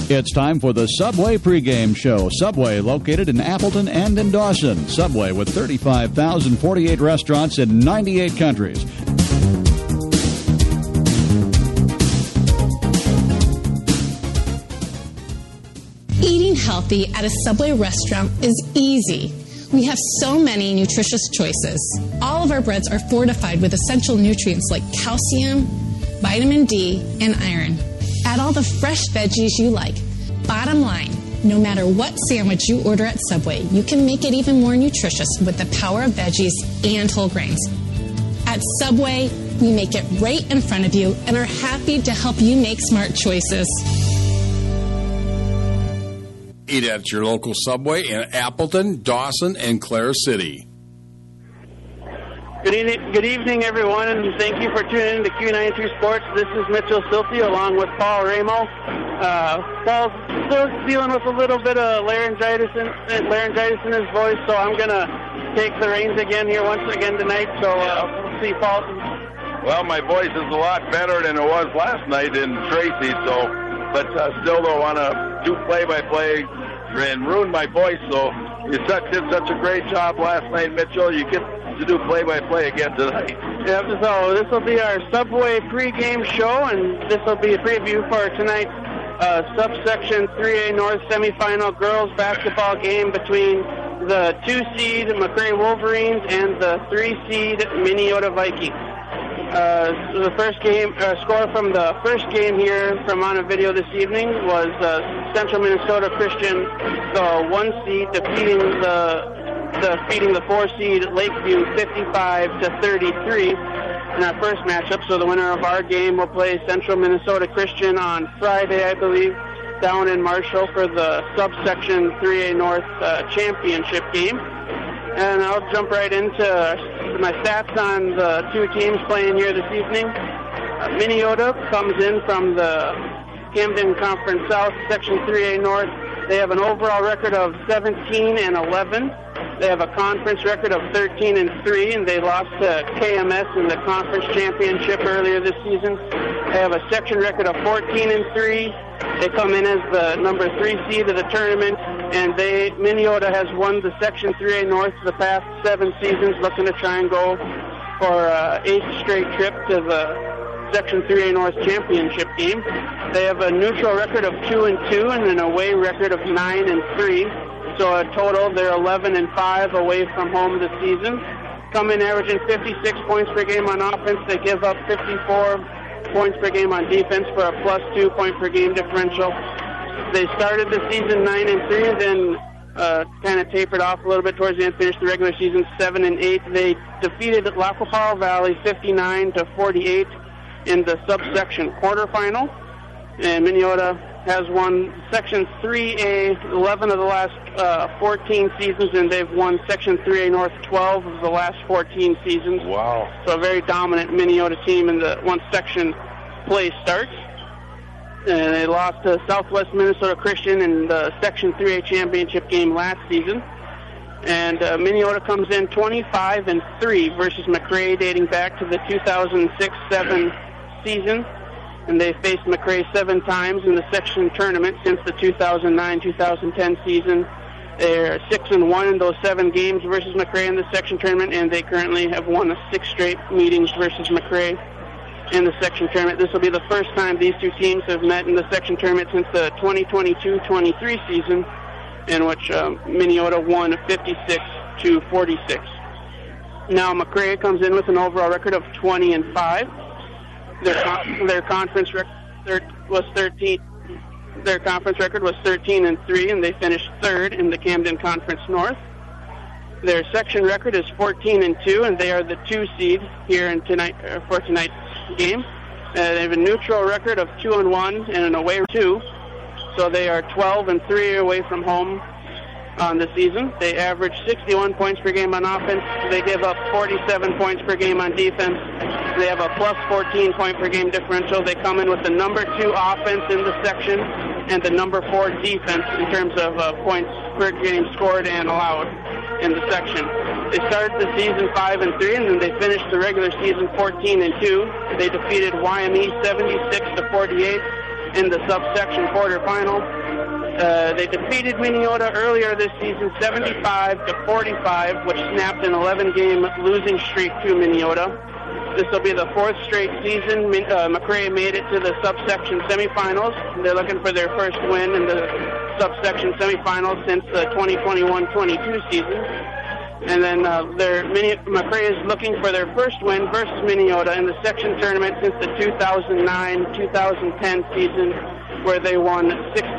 It's time for the Subway pregame show. Subway, located in Appleton and in Dawson. Subway with 35,048 restaurants in 98 countries. Eating healthy at a Subway restaurant is easy. We have so many nutritious choices. All of our breads are fortified with essential nutrients like calcium, vitamin D, and iron. Add all the fresh veggies you like. Bottom line, no matter what sandwich you order at Subway, you can make it even more nutritious with the power of veggies and whole grains. At Subway, we make it right in front of you and are happy to help you make smart choices. Eat at your local Subway in Appleton, Dawson, and Clare City. Good evening, everyone, and thank you for tuning in to Q92 Sports. This is Mitchell Silty along with Paul Ramo. Paul's still dealing with a little bit of laryngitis in his voice, so I'm going to take the reins again here once again tonight. So we'll see, Paul. Well, my voice is a lot better than it was last night in Tracy, but still don't want to do play-by-play and ruin my voice. So you did such a great job last night, Mitchell. You get to do play-by-play again tonight. Yep, so this will be our Subway pregame show, and this will be a preview for tonight's subsection 3A North semifinal girls basketball game between the 2-seed McRae Wolverines and the 3-seed Minneota Vikings. The first game score from the first game here from on a video this evening was Central Minnesota Christian, the 1-seed, defeating the 4-seed Lakeview 55-33 in our first matchup. So the winner of our game will play Central Minnesota Christian on Friday, I believe, down in Marshall for the subsection 3A North championship game. And I'll jump right into my stats on the two teams playing here this evening. Minneota comes in from the Camden Conference South, Section 3A North. They have an overall record of 17-11. They have a conference record of 13-3, and they lost to KMS in the conference championship earlier this season. They have a section record of 14-3. They come in as the number 3 seed of the tournament, and Minneota has won the Section 3A North the past 7 seasons, looking to try and go for an 8th straight trip to the Section 3A North championship game. They have a neutral record of 2-2 and an away record of 9-3. So a total, they're 11-5 away from home this season. Come in averaging 56 points per game on offense. They give up 54 points per game on defense for a +2 point per game differential. They started the season 9-3 and then kind of tapered off a little bit towards the end, finished the regular season 7-8. They defeated Lacopal Valley 59-48 in the subsection quarterfinal. And Minneota has won Section 3A 11 of the last 14 seasons, and they've won Section 3A North 12 of the last 14 seasons. Wow. So a very dominant Minneota team in the once section play starts. And they lost to Southwest Minnesota Christian in the Section 3A championship game last season. And Minneota comes in 25-3 versus McRae dating back to the 2006-7 season. And they faced McRae 7 times in the section tournament since the 2009-2010 season. They're 6-1 in those 7 games versus McRae in the section tournament, and they currently have won 6 straight meetings versus McRae in the section tournament. This will be the first time these two teams have met in the section tournament since the 2022-23 season, in which Minneota won 56-46. Now McRae comes in with an overall record of 20-5. Their conference record was 13. Their conference record was 13-3, and they finished 3rd in the Camden Conference North. Their section record is 14-2, and they are the 2 seed here in for tonight's game. They have a neutral record of 2-1 and an away 2, so they are 12-3 away from home on the season. They average 61 points per game on offense. They give up 47 points per game on defense. They have a +14 point per game differential. They come in with the number 2 offense in the section and the number 4 defense in terms of points per game scored and allowed in the section. They started the season 5-3, and then they finished the regular season 14-2. They defeated YME 76-48 in the subsection quarterfinal. They defeated Minneota earlier this season 75-45, which snapped an 11-game losing streak to Minneota. This will be the 4th straight season McRae made it to the subsection semifinals. They're looking for their first win in the subsection semifinals since the 2021-22 season. And then McRae is looking for their first win versus Minneota in the section tournament since the 2009-2010 season, where they won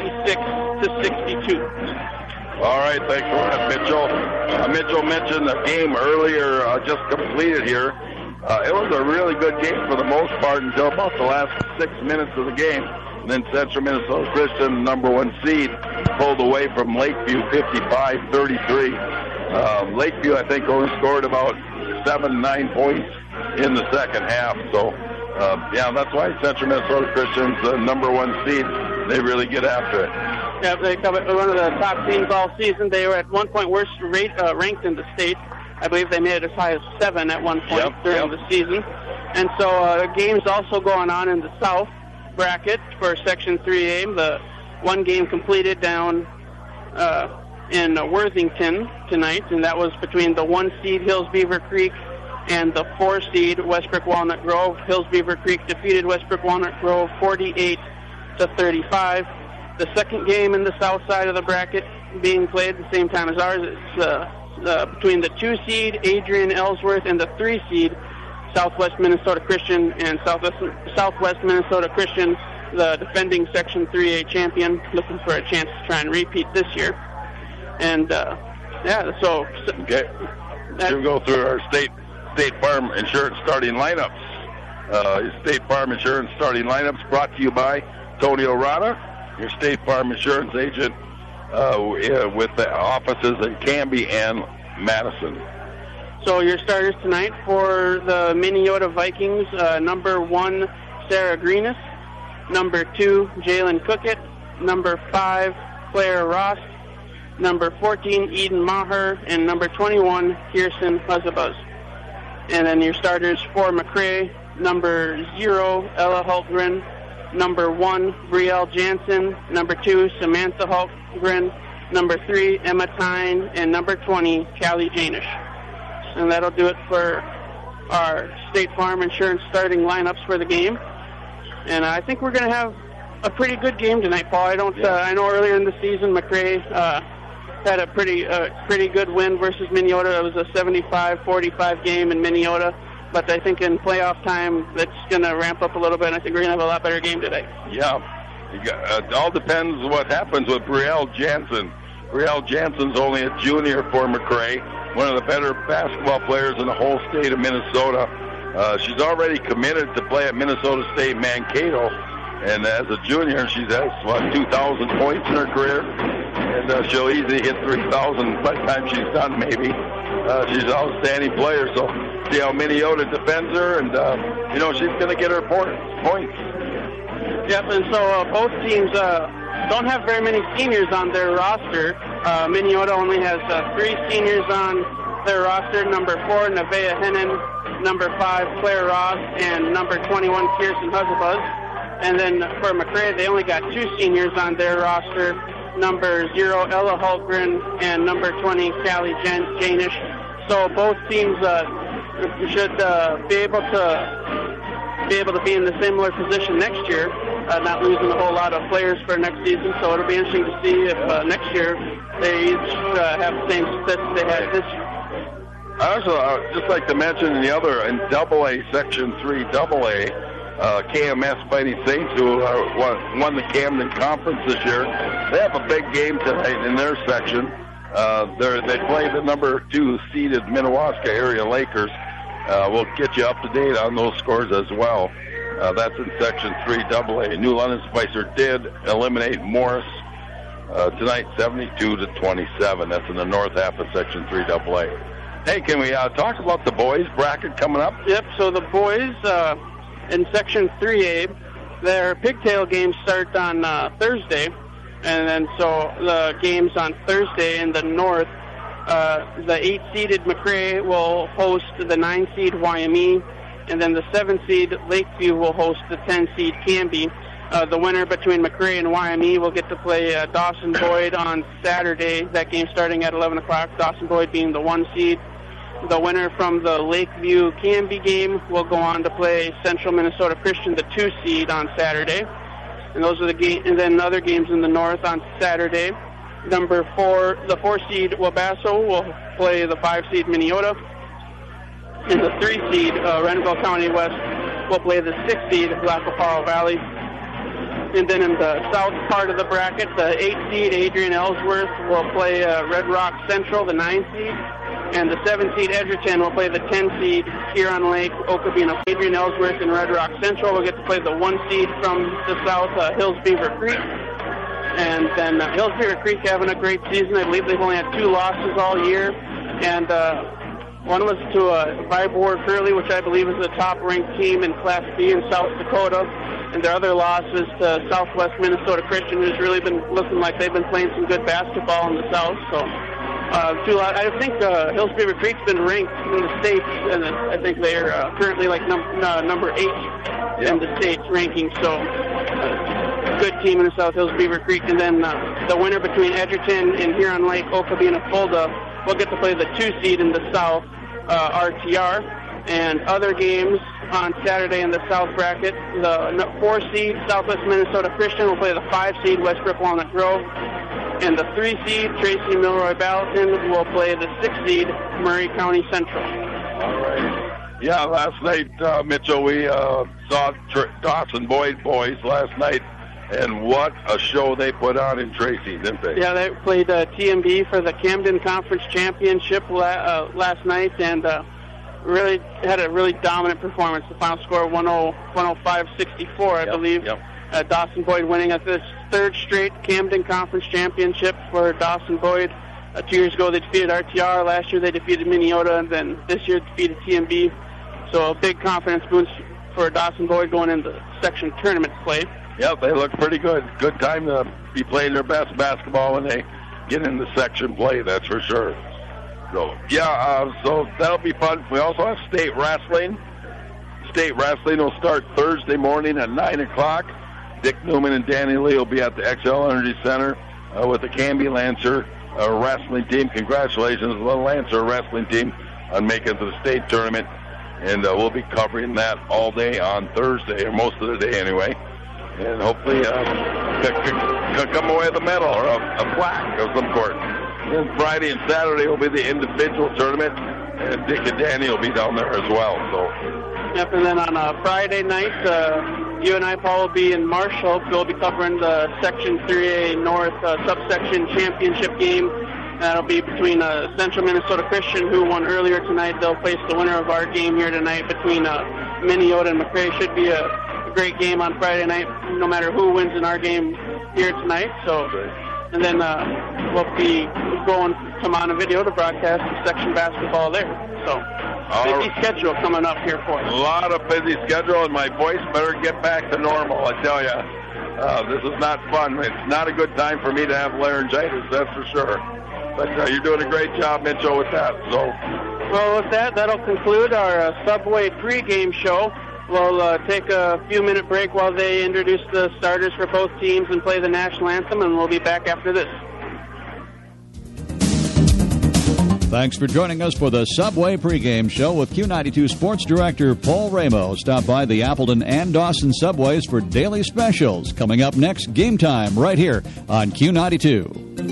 66-62. All right, thanks for that, Mitchell. Mitchell mentioned the game earlier, just completed here. It was a really good game for the most part until about the last 6 minutes of the game. And then Central Minnesota Christian, number 1 seed, pulled away from Lakeview 55-33. Lakeview, I think, only scored about 7-9 points in the second half. So, that's why Central Minnesota Christian's the number 1 seed. They really get after it. Yeah, they covered one of the top teams all season. They were at one point worst ranked in the state. I believe they made it as high as 7 at one point during the season. And so games also going on in the South bracket for Section 3A. The one game completed down in Worthington tonight, and that was between the 1 seed Hills Beaver Creek and the 4 seed Westbrook Walnut Grove. Hills Beaver Creek defeated Westbrook Walnut Grove 48-35. The second game in the south side of the bracket being played at the same time as ours. It's between the 2 seed Adrian Ellsworth and the 3 seed Southwest Minnesota Christian, and Southwest Minnesota Christian, the defending Section 3A champion, looking for a chance to try and repeat this year. And okay. We'll go through our State Farm Insurance starting lineups. State Farm Insurance starting lineups brought to you by Tony Orada, your State Farm Insurance agent, with the offices in Canby and Madison. So your starters tonight for the Minneota Vikings, number 1, Sarah Greenis, number 2, Jalen Cookett, number 5, Claire Ross, number 14, Eden Maher, and number 21, Kirsten Huzzabuzz. And then your starters for McRae, number 0, Ella Hultgren, number 1, Brielle Jansen, number 2, Samantha Hultgren, number 3, Emma Tyne, and number 20, Callie Janish. And that'll do it for our State Farm Insurance starting lineups for the game. And I think we're going to have a pretty good game tonight, Paul. I know earlier in the season McRae had a pretty good win versus Minneota. It was a 75-45 game in Minneota. But I think in playoff time, that's going to ramp up a little bit, and I think we're going to have a lot better game today. Yeah. It all depends what happens with Brielle Jansen. Brielle Jansen's only a junior for McRae, one of the better basketball players in the whole state of Minnesota. She's already committed to play at Minnesota State Mankato, and as a junior, she has, 2,000 points in her career, and she'll easily hit 3,000 by the time she's done, maybe. She's an outstanding player, so see how Minneota defends her, and, she's going to get her points. Yep, and so both teams don't have very many seniors on their roster. Minneota only has 3 seniors on their roster, number 4, Nevaeh Hennon, number 5, Claire Ross, and number 21, Kirsten Huzzabuzz. And then for McRae, they only got 2 seniors on their roster, number 0, Ella Hultgren, and number 20, Callie Janish. So both teams should be able to be in the similar position next year, not losing a whole lot of players for next season. So it'll be interesting to see if next year they each have the same success they had this year. I also just like to mention in AA, Section 3 AA, KMS Fighting Saints, who won the Camden Conference this year. They have a big game tonight in their section. They play the number 2 seeded Minnewaska area Lakers. We'll get you up to date on those scores as well. That's in Section 3 AA. New London Spicer did eliminate Morris tonight, 72-27. That's in the north half of Section 3 AA. Hey, can we talk about the boys bracket coming up? Yep, so the boys in Section 3A, their pigtail games start on Thursday. And then so the games on Thursday in the north, the 8-seeded McRae will host the 9-seed YME, and then the 7-seed Lakeview will host the 10-seed Canby. The winner between McRae and YME will get to play Dawson Boyd on Saturday. That game starting at 11 o'clock, Dawson Boyd being the 1 seed. The winner from the Lakeview Canby game will go on to play Central Minnesota Christian, the 2 seed, on Saturday. And those are the games. And then other games in the north on Saturday. The 4 seed Wabasso will play the 5 seed Minneota. And the 3 seed Renville County West will play the 6 seed Lacoparo Valley. And then in the south part of the bracket, the 8 seed Adrian Ellsworth will play Red Rock Central, the 9 seed. And the 7 seed Edgerton will play the 10 seed Huron Lake, Okabena. Adrian Ellsworth and Red Rock Central will get to play the 1 seed from the south, Hills Beaver Creek. And then Hills Beaver Creek having a great season. I believe they've only had 2 losses all year. And one was to Vibor Curley, which I believe is the top-ranked team in Class B in South Dakota. And their other loss is to Southwest Minnesota Christian, who's really been looking like they've been playing some good basketball in the South. So I think Hills Beaver Creek's been ranked in the states, and I think they're currently like number 8 in the states ranking. So good team in the South, Hills Beaver Creek. And then the winner between Edgerton and Huron Lake, Okabena Fulda, will get to play the 2 seed in the South, RTR. And other games on Saturday in the South bracket, the 4 seed Southwest Minnesota Christian will play the 5 seed Westbrook Walnut Grove. And the 3 seed Tracy Milroy Ballatin will play the 6 seed Murray County Central. All right. Yeah, last night, Mitchell, we saw Dawson Boyd boys last night, and what a show they put on in Tracy, didn't they? Yeah, they played TMB for the Camden Conference Championship last night, and really had a really dominant performance. The final score 105-64, I believe. Yep. Dawson Boyd winning at this 3rd straight Camden Conference Championship for Dawson Boyd. 2 years ago they defeated RTR. Last year they defeated Minneota, and then this year defeated TMB. So a big confidence boost for Dawson Boyd going into section tournament play. Yep, they look pretty good. Good time to be playing their best basketball when they get into section play, that's for sure. So, so that'll be fun. We also have state wrestling. State wrestling will start Thursday morning at 9 o'clock. Dick Newman and Danny Lee will be at the XL Energy Center with the Canby Lancer wrestling team. Congratulations to the Lancer wrestling team on making it to the state tournament. And we'll be covering that all day on Thursday, or most of the day anyway. And hopefully come away with a medal or a plaque of some sort. Then Friday and Saturday will be the individual tournament, and Dick and Danny will be down there as well. So. Yep, and then on a Friday night, you and I, Paul, will be in Marshall. We'll be covering the Section 3A North subsection championship game. That'll be between Central Minnesota Christian, who won earlier tonight. They'll face the winner of our game here tonight between Minneota and McRae. Should be a great game on Friday night, no matter who wins in our game here tonight. So, and then we'll be going to Montevideo to broadcast the section basketball there. So, busy schedule coming up here for us. A lot of busy schedule, and my voice better get back to normal, I tell you. This is not fun. It's not a good time for me to have laryngitis, that's for sure. But you're doing a great job, Mitchell, with that. So, well, with that, that'll conclude our Subway pregame show. We'll take a few-minute break while they introduce the starters for both teams and play the national anthem, and we'll be back after this. Thanks for joining us for the Subway pregame show with Q92 Sports Director Paul Ramos. Stop by the Appleton and Dawson Subways for daily specials. Coming up next, Game Time, right here on Q92.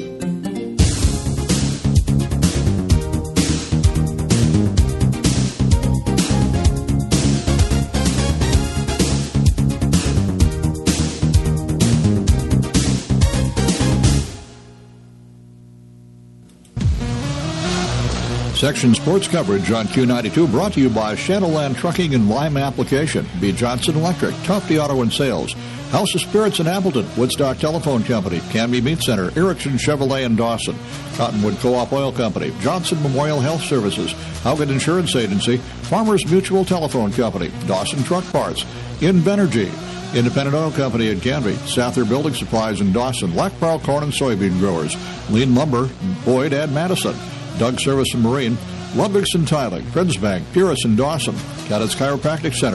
Section sports coverage on Q92 brought to you by Shadowland Trucking and Lime Application, B. Johnson Electric, Tofty Auto and Sales, House of Spirits in Appleton, Woodstock Telephone Company, Canby Meat Center, Erickson Chevrolet in Dawson, Cottonwood Co-op Oil Company, Johnson Memorial Health Services, Haugen Insurance Agency, Farmers Mutual Telephone Company, Dawson Truck Parts, Invenergy, Independent Oil Company in Canby, Sather Building Supplies in Dawson, Lackbrow Corn and Soybean Growers, Lean Lumber, Boyd and Madison, Doug Service and Marine, Ludwigson Tiling, Friends Bank, Purus and Dawson, Cadets Chiropractic Center,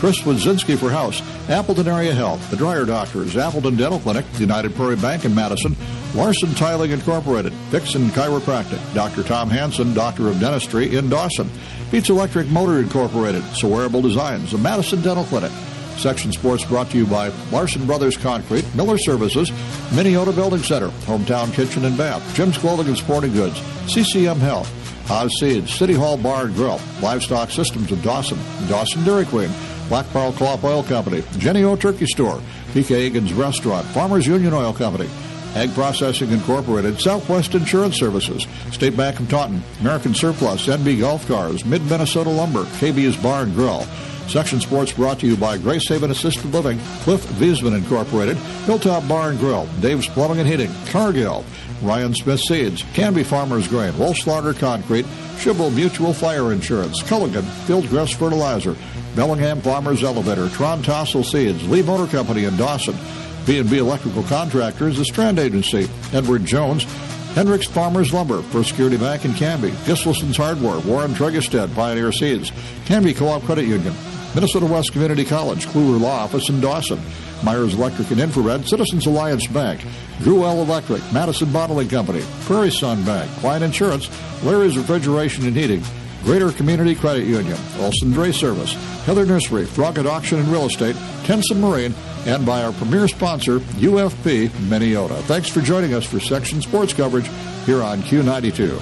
Chris Wadzinski for House, Appleton Area Health, The Dryer Doctors, Appleton Dental Clinic, United Prairie Bank in Madison, Larson Tiling Incorporated, Vixen Chiropractic, Dr. Tom Hansen, Doctor of Dentistry in Dawson, Beats Electric Motor Incorporated, Wearable Designs, the Madison Dental Clinic. Section Sports brought to you by Larson Brothers Concrete, Miller Services, Minneota Building Center, Hometown Kitchen and Bath, Jim's Clothing and Sporting Goods, CCM Health, Oz Seeds, City Hall Bar and Grill, Livestock Systems of Dawson, Dawson Dairy Queen, Black Pearl Cloth Oil Company, Jenny O Turkey Store, PK Egan's Restaurant, Farmers Union Oil Company, Ag Processing Incorporated, Southwest Insurance Services, State Bank of Taunton, American Surplus, NB Golf Cars, Mid-Minnesota Lumber, KB's Bar and Grill. Section Sports brought to you by Grace Haven Assisted Living, Cliff Wiesman Incorporated, Hilltop Bar and Grill, Dave's Plumbing and Heating, Cargill, Ryan Smith Seeds, Canby Farmers Grain, Walsh Slaughter Concrete, Schibble Mutual Fire Insurance, Culligan, Fieldcrest Fertilizer, Bellingham Farmers Elevator, Tron Tossel Seeds, Lee Motor Company in Dawson, B&B Electrical Contractors, the Strand Agency, Edward Jones, Hendricks Farmers Lumber, First Security Bank in Canby, Giselson's Hardware, Warren Tregestead, Pioneer Seeds, Canby Co-op Credit Union, Minnesota West Community College, Kluwer Law Office in Dawson, Myers Electric and Infrared, Citizens Alliance Bank, Drew L. Electric, Madison Bottling Company, Prairie Sun Bank, Klein Insurance, Larry's Refrigeration and Heating, Greater Community Credit Union, Olson Dray Service, Heather Nursery, Rocket Auction and Real Estate, Tenson Marine, and by our premier sponsor, UFP Minneota. Thanks for joining us for Section Sports coverage here on Q92.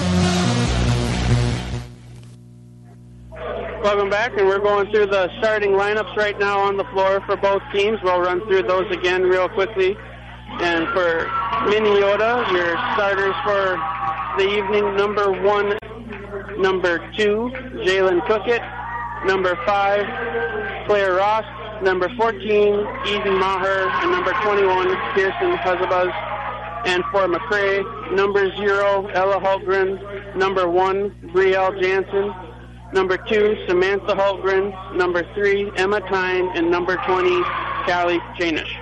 Welcome back, and we're going through the starting lineups right now on the floor for both teams. We'll run through those again real quickly. And for Minneota, your starters for the evening, number 1, number 2, Jalen Cookett, number 5, Claire Ross, number 14, Eden Maher, and number 21, Kirsten Huzabuz. And for McCray, number 0, Ella Hultgren, number 1, Brielle Jansen, number 2, Samantha Hultgren, number 3, Emma Tyne, and number 20, Callie Janish.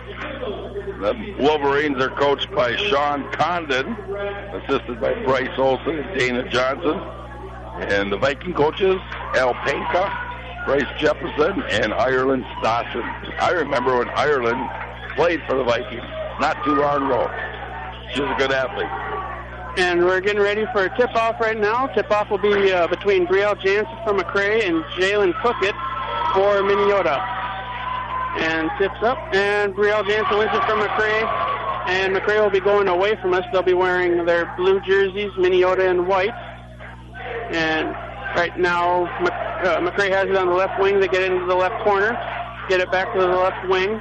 The Wolverines are coached by Sean Condon, assisted by Bryce Olson and Dana Johnson. And the Viking coaches, Al Painka, Bryce Jefferson, and Ireland Stassen. I remember when Ireland played for the Vikings not too long ago. She was a good athlete. And we're getting ready for a tip-off right now. Tip-off will be between Brielle Jansen for McCray and Jalen Cookett for Minneota. And tips up, and Brielle Jansen wins it from McCray. And McCray will be going away from us. They'll be wearing their blue jerseys, Minneota in white. And right now, McCray has it on the left wing. They get into the left corner, get it back to the left wing.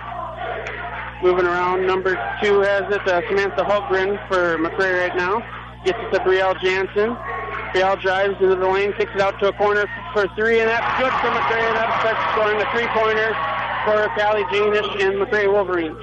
Moving around, number 2 has it, Samantha Hultgren for McCray right now. Gets it to Brielle Jansen. Brielle drives into the lane, kicks it out to a corner for 3, and that's good for McCray. And that starts scoring a 3-pointer for Callie Janish and McCray Wolverines.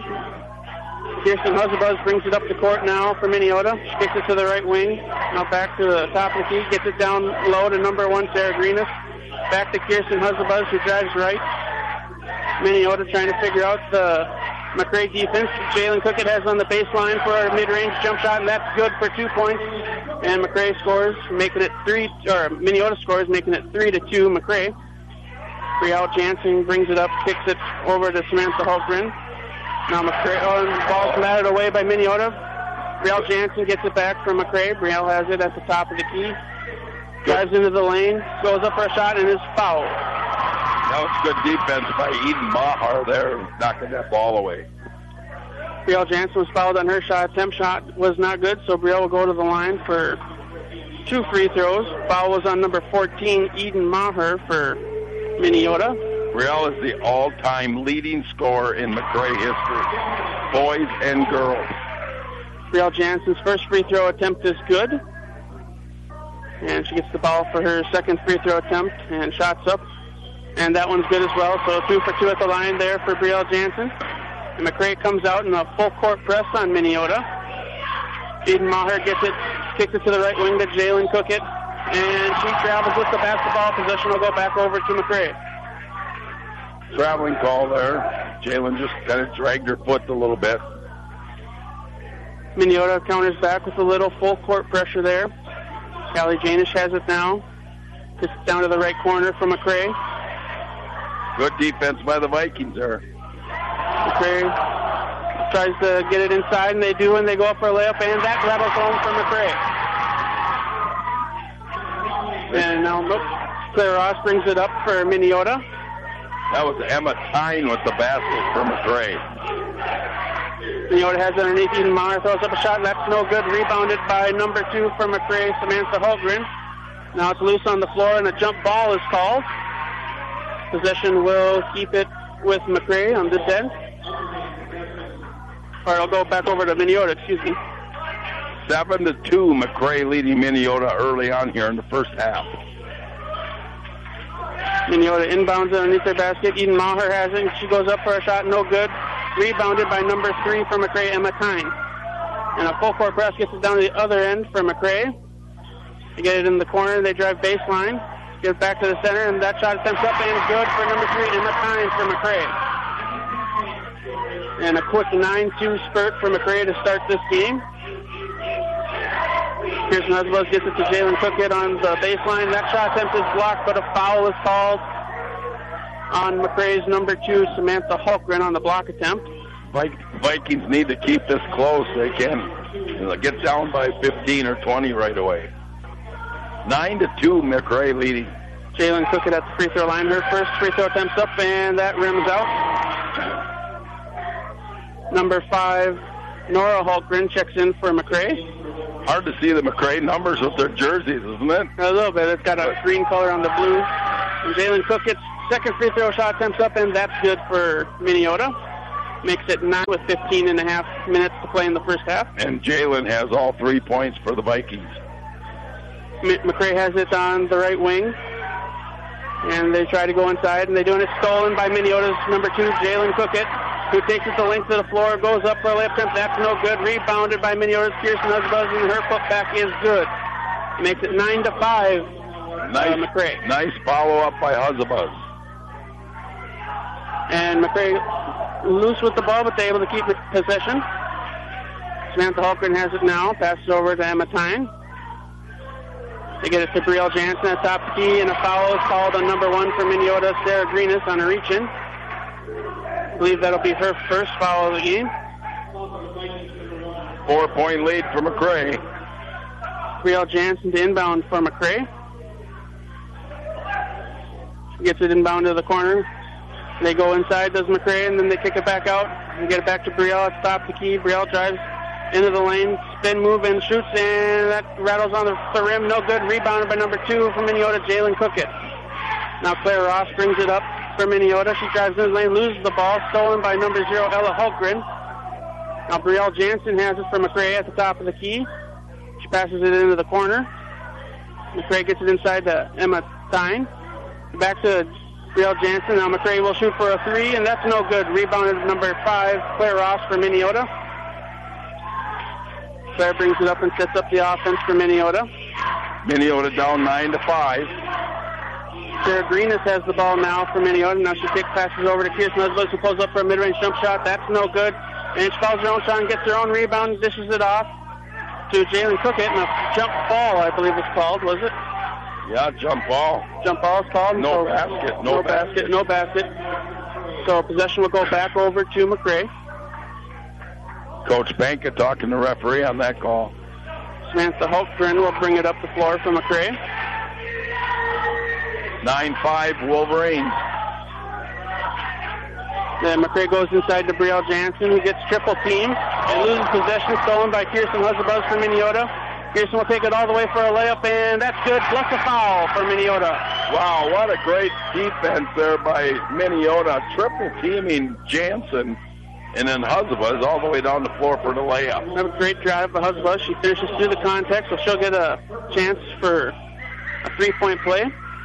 Kirsten Huzabuz brings it up the court now for Minneota. She kicks it to the right wing. Now back to the top of the key. Gets it down low to number 1, Sarah Greenis. Back to Kirsten Huzabuz, who drives right. Minneota trying to figure out the McCray defense. Jalen Cookett has on the baseline for a mid-range jump shot, and that's good for 2 points. And McCray scores, making it Minneota scores, making it 3-2 McCray. Brielle Jansen brings it up, kicks it over to Samantha Hultgren. Now McCray, the ball's batted away by Minneota. Brielle Jansen gets it back from McCray. Brielle has it at the top of the key. Drives into the lane, goes up for a shot, and is fouled. That was good defense by Eden Maher there, knocking that ball away. Brielle Jansen was fouled on her shot. Attempt shot was not good, so Brielle will go to the line for 2 free throws. Foul was on number 14, Eden Maher for Minneota. Brielle is the all-time leading scorer in McCray history, boys and girls. Brielle Jansen's first free throw attempt is good. And she gets the ball for her second free throw attempt and shots up. And that one's good as well. So 2 for 2 at the line there for Brielle Jansen. And McCray comes out in a full court press on Minneota. Eden Maher gets it, kicks it to the right wing to Jalen Cookett. And she travels with the basketball. Possession will go back over to McCray. Traveling call there. Jalen just kind of dragged her foot a little bit. Minneota counters back with a little full court pressure there. Callie Janish has it now. Just down to the right corner for McCray. Good defense by the Vikings there. McCray tries to get it inside, and they do, and they go up for a layup, and that rattles home for McCray. And now, Claire Ross brings it up for Minneota. That was Emma Tyne with the basket for McCray. Minneota has it underneath. Eden Maher throws up a shot. That's no good. Rebounded by number 2 for McCray, Samantha Holgren. Now it's loose on the floor, and a jump ball is called. Possession will keep it with McCray on this end. Or it'll go back over to Minneota, excuse me. 7-2, McCray leading Minneota early on here in the first half. Minneota inbounds underneath their basket. Eden Maher has it. She goes up for a shot, no good. Rebounded by number 3 for McCray, Emma Tyne. And a full court press gets it down to the other end for McCray. They get it in the corner. They drive baseline. Get it back to the center, and that shot attempts up and good for number 3, Emma Tyne for McCray. And a quick 9-2 spurt for McCray to start this game. Pearson Husbos gets it to Jalen Cookett on the baseline. That shot attempt is blocked, but a foul is called on McCray's number 2, Samantha Holgren, on the block attempt. Vikings need to keep this close. They can get down by 15 or 20 right away. 9-2, McCray leading. Jalen Cookett at the free throw line. Her first free throw attempt's up, and that rims out. Number 5, Nora Holgren checks in for McCray. Hard to see the McCray numbers with their jerseys, isn't it? A little bit. It's got a green color on the blue. And Jalen Cookett's second free throw shot attempt's up, and that's good for Minneota. Makes it 9 with 15 and a half minutes to play in the first half. And Jalen has all 3 points for the Vikings. McCray has it on the right wing. And they try to go inside, and they do, and it's stolen by Minneota's number 2, Jalen Cookett, who takes it the length of the floor, goes up for a layup attempt. That's no good. Rebounded by Minneota's Pearson Husbos, and her putback is good. It makes it 9-5. McCray. Nice follow-up by Husbos. And McCray loose with the ball, but they're able to keep possession. Samantha Holgren has it now. Passes over to Emma Tyne. They get it to Brielle Jansen at top of the key, and a foul is called on number 1 for Minneota, Sarah Greenis, on a reach-in. I believe that'll be her first foul of the game. 4-point lead for McCray. Brielle Jansen to inbound for McCray. Gets it inbound to the corner. They go inside, does McCray, and then they kick it back out and get it back to Brielle at the top of the key. Brielle drives into the lane, spin move, and shoots, and that rattles on the rim. No good. Rebounded by number 2 from Minneota, Jalen Cookett. Now Claire Ross brings it up for Minneota. She drives in the lane, loses the ball, stolen by number 0, Ella Holgren. Now Brielle Jansen has it for McCray at the top of the key. She passes it into the corner. McCray gets it inside to Emma Tyne. Back to Brielle Jansen. Now McCray will shoot for a 3, and that's no good. Rebounded number 5, Claire Ross for Minneota. Claire brings it up and sets up the offense for Minneota. Minneota down 9-5. Sarah Greenis has the ball now for Minneota. Now she passes over to Pearson Husbos, who pulls up for a mid-range jump shot. That's no good. And she fouls her own shot and gets her own rebound and dishes it off to Jalen Cookett. And a jump ball, I believe it's called, was it? Yeah, jump ball. Jump ball is called. No basket. No basket. So possession will go back over to McCray. Coach Banka talking to the referee on that call. Samantha Holgren will bring it up the floor for McCray. 9-5 Wolverines. Then McCray goes inside to Brielle Jansen, who gets triple teamed and loses possession, stolen by Pearson Husbos for Minneota. Pearson will take it all the way for a layup, and that's good, plus a foul for Minneota. Wow, what a great defense there by Minneota. Triple teaming Jansen, and then Husbos all the way down the floor for the layup. Have a great drive by Husbos. She finishes through the contact, so she'll get a chance for a 3-point play.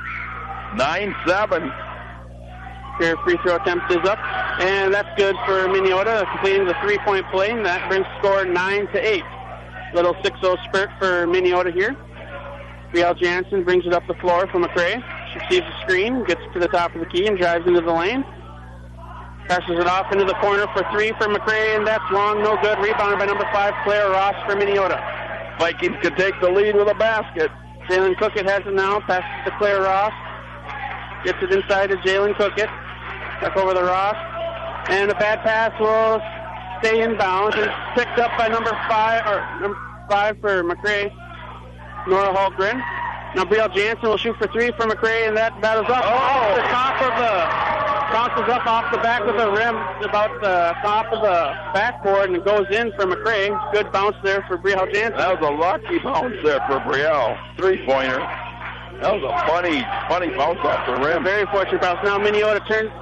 9-7. Her free throw attempt is up, and that's good for Minneota, completing the 3-point play, and that brings the score 9-8. Little 6-0 spurt for Minneota here. Brielle Jansen brings it up the floor for McCray. She receives a screen, gets to the top of the key, and drives into the lane. Passes it off into the corner for 3 for McCray, and that's long, no good. Rebounded by number 5, Claire Ross for Minneota. Vikings could take the lead with a basket. Jalen Cookett has it now, passes to Claire Ross. Gets it inside to Jalen Cookett. back over the Ross. And a bad pass will stay in bounds. It's picked up by number 5 for McRae, Nora Holtgren. Now Brielle Jansen will shoot for 3 for McRae, and that battles up. Oh! The top of bounces up off the back of the rim, about the top of the backboard, and it goes in for McRae. Good bounce there for Brielle Jansen. That was a lucky bounce there for Brielle. 3-pointer. That was a funny bounce off the rim. Very fortunate bounce. Now Minneota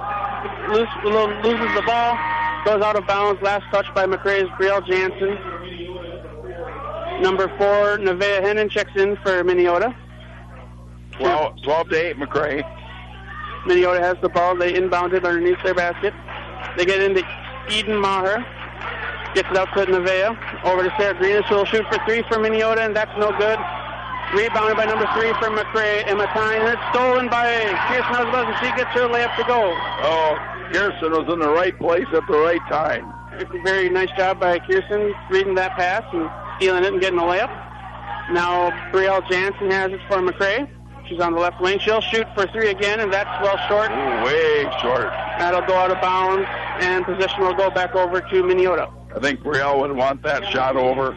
loses the ball, goes out of bounds. Last touch by McRae's Brielle Jansen. Number 4, Nevaeh Hennon checks in for Minneota. 12-8, McRae. Minneota has the ball. They inbound it underneath their basket. They get into Eden Maher. Gets it out to Nevaeh. Over to Sarah Greenis, who will shoot for 3 for Minneota, and that's no good. Rebounded by number 3 for McRae, Emma Tyne. And it's stolen by Kirsten Husband, and she gets her layup to go. Oh, Kirsten was in the right place at the right time. It's a very nice job by Kirsten reading that pass and stealing it and getting a layup. Now Brielle Jansen has it for McRae. She's on the left wing. She'll shoot for 3 again, and that's well short. Ooh, way short. That'll go out of bounds, and possession will go back over to Minneota. I think Brielle would want that shot over.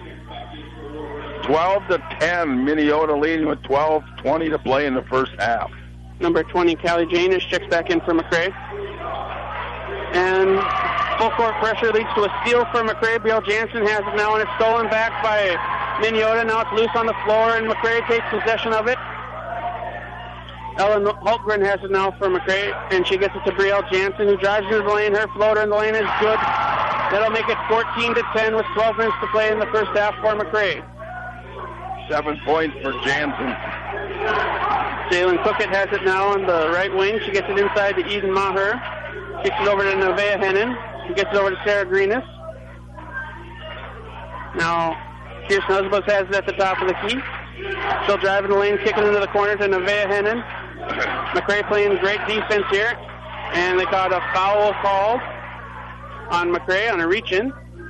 12-10, Minneota leading with 12:20 to play in the first half. Number 20, Callie Janish checks back in for McRae. And full court pressure leads to a steal for McRae. Brielle Jansen has it now, and it's stolen back by Minneota. Now it's loose on the floor, and McRae takes possession of it. Ellen Holtgren has it now for McRae, and she gets it to Brielle Jansen, who drives into the lane. Her floater in the lane is good. That'll make it 14-10 with 12 minutes to play in the first half for McRae. 7 points for Jansen. Jalen Cookett has it now on the right wing. She gets it inside to Eden Maher. Kicks it over to Nevaeh Hennon. She gets it over to Sarah Greenis. Now, Kirsten Husbus has it at the top of the key. She'll drive in the lane, kick it into the corner to Nevaeh Hennon. McRae playing great defense here. And they got a foul called on McRae on a reach-in.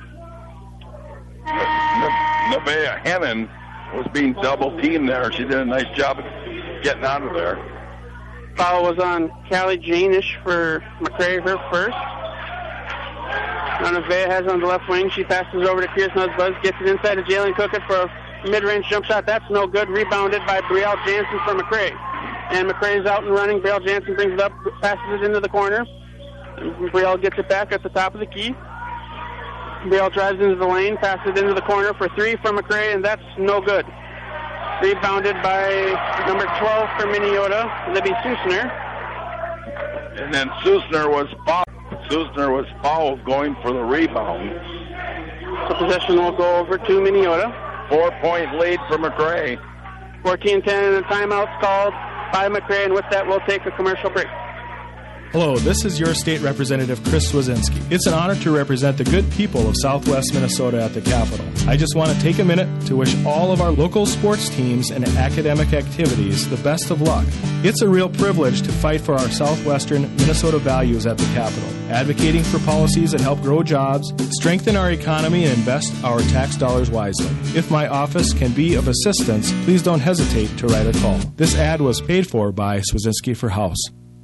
Nevaeh Hennon was being double-teamed there. She did a nice job of getting out of there. Foul was on Callie Janish for McRae, her first. Now Nevaeh has it on the left wing. She passes over to Kirsten Husbus, gets it inside to Jalen Cookett for a mid-range jump shot. That's no good. Rebounded by Brielle Jansen for McRae. And McRae's out and running. Brielle Jansen brings it up, passes it into the corner. Brielle gets it back at the top of the key. Brielle drives into the lane, passes it into the corner for 3 for McRae, and that's no good. Rebounded by number 12 for Minneota, Libby Susner. And then Susner was fouled going for the rebound. So possession will go over to Minneota. 4-point lead for McRae. 14-10, and a timeout's called by McRae, and with that, we'll take a commercial break. Hello, this is your state representative, Chris Swazinski. It's an honor to represent the good people of Southwest Minnesota at the Capitol. I just want to take a minute to wish all of our local sports teams and academic activities the best of luck. It's a real privilege to fight for our Southwestern Minnesota values at the Capitol, advocating for policies that help grow jobs, strengthen our economy, and invest our tax dollars wisely. If my office can be of assistance, please don't hesitate to write a call. This ad was paid for by Swazinski for House.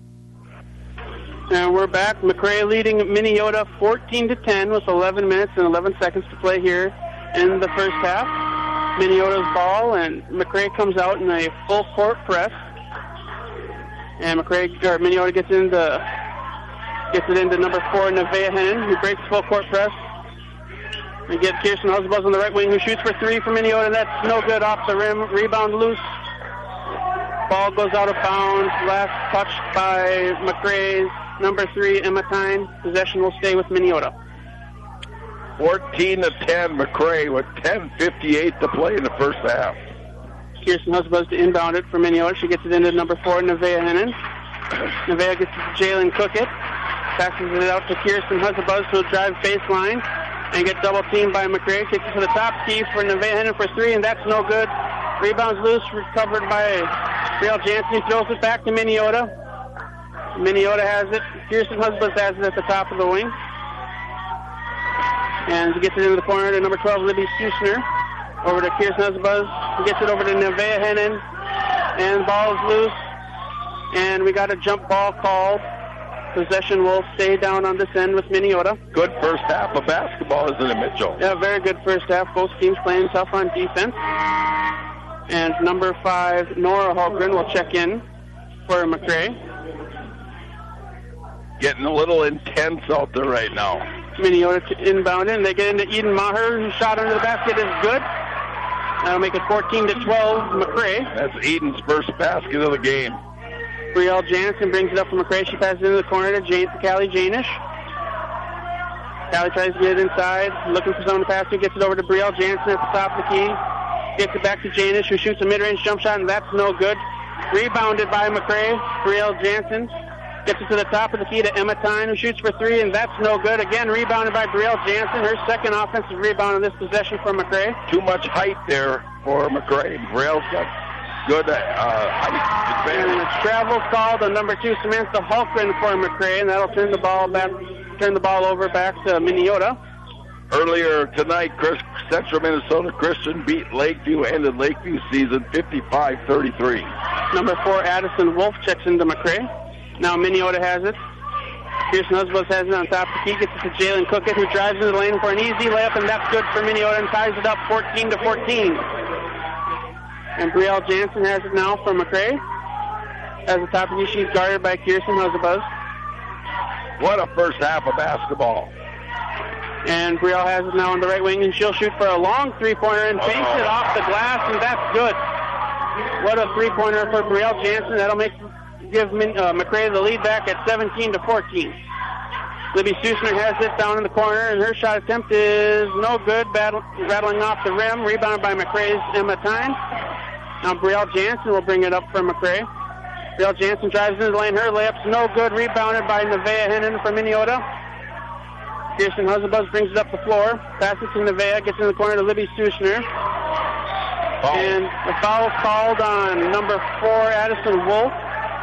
And we're back. McRae leading Minneota 14-10 with 11 minutes and 11 seconds to play here in the first half. Minneota's ball, and McRae comes out in a full court press. And Minneota gets it into number 4, Nevaeh Hennon, who breaks full court press. We get Kirsten Husbus on the right wing, who shoots for 3 for Minneota. That's no good off the rim. Rebound loose. Ball goes out of bounds. Last touch by McRae's number 3, Emma Tyne. Possession will stay with Minneota. 14-10, McRae with 10:58 to play in the first half. Kirsten Husbus to inbound it for Minneota. She gets it into number 4, Nevaeh Hennon. Nevaeh gets it to Jalen Cookett. Passes it out to Kirsten Husbus, who will drive baseline and get double-teamed by McRae. Kicks it to the top key for Nevaeh Hennon for 3, and that's no good. Rebounds loose, recovered by Brielle Jansen. He throws it back to Minneota. Minneota has it. Kirsten Husbus has it at the top of the wing. And he gets it into the corner to number 12, Libby Susner. Over to Kirsten Husbus. He gets it over to Nevaeh Hennon. And ball is loose. And we got a jump ball called Possession will stay down on this end with Minneota. Good first half of basketball, isn't it, Mitchell? Yeah, very good first half. Both teams playing tough on defense. And number 5, Nora Holgren, will check in for McRae. Getting a little intense out there right now. Minneota inbound in. They get into Eden Maher, whose shot under the basket is good. That'll make it 14-12, McRae. That's Eden's first basket of the game. Brielle Jansen brings it up for McRae. She passes into the corner to Callie Janish. Callie tries to get it inside, looking for someone to pass to. Gets it over to Brielle Jansen at the top of the key. Gets it back to Janish, who shoots a mid-range jump shot, and that's no good. Rebounded by McRae. Brielle Jansen gets it to the top of the key to Emma Tyne, who shoots for 3, and that's no good. Again, rebounded by Brielle Jansen. Her second offensive rebound on this possession for McRae. Too much height there for McRae. Brielle's got good height advantage. And a travel called on number 2, Samantha Hulkren for McRae, and that'll turn the ball over back to Minneota. Earlier tonight, Central Minnesota Christian beat Lakeview, ended Lakeview season 55-33. Number 4, Addison Wolf checks into McRae. Now Minneota has it. Pearson Husbus has it on top of the key. Gets it to Jalen Cookett, who drives into the lane for an easy layup, and that's good for Minneota and ties it up 14-14. And Brielle Jansen has it now for McRae. At the top of the key, she's guarded by Kirsten Husbus. What a first half of basketball. And Brielle has it now on the right wing, and she'll shoot for a long three-pointer and banks it off the glass, and that's good. What a three-pointer for Brielle Jansen. That'll give McRae the lead back at 17-14. Libby Susner has it down in the corner, and her shot attempt is no good, rattling off the rim, rebounded by McRae's Emma Tyne. Now Brielle Jansen will bring it up for McRae. Brielle Jansen drives into the lane, her layup's no good, rebounded by Nevaeh Hennon for Minneota. Kirsten Husbus brings it up the floor, passes to Nevaeh, gets in the corner to Libby Susner. And the foul called on number 4, Addison Wolf,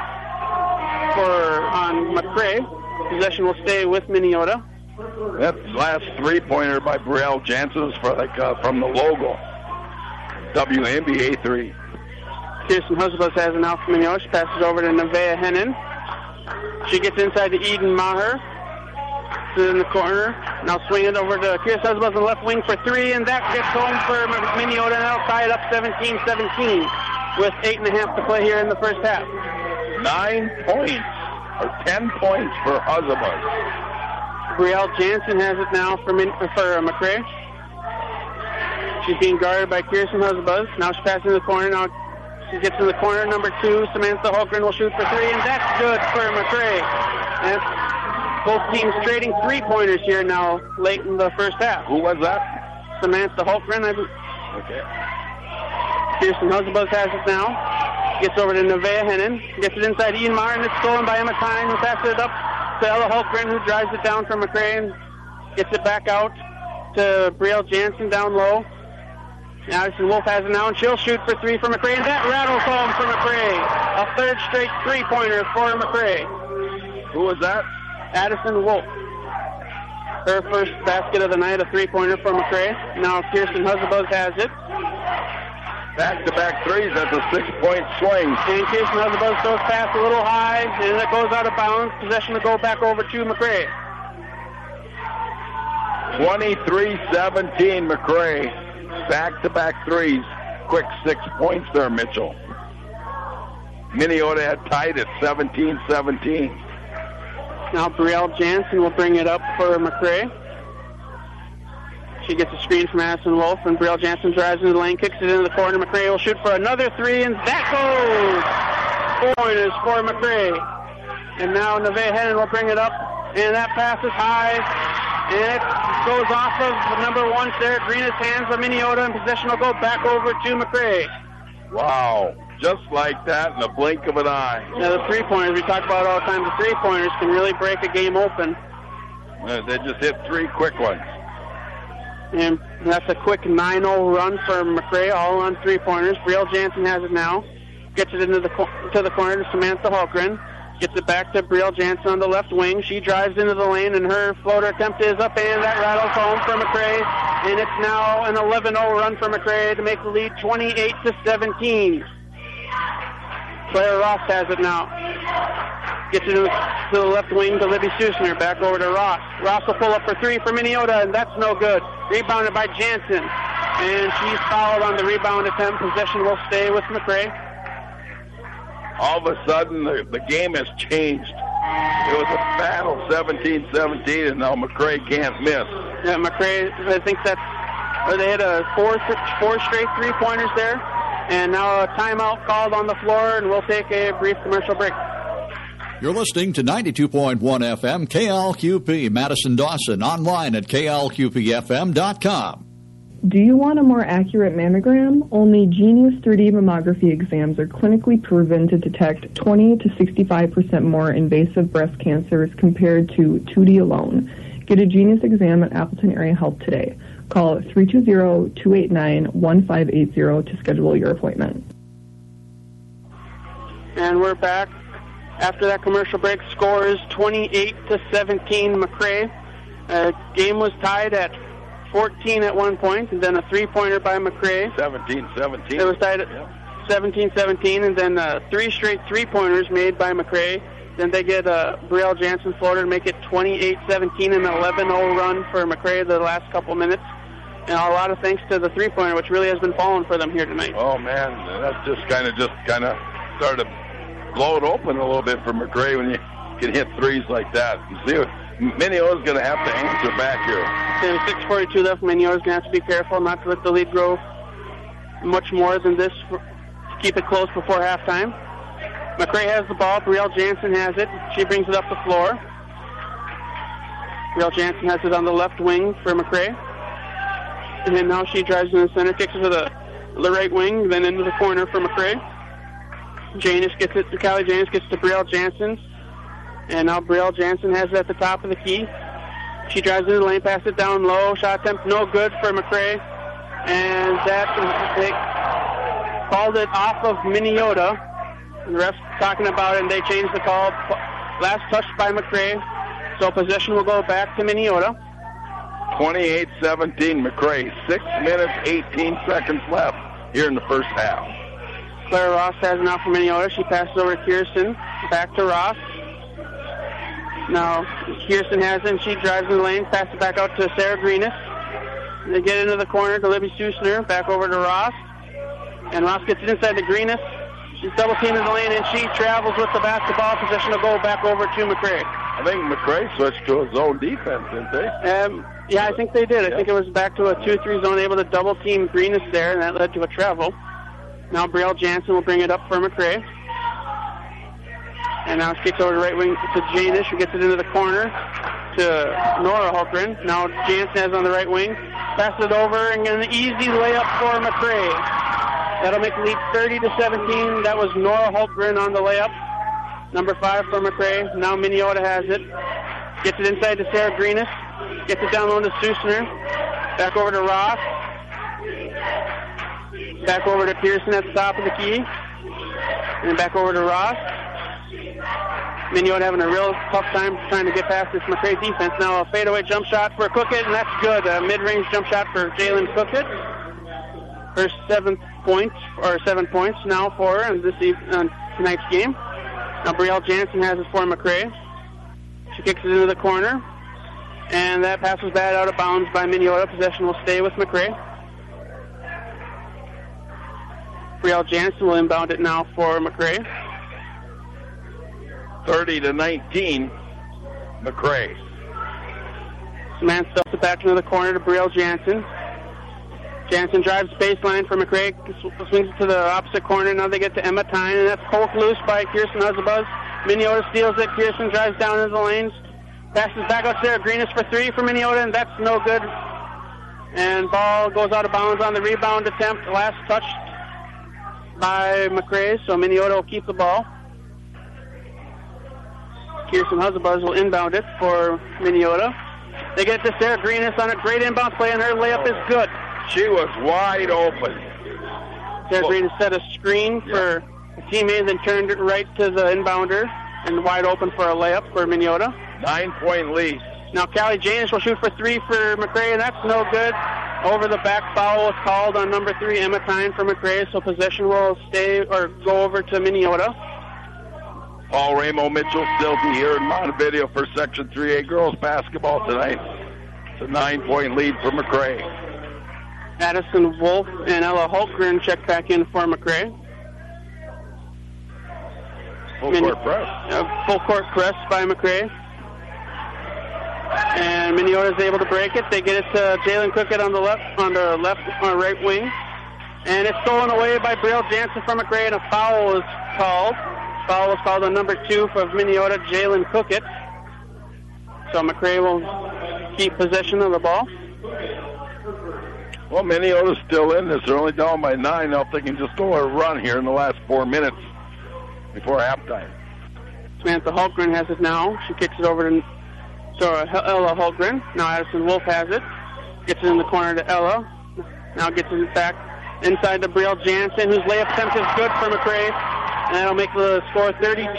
on McRae. Possession will stay with Minneota. That last three-pointer by Brielle Jansen is from the logo. WNBA 3. Kirsten Husbus has it now for Minneota. She passes over to Nevaeh Hennon. She gets inside to Eden Maher. In the corner. Now swing it over to Kirsten Husbus on the left wing for 3, and that gets home for Minneota, and that'll tie it up 17-17 with 8.5 to play here in the first half. 9 points, or 10 points for Husbus. Brielle Jansen has it now for McRae. She's being guarded by Kirsten Husbus. Now she's passing in the corner. Now she gets in the corner. Number 2, Samantha Holgren will shoot for 3, and that's good for McRae. And both teams trading three-pointers here now late in the first half. Who was that? Samantha Holgren. Okay. Kirsten Husbus has it now. Gets over to Nevaeh Hennon. Gets it inside Ian Maher, and it's stolen by Emma Tyne, who passes it up to Ella Holgren, who drives it down from McRae and gets it back out to Brielle Jansen down low. Addison Wolf has it now, and she'll shoot for 3 for McRae, and that rattles home for McRae. A third straight three-pointer for McRae. Who was that? Addison Wolf. Her first basket of the night, a three-pointer for McRae. Now Kirsten Husbus has it. Back-to-back threes, that's a 6-point swing. And Kirsten Husbus throws past a little high, and it goes out of bounds. Possession to go back over to McRae. 23-17 McRae. Back-to-back threes. Quick 6 points there, Mitchell. Minneota had tied at 17-17. Now Brielle Jansen will bring it up for McRae. She gets a screen from Addison Wolf, and Brielle Jansen drives into the lane, kicks it into the corner. McRae will shoot for another 3, and that goes! Pointers for McRae. And now Nevaeh Hennon will bring it up, and that pass is high, and it goes off of number 1, Sarah Green's hands for Minneota, and possession will go back over to McRae. Wow. Just like that in the blink of an eye. Now the three-pointers, we talk about all the time, the three-pointers can really break a game open. They just hit 3 quick ones. And that's a quick 9-0 run for McRae, all on three-pointers. Brielle Jansen has it now. Gets it into the corner to Samantha Holgren. Gets it back to Brielle Jansen on the left wing. She drives into the lane, and her floater attempt is up, and that rattles home for McRae. And it's now an 11-0 run for McRae to make the lead 28-17. Claire Ross has it now. Gets it to the left wing to Libby Susner. Back over to Ross. Ross will pull up for three for Minneota, and that's no good. Rebounded by Jansen. And she's fouled on the rebound attempt. Possession will stay with McRae. All of a sudden, the game has changed. It was a battle, 17-17, and now McRae can't miss. Yeah, McRae, I think they had a four straight three-pointers there. And now a timeout called on the floor, and we'll take a brief commercial break. You're listening to 92.1 FM, KLQP, Madison-Dawson, online at klqpfm.com. Do you want a more accurate mammogram? Only Genius 3D mammography exams are clinically proven to detect 20 to 65% more invasive breast cancers compared to 2D alone. Get a Genius exam at Appleton Area Health today. Call 320-289-1580 to schedule your appointment. And we're back. After that commercial break, score is 28-17 McRae. Game was tied at 14 at one point, and then a three-pointer by McRae. 17-17. It was tied at 17-17, and then three straight three-pointers made by McRae. Then they get Brielle Jansen floater to make it 28-17, an 11-0 run for McRae the last couple minutes. And a lot of thanks to the three-pointer, which really has been falling for them here tonight. Oh, man, that's just kind of started to blow it open a little bit for McRae when you can hit threes like that. You see, Minneota's going to have to answer back here. And 6:42 left. Minneota's going to have to be careful not to let the lead grow much more than this to keep it close before halftime. McRae has the ball. Brielle Jansen has it. She brings it up the floor. Brielle Jansen has it on the left wing for McRae. And then now she drives in the center, kicks it to the right wing, then into the corner for McRae. Callie Janis gets to Brielle Jansen. And now Brielle Jansen has it at the top of the key. She drives into the lane, passes it down low. Shot attempt no good for McRae. And they called it off of Minneota. And the refs talking about it, and they changed the call. Last touch by McRae. So possession will go back to Minneota. 28-17 McRae. 6 minutes, 18 seconds left here in the first half. Clara Ross has it now for Minneota. She passes over to Kirsten. Back to Ross. Now Kirsten has it, and she drives in the lane, passes it back out to Sarah Greenis. They get into the corner to Libby Susner. Back over to Ross. And Ross gets it inside to Greenis. She's double teamed in the lane, and she travels with the basketball. Possession will go back over to McRae. I think McRae switched to a zone defense, didn't they? Yeah, I think they did. I think it was back to a 2-3 zone, able to double team Greenis there, and that led to a travel. Now Brielle Jansen will bring it up for McRae. And now she kicks over to right wing to Janis, who gets it into the corner to Nora Hultgren. Now Jansen has on the right wing. Passes it over, and an easy layup for McRae. That'll make the lead 30-17. That was Nora Hultgren on the layup. Number 5 for McRae. Now Minneota has it. Gets it inside to Sarah Greenis. Gets it down low to Susner. Back over to Ross. Back over to Pearson at the top of the key. And then back over to Ross. Minneota having a real tough time trying to get past this McRae defense. Now a fadeaway jump shot for Cookett, and that's good. A mid-range jump shot for Jalen Cookett. Her 7 points now for her on tonight's game. Now Brielle Jansen has it for McRae. She kicks it into the corner, and that pass was bad, out of bounds by Minneota. Possession will stay with McRae. Brielle Jansen will inbound it now for McRae. 30-19, McRae. Man stuffs it back into the corner to Brielle Jansen. Jansen drives baseline for McRae, swings it to the opposite corner. Now they get to Emma Tyne, and that's poked loose by Kirsten Huzabuz. Minneota steals it. Kirsten drives down into the lanes. Passes back out to Sarah Greenis for 3 for Minneota, and that's no good. And ball goes out of bounds on the rebound attempt. Last touch by McRae, so Minneota will keep the ball. Kirsten Huzabuz will inbound it for Minneota. They get to Sarah Greenis on a great inbound play, and her layup is good. She was wide open. Sarah Greenis set a screen for a teammate, then turned it right to the inbounder, and wide open for a layup for Minneota. 9-point lead. Now Callie Janis will shoot for 3 for McRae, and that's no good. Over the back foul was called on number 3, Emma Tyne for McRae, so possession will stay or go over to Minneota. Paul Ramo Mitchell Stilty here in Montevideo for Section 3A girls basketball tonight. It's a 9-point lead for McRae. Addison Wolf and Ella Holtgren check back in for McRae. Full court press. Full court press by McRae. And Minneota is able to break it. They get it to Jalen Cookett on the right wing. And it's stolen away by Brielle Jansen from McRae, and a foul was called. Foul was called on number 2 for Minneota, Jalen Cookett. So McRae will keep possession of the ball. Well, Minneota's still in this. They're only down by 9. Now they can just go a run here in the last 4 minutes before halftime. Samantha Holtgren has it now. She kicks it over to Ella Holtgren. Now Addison Wolf has it. Gets it in the corner to Ella. Now gets it back inside to Brielle Jansen, whose layup attempt is good for McRae. And that'll make the score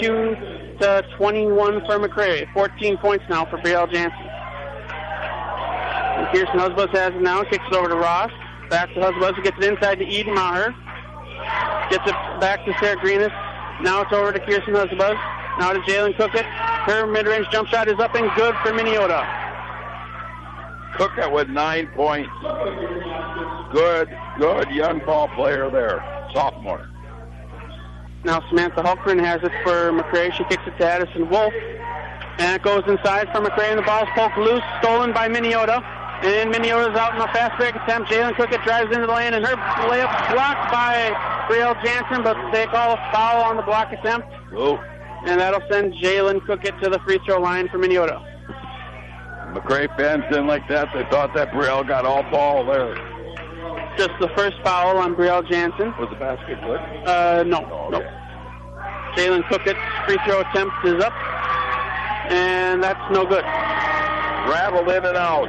32-21 for McRae. 14 points now for Brielle Jansen. And Kirsten Husbus has it now. Kicks it over to Ross. Back to Husbus, who gets it inside to Eden Maher. Gets it back to Sarah Greenis. Now it's over to Kirsten Husbus. Now to Jalen Cookett. Her mid-range jump shot is up and good for Minneota. Cookett with 9 points. Good young ball player there. Sophomore. Now Samantha Holtgren has it for McRae. She kicks it to Addison Wolf. And it goes inside for McRae, and the ball's poked loose, stolen by Minneota. And Minneota's out in a fast break attempt. Jalen Cookett drives into the lane, and her layup's blocked by Brielle Jansen, but they call a foul on the block attempt. Oh. And that'll send Jalen Cookett to the free throw line for Minneota. McRae fans didn't like that. They thought that Brielle got all ball there. Just the first foul on Brielle Jansen. Was the basket good? No. Jalen Cookett's free throw attempt is up, and that's no good. Rattled in and out.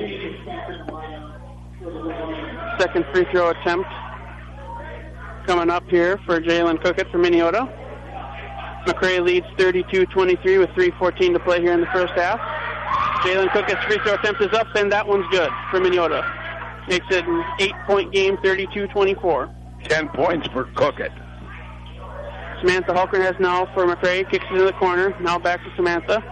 Second free throw attempt coming up here for Jalen Cookett for Minneota. McRae leads 32-23 with 3:14 to play here in the first half. Jalen Cookett's free throw attempt is up, and that one's good for Minneota. Makes it an 8-point game, 32-24. 10 points for Cookett. Samantha Holtgren has now for McRae. Kicks it in the corner. Now back to Samantha.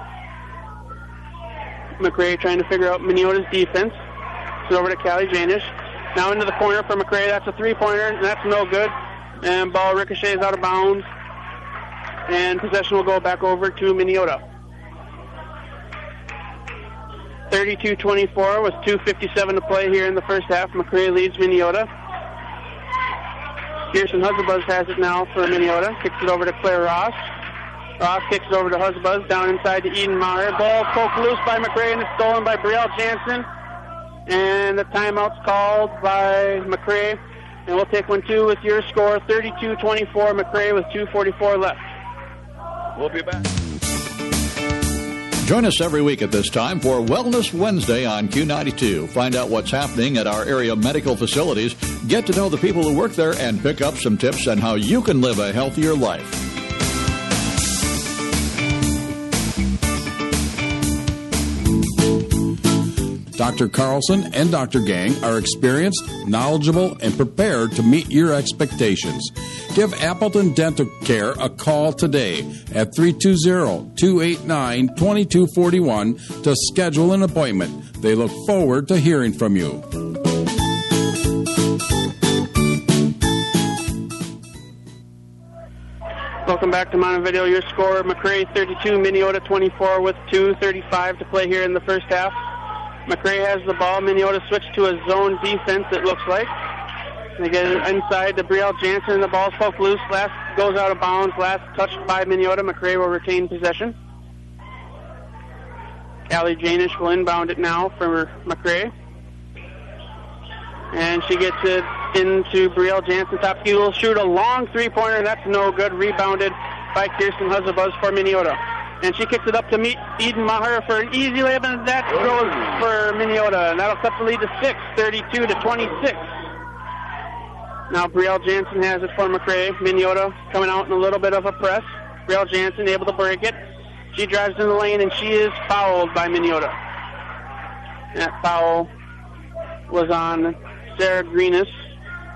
McRae trying to figure out Minneota's defense. It's over to Callie Janish. Now into the corner for McRae. That's a three-pointer, and that's no good. And ball ricochets out of bounds. And possession will go back over to Minneota. 32-24 with 2:57 to play here in the first half. McRae leads Minneota. Kirsten Husbuz has it now for Minneota. Kicks it over to Claire Ross. Ross kicks it over to Husbuz. Down inside to Eden Maher. Ball poked loose by McRae, and it's stolen by Brielle Jansen. And the timeout's called by McRae. And we'll take 1-2 with your score, 32-24, McRae with 2:44 left. We'll be back. Join us every week at this time for Wellness Wednesday on Q92. Find out what's happening at our area medical facilities, get to know the people who work there, and pick up some tips on how you can live a healthier life. Dr. Carlson and Dr. Gang are experienced, knowledgeable, and prepared to meet your expectations. Give Appleton Dental Care a call today at 320-289-2241 to schedule an appointment. They look forward to hearing from you. Welcome back to Montevideo. Your score, McRae 32, Minneota 24 with 2:35 to play here in the first half. McRae has the ball. Minneota switched to a zone defense, it looks like. They get it inside to Brielle Jansen, and the ball's poked loose. Last goes out of bounds. Last touched by Minneota. McRae will retain possession. Callie Janish will inbound it now for McRae. And she gets it into Brielle Jansen. Top key will shoot a long three-pointer. That's no good. Rebounded by Kirsten Husabuz for Minneota. And she kicks it up to meet Eden Maher for an easy layup, and that goes for Minneota. And that'll cut the lead to 6, 32-26. Now Brielle Jansen has it for McRae. Minneota coming out in a little bit of a press. Brielle Jansen able to break it. She drives in the lane, and she is fouled by Minneota. That foul was on Sarah Greenis.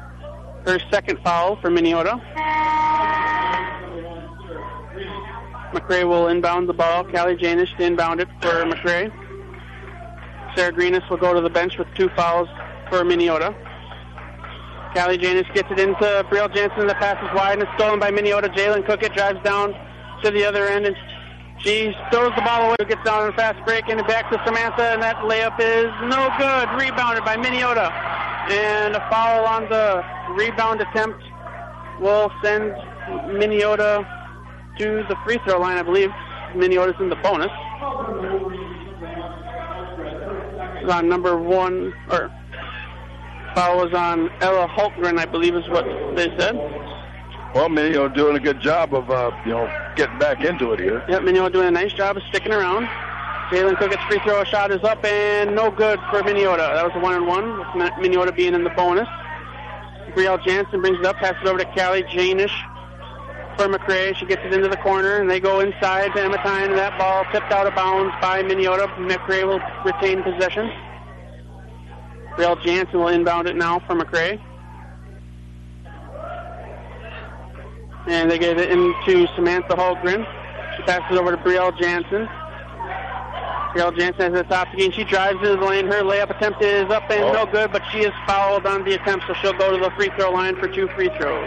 Her second foul for Minneota. McRae will inbound the ball. Callie Janish to inbound it for McRae. Sarah Greenis will go to the bench with 2 fouls for Minneota. Callie Janish gets it into Brielle Jansen. The pass is wide and it's stolen by Minneota. Jalen Cookett drives down to the other end and she throws the ball away. Gets down on a fast break and back to Samantha, and that layup is no good. Rebounded by Minneota. And a foul on the rebound attempt will send Minneota to the free throw line. I believe Minneota's in the bonus. On number 1, or foul was on Ella Holtgren, I believe is what they said. Well, Minneota doing a good job of, getting back into it here. Yep, Minneota doing a nice job of sticking around. Jalen Cookett's free throw shot is up and no good for Minneota. That was a 1-on-1, with Minneota being in the bonus. Brielle Jansen brings it up, passes it over to Callie Janish for McRae. She gets it into the corner, and they go inside to Emma Tyne, and that ball tipped out of bounds by Minneota. McRae will retain possession. Brielle Jansen will inbound it now for McRae. And they get it into Samantha Holmgren. She passes over to Brielle Jansen. Brielle Jansen has the top again. She drives into the lane. Her layup attempt is up and no good, but she is fouled on the attempt, so she'll go to the free throw line for 2 free throws.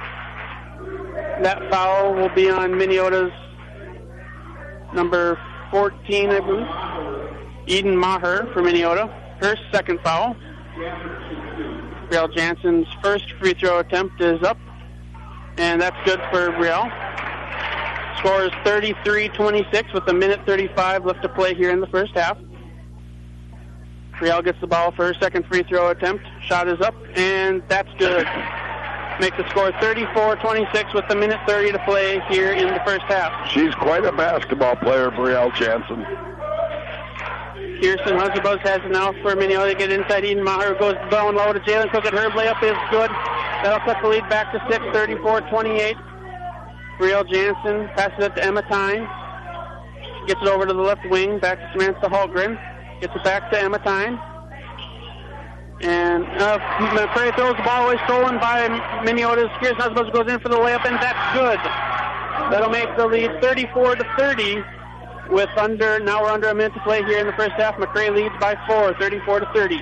That foul will be on Minneota's number 14, I believe. Eden Maher for Minneota. Her second foul. Brielle Jansen's first free throw attempt is up, and that's good for Brielle. Score is 33-26 with 1:35 left to play here in the first half. Brielle gets the ball for her second free throw attempt. Shot is up, and that's good. Make the score 34-26 with 1:30 to play here in the first half. She's quite a basketball player, Brielle Jansen. Kirsten Huzabuz has it now for Minneota. They get inside. Eden Maher goes down low to Jalen Cookett. Her layup is good. That'll cut the lead back to 6, 34-28. Brielle Jansen passes it to Emma Tyne. She gets it over to the left wing, back to Samantha Holmgren. Gets it back to Emma Tyne. And McRae throws the ball away, stolen by Minneota's. Kirsten Huzabuz goes in for the layup, and that's good. That'll make the lead 34-30. With now we're under a minute to play here in the first half. McRae leads by 4, 34-30.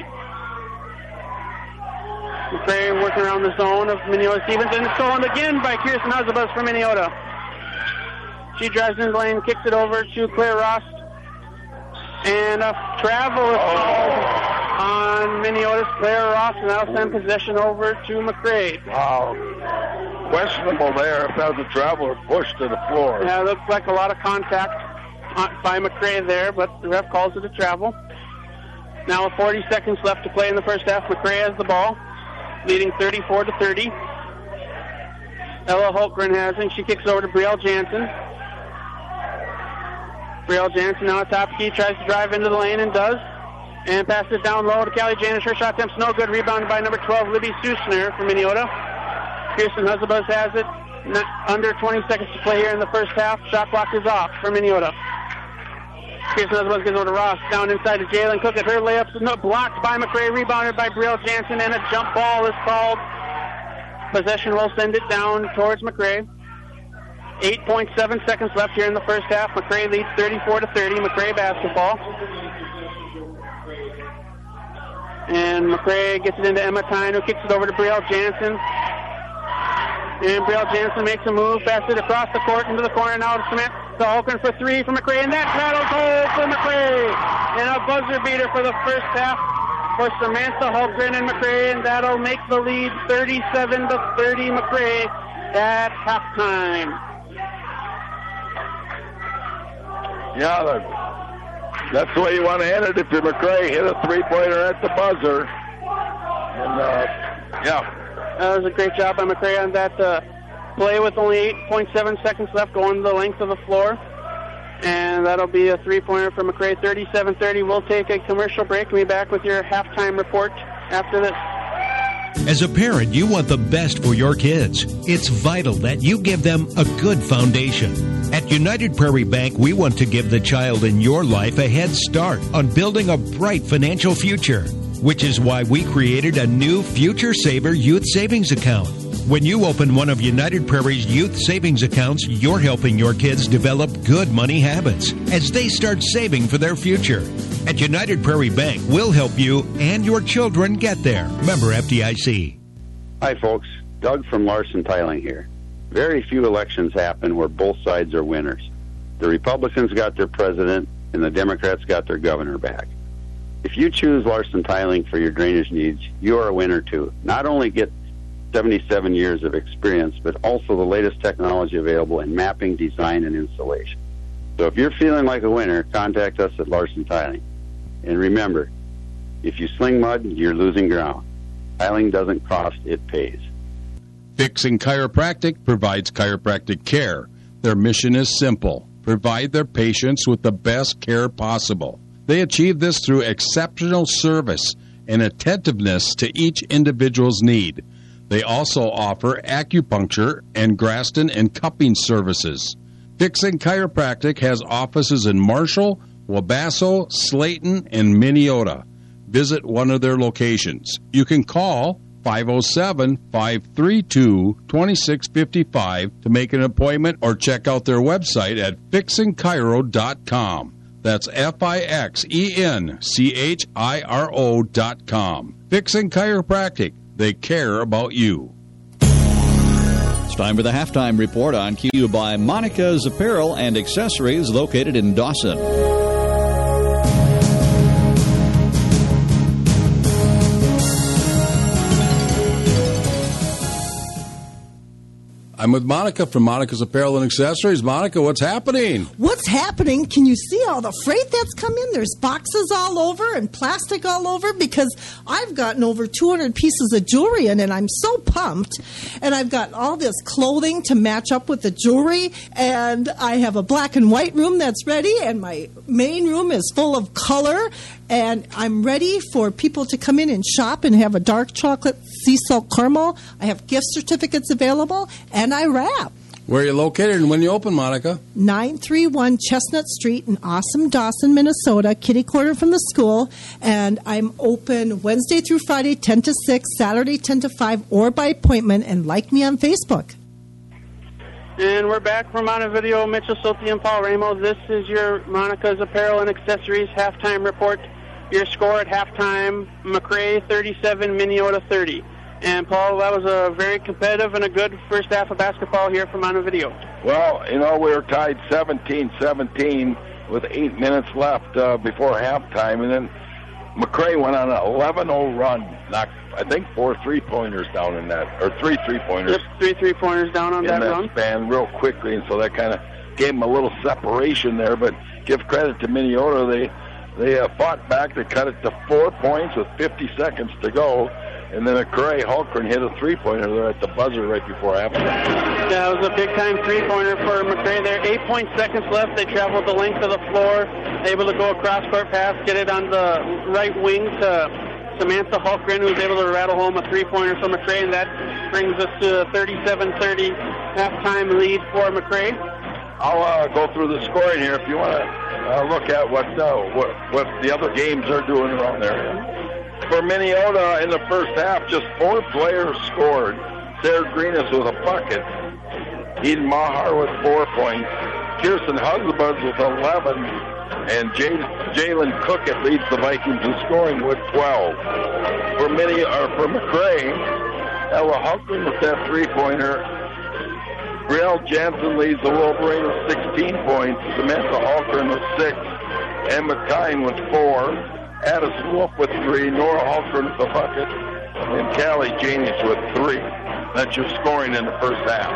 McRae working around the zone of Minneota Stevens, and it's stolen again by Kirsten Huzabuz for Minneota. She drives into the lane, kicks it over to Claire Ross, and a travel is called on Minneota's Claire Ross, and that'll send possession over to McRae. Wow. Questionable there if that was a travel or push to the floor. Yeah, it looks like a lot of contact by McRae there, but the ref calls it a travel. Now with 40 seconds left to play in the first half, McRae has the ball, leading 34-30. Ella Holtgren has it. She kicks it over to Brielle Jansen. Brielle Jansen now at top key, tries to drive into the lane and does. And passes it down low to Callie Janish. Her shot attempt's no good. Rebounded by number 12, Libby Susner for Minneota. Kirsten Huzabuz has it. Under 20 seconds to play here in the first half. Shot clock is off for Minneota. Kirsten Huzabuz gets over to Ross. Down inside to Jalen Cookett. Her layup's blocked by McRae. Rebounded by Brielle Jansen. And a jump ball is called. Possession will send it down towards McRae. 8.7 seconds left here in the first half. McRae leads 34-30. McRae basketball. And McRae gets it into Emma Tyne, who kicks it over to Brielle Jansen. And Brielle Jansen makes a move, passes it across the court into the corner now to Samantha Holmgren for 3 from McRae, and that rattles home for McRae. And a buzzer beater for the first half for Samantha Holmgren and McRae, and that'll make the lead 37-30 McRae at halftime. Yeah, that's the way you want to end it if you're McRae. Hit a three-pointer at the buzzer. And, yeah. That was a great job by McRae on that play with only 8.7 seconds left going the length of the floor. And that'll be a three-pointer for McRae, 37-30. We'll take a commercial break and be back with your halftime report after this. As a parent, you want the best for your kids. It's vital that you give them a good foundation. At United Prairie Bank, we want to give the child in your life a head start on building a bright financial future, which is why we created a new Future Saver Youth Savings Account. When you open one of United Prairie's youth savings accounts, you're helping your kids develop good money habits as they start saving for their future. At United Prairie Bank, we'll help you and your children get there. Member FDIC. Hi, folks. Doug from Larson Tiling here. Very few elections happen where both sides are winners. The Republicans got their president, and the Democrats got their governor back. If you choose Larson Tiling for your drainage needs, you are a winner, too. Not only get 77 years of experience, but also the latest technology available in mapping, design, and installation. So if you're feeling like a winner, contact us at Larson Tiling. And remember, if you sling mud, you're losing ground. Tiling doesn't cost, it pays. Fixing Chiropractic provides chiropractic care. Their mission is simple: provide their patients with the best care possible. They achieve this through exceptional service and attentiveness to each individual's need. They also offer acupuncture and Graston and cupping services. Fixing Chiropractic has offices in Marshall, Wabasso, Slayton, and Minneota. Visit one of their locations. You can call 507-532-2655 to make an appointment or check out their website at fixingchiro.com. That's FIXENCHIRO.com. Fixing Chiropractic. They care about you. It's time for the halftime report on cue by Monica's Apparel and Accessories located in Dawson. I'm with Monica from Monica's Apparel and Accessories. Monica, what's happening? What's happening? Can you see all the freight that's come in? There's boxes all over and plastic all over because I've gotten over 200 pieces of jewelry in, and I'm so pumped. And I've got all this clothing to match up with the jewelry, and I have a black and white room that's ready, and my main room is full of color. And I'm ready for people to come in and shop and have a dark chocolate sea salt caramel. I have gift certificates available, and I wrap. Where are you located and when you open, Monica? 931 Chestnut Street in Awesome, Dawson, Minnesota, kitty corner from the school. And I'm open Wednesday through Friday, 10 to 6, Saturday, 10 to 5, or by appointment. And like me on Facebook. And we're back from Montevideo, Mitchell Silty and Paul Ramos. This is your Monica's Apparel and Accessories halftime report. Your score at halftime, McRae 37, Minneota 30. And, Paul, that was a very competitive and a good first half of basketball here from Montevideo. Well, we were tied 17-17 with 8 minutes left before halftime, and then McRae went on an 11-0 run, knocked, I think, 4 3-pointers down in that, or 3 3-pointers. Yep, 3 3-pointers down on that run. Span real quickly, and so that kind of gave them a little separation there, but give credit to Minneota. They fought back. They cut it to 4 points with 50 seconds to go. And then McRae Hultgren hit a 3-pointer there at the buzzer right before halftime. Yeah, it was a big-time 3-pointer for McRae there. 8 seconds left. They traveled the length of the floor, able to go a cross-court pass, get it on the right wing to Samantha Hultgren, who was able to rattle home a 3-pointer for McRae, and that brings us to a 37-30 halftime lead for McRae. I'll go through the scoring here if you want to look at what the other games are doing around there. For Minneota in the first half, just 4 players scored. Sarah Greenis with a bucket. Eden Maher with 4 points. Kirsten Husbuds with 11. And Jalen Cookett leads the Vikings in scoring with 12. For McRae, Ella Hultgren with that 3-pointer. Brielle Jansen leads the Wolverine with 16 points. Samantha Hultgren with 6. Emma Kine with 4. Addison Wolf with 3. Nora Hultgren with a bucket. And Callie Janice with 3. That's your scoring in the first half.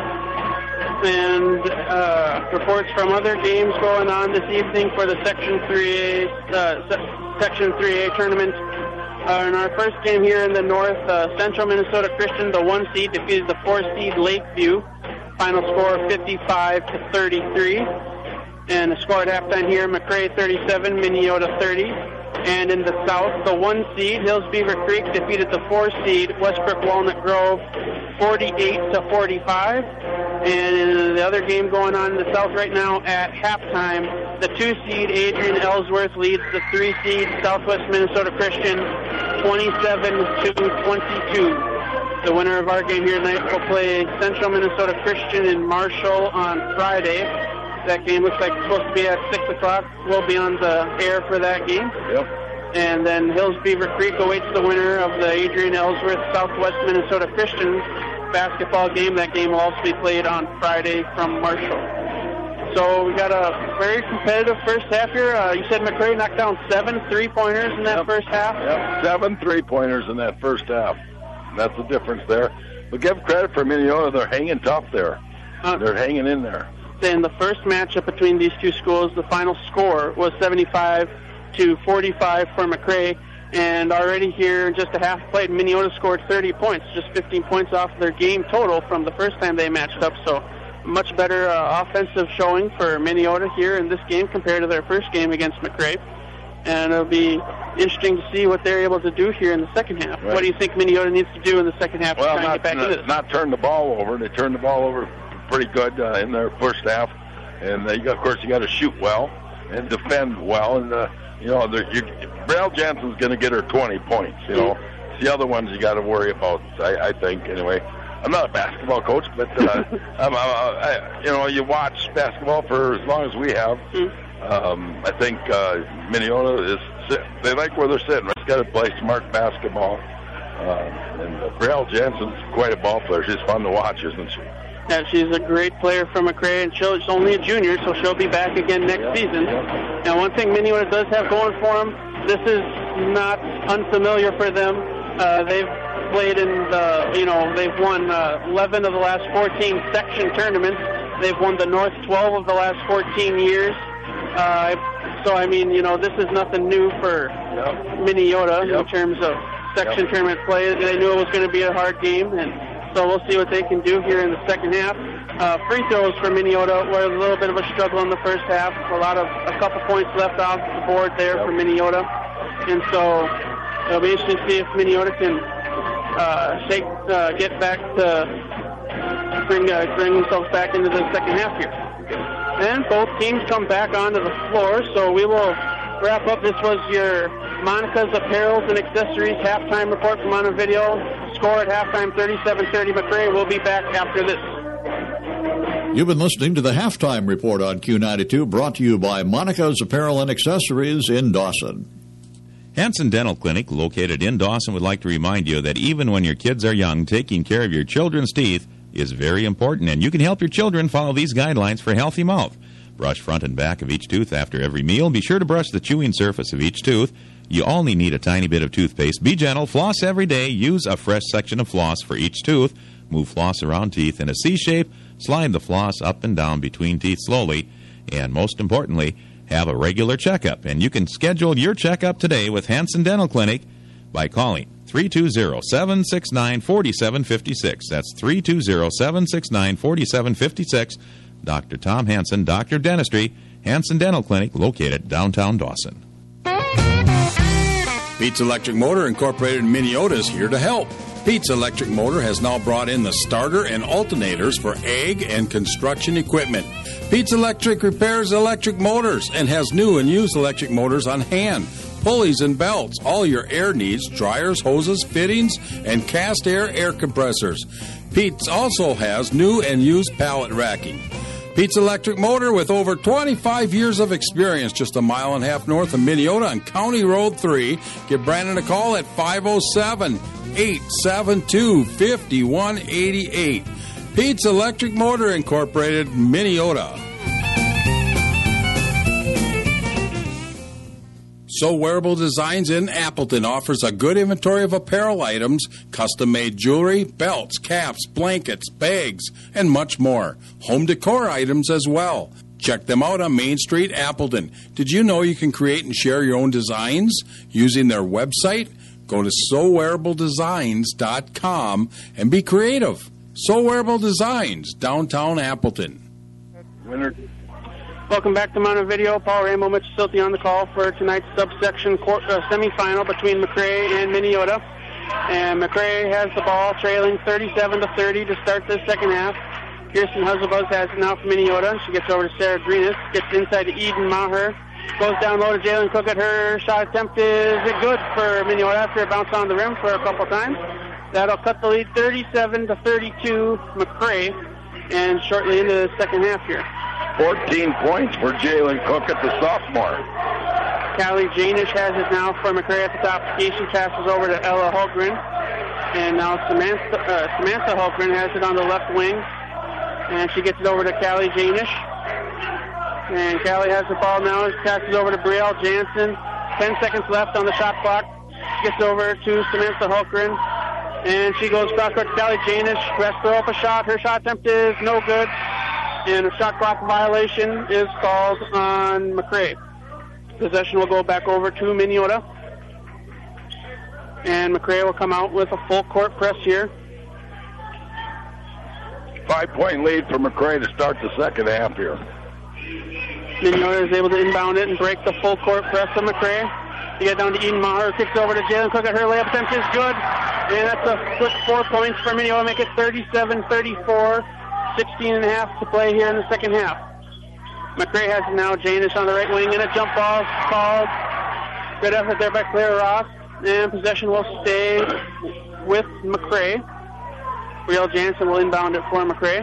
And reports from other games going on this evening for the Section 3A tournament. In our first game here in the north, Central Minnesota Christian, the 1 seed, defeated the 4 seed Lakeview. Final score 55-33. And the score at halftime here, McRae 37, Minneota 30. And in the south, the 1 seed, Hills Beaver Creek, defeated the 4 seed Westbrook Walnut Grove 48-45. And in the other game going on in the south right now at halftime, the 2 seed Adrian Ellsworth leads the 3 seed Southwest Minnesota Christian 27-22. The winner of our game here tonight will play Central Minnesota Christian in Marshall on Friday. That game looks like it's supposed to be at 6 o'clock. We'll be on the air for that game. Yep. And then Hills Beaver Creek awaits the winner of the Adrian Ellsworth Southwest Minnesota Christian basketball game. That game will also be played on Friday from Marshall. So we got a very competitive first half here. You said McRae knocked down 7 3-pointers in that first half? Yep, 7 3-pointers in that first half. That's the difference there. But give credit for Minneota. They're hanging tough there. They're hanging in there. In the first matchup between these two schools, the final score was 75-45 for McRae. And already here, in just a half played, Minneota scored 30 points, just 15 points off their game total from the first time they matched up. So much better offensive showing for Minneota here in this game compared to their first game against McRae. And it'll be interesting to see what they're able to do here in the second half. Right. What do you think Minneota needs to do in the second half to try and get back into this? Not turn the ball over. They turned the ball over pretty good in their first half. And, of course, you got to shoot well and defend well. And, Braille Jansen's going to get her 20 points, It's the other ones you got to worry about, I think, anyway. I'm not a basketball coach, but you watch basketball for as long as we have. I think Minneota they like where they're sitting. It's got to play smart basketball. And Braille Jansen's quite a ball player. She's fun to watch, isn't she? Yeah, she's a great player from McRae, and she's only a junior, so she'll be back again next season. Now, one thing Minneota does have going for them, this is not unfamiliar for them. They've played in they've won 11 of the last 14 section tournaments. They've won the North 12 of the last 14 years. This is nothing new for Minneota in terms of section tournament play. They knew it was going to be a hard game, and so we'll see what they can do here in the second half. Free throws for Minneota were a little bit of a struggle in the first half. A couple points left off the board there for Minneota, and so it'll be interesting to see if Minneota can get back to bring themselves back into the second half here. And both teams come back onto the floor, so we will wrap up. This was your Monica's Apparels and Accessories halftime report from On Video. Score at halftime 37-30 McRae. We'll be back after this. You've been listening to the halftime report on Q92, brought to you by Monica's Apparel and Accessories in Dawson. Hanson Dental Clinic, located in Dawson, would like to remind you that even when your kids are young, taking care of your children's teeth is very important, and you can help your children follow these guidelines for a healthy mouth. Brush front and back of each tooth after every meal. Be sure to brush the chewing surface of each tooth. You only need a tiny bit of toothpaste. Be gentle. Floss every day. Use a fresh section of floss for each tooth. Move floss around teeth in a C shape. Slide the floss up and down between teeth slowly. And most importantly, have a regular checkup. And you can schedule your checkup today with Hanson Dental Clinic by calling 320-769-4756. That's 320-769-4756. Dr. Tom Hanson, Dr. Dentistry, Hanson Dental Clinic, located downtown Dawson. Pete's Electric Motor Incorporated in Minneota is here to help. Pete's Electric Motor has now brought in the starter and alternators for ag and construction equipment. Pete's Electric repairs electric motors and has new and used electric motors on hand, pulleys and belts, all your air needs, dryers, hoses, fittings, and cast air compressors. Pete's also has new and used pallet racking. Pete's Electric Motor, with over 25 years of experience, just a mile and a half north of Minneota on County Road 3. Give Brandon a call at 507-872-5188. Pete's Electric Motor Incorporated, Minneota. So Wearable Designs in Appleton offers a good inventory of apparel items, custom-made jewelry, belts, caps, blankets, bags, and much more. Home decor items as well. Check them out on Main Street, Appleton. Did you know you can create and share your own designs using their website? Go to SoWearableDesigns.com and be creative. So Wearable Designs, downtown Appleton. Winner. Welcome back to Mountain Video. Paul Rainbow, Mitch Silty on the call for tonight's subsection semifinal between McRae and Minneota. And McRae has the ball, trailing 37-30 to start this second half. Kirsten Huzzelbuzz has it now for Minneota. She gets over to Sarah Greenis, gets inside to Eden Maher, goes down low to Jalen Cook at her shot attempt is good for Minneota after it bounced on the rim for a couple times. That'll cut the lead 37-32 McRae, and shortly into the second half here. 14 points for Jalen Cook at the sophomore. Callie Janish has it now for McRae at the top of the key. She passes over to Ella Holgren. And now Samantha Holgren has it on the left wing. And she gets it over to Callie Janish. And Callie has the ball now. She passes over to Brielle Jansen. 10 seconds left on the shot clock. She gets over to Samantha Holgren. And she goes across to Callie Janish. Rests throw up a shot. Her shot attempt is no good. And a shot clock violation is called on McRae. Possession will go back over to Minnesota. And McRae will come out with a full court press here. 5-point lead for McRae to start the second half here. Minnesota is able to inbound it and break the full court press of McRae. You get down to Eden Maher, kicks over to Jalen Cook. Her layup attempt is good. And that's a quick 4 points for Minnesota. Make it 37-34. 16 and a half to play here in the second half. McRae has it now. Janish on the right wing, and a jump ball called. Good effort there by Claire Ross. And possession will stay with McRae. Brielle Jansen will inbound it for McRae.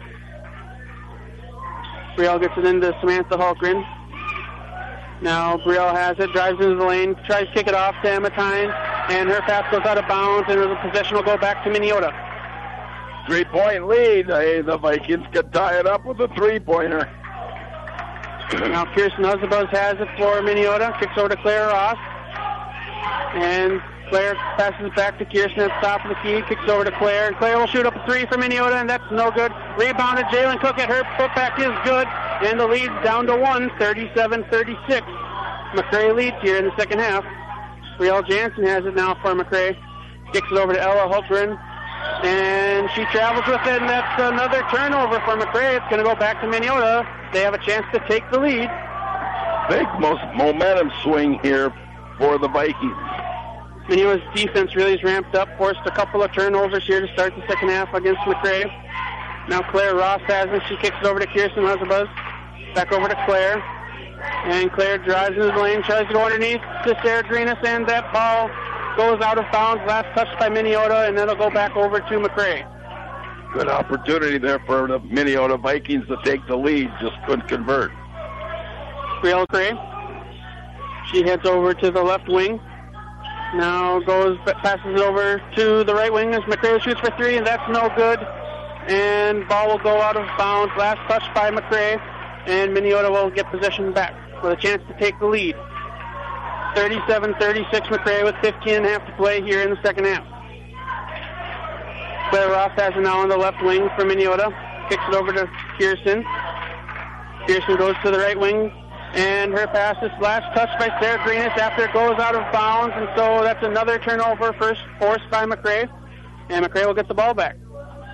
Brielle gets it into Samantha Holgren. Now Brielle has it, drives into the lane, tries to kick it off to Emma Tyne, and her pass goes out of bounds, and the possession will go back to Minnesota. 3-point lead. Hey, the Vikings could tie it up with a three-pointer. Now Kirsten Husabuz has it for Minnesota. Kicks over to Claire Ross. And Claire passes it back to Kirsten at the top of the key. Kicks over to Claire. And Claire will shoot up a three for Minnesota, and that's no good. Rebounded Jalen Cook at her. Putback is good. And the lead's down to 1, 37-36. McRae leads here in the second half. Brielle Jansen has it now for McRae. Kicks it over to Ella Holgren. And she travels with it, and that's another turnover for McRae. It's going to go back to Minnesota. They have a chance to take the lead. Big momentum swing here for the Vikings. Minnesota's defense really is ramped up, forced a couple of turnovers here to start the second half against McRae. Now Claire Ross has it. She kicks it over to Kirsten Husabuz. Back over to Claire. And Claire drives into the lane, tries to go underneath to Sarah Greenis, and that ball goes out of bounds. Last touch by Minnesota, and then it'll go back over to McRae. Good opportunity there for the Minnesota Vikings to take the lead. Just couldn't convert. Brielle McRae. She heads over to the left wing. Now passes it over to the right wing as McRae shoots for three, and that's no good. And ball will go out of bounds. Last touch by McRae, and Minnesota will get possession back with a chance to take the lead. 37-36 McRae with 15 and a half to play here in the second half. Claire Ross has it now on the left wing for Minnesota. Kicks it over to Pearson. Pearson goes to the right wing, and her pass is last touched by Sarah Greenis after it goes out of bounds, and so that's another turnover first forced by McRae, and McRae will get the ball back.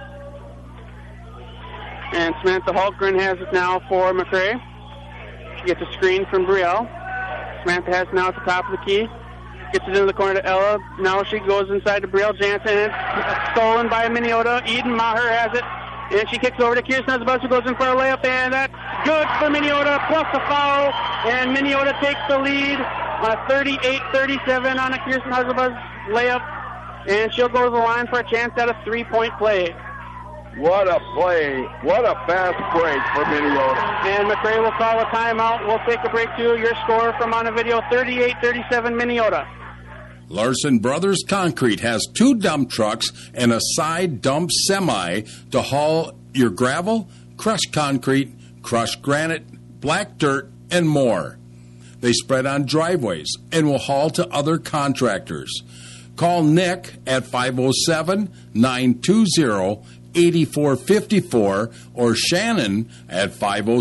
And Samantha Holgren has it now for McRae. She gets a screen from Brielle. Samantha has it now at the top of the key. Gets it into the corner to Ella. Now she goes inside to Brielle Jansen. It's stolen by Minnesota. Eden Maher has it. And she kicks over to Kirsten Husabuz, who goes in for a layup. And that's good for Minnesota, plus a foul. And Minnesota takes the lead 38-37 on a Kirsten Husabuz layup. And she'll go to the line for a chance at a three-point play. What a play. What a fast break for Minnesota. And McRae will call a timeout. We'll take a break too. Your score from on a video, 38-37 Minnesota. Larson Brothers Concrete has 2 dump trucks and a side dump semi to haul your gravel, crushed concrete, crushed granite, black dirt, and more. They spread on driveways and will haul to other contractors. Call Nick at 507-920-8454 or Shannon at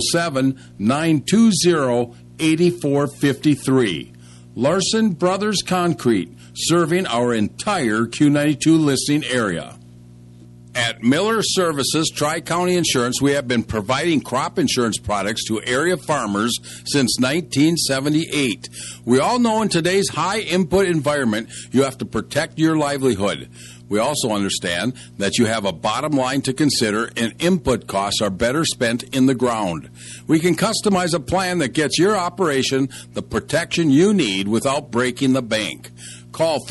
507-920-8453. Larson Brothers Concrete, serving our entire Q92 listening area. At Miller Services Tri-County Insurance, we have been providing crop insurance products to area farmers since 1978. We all know in today's high input environment, you have to protect your livelihood. We also understand that you have a bottom line to consider, and input costs are better spent in the ground. We can customize a plan that gets your operation the protection you need without breaking the bank. Call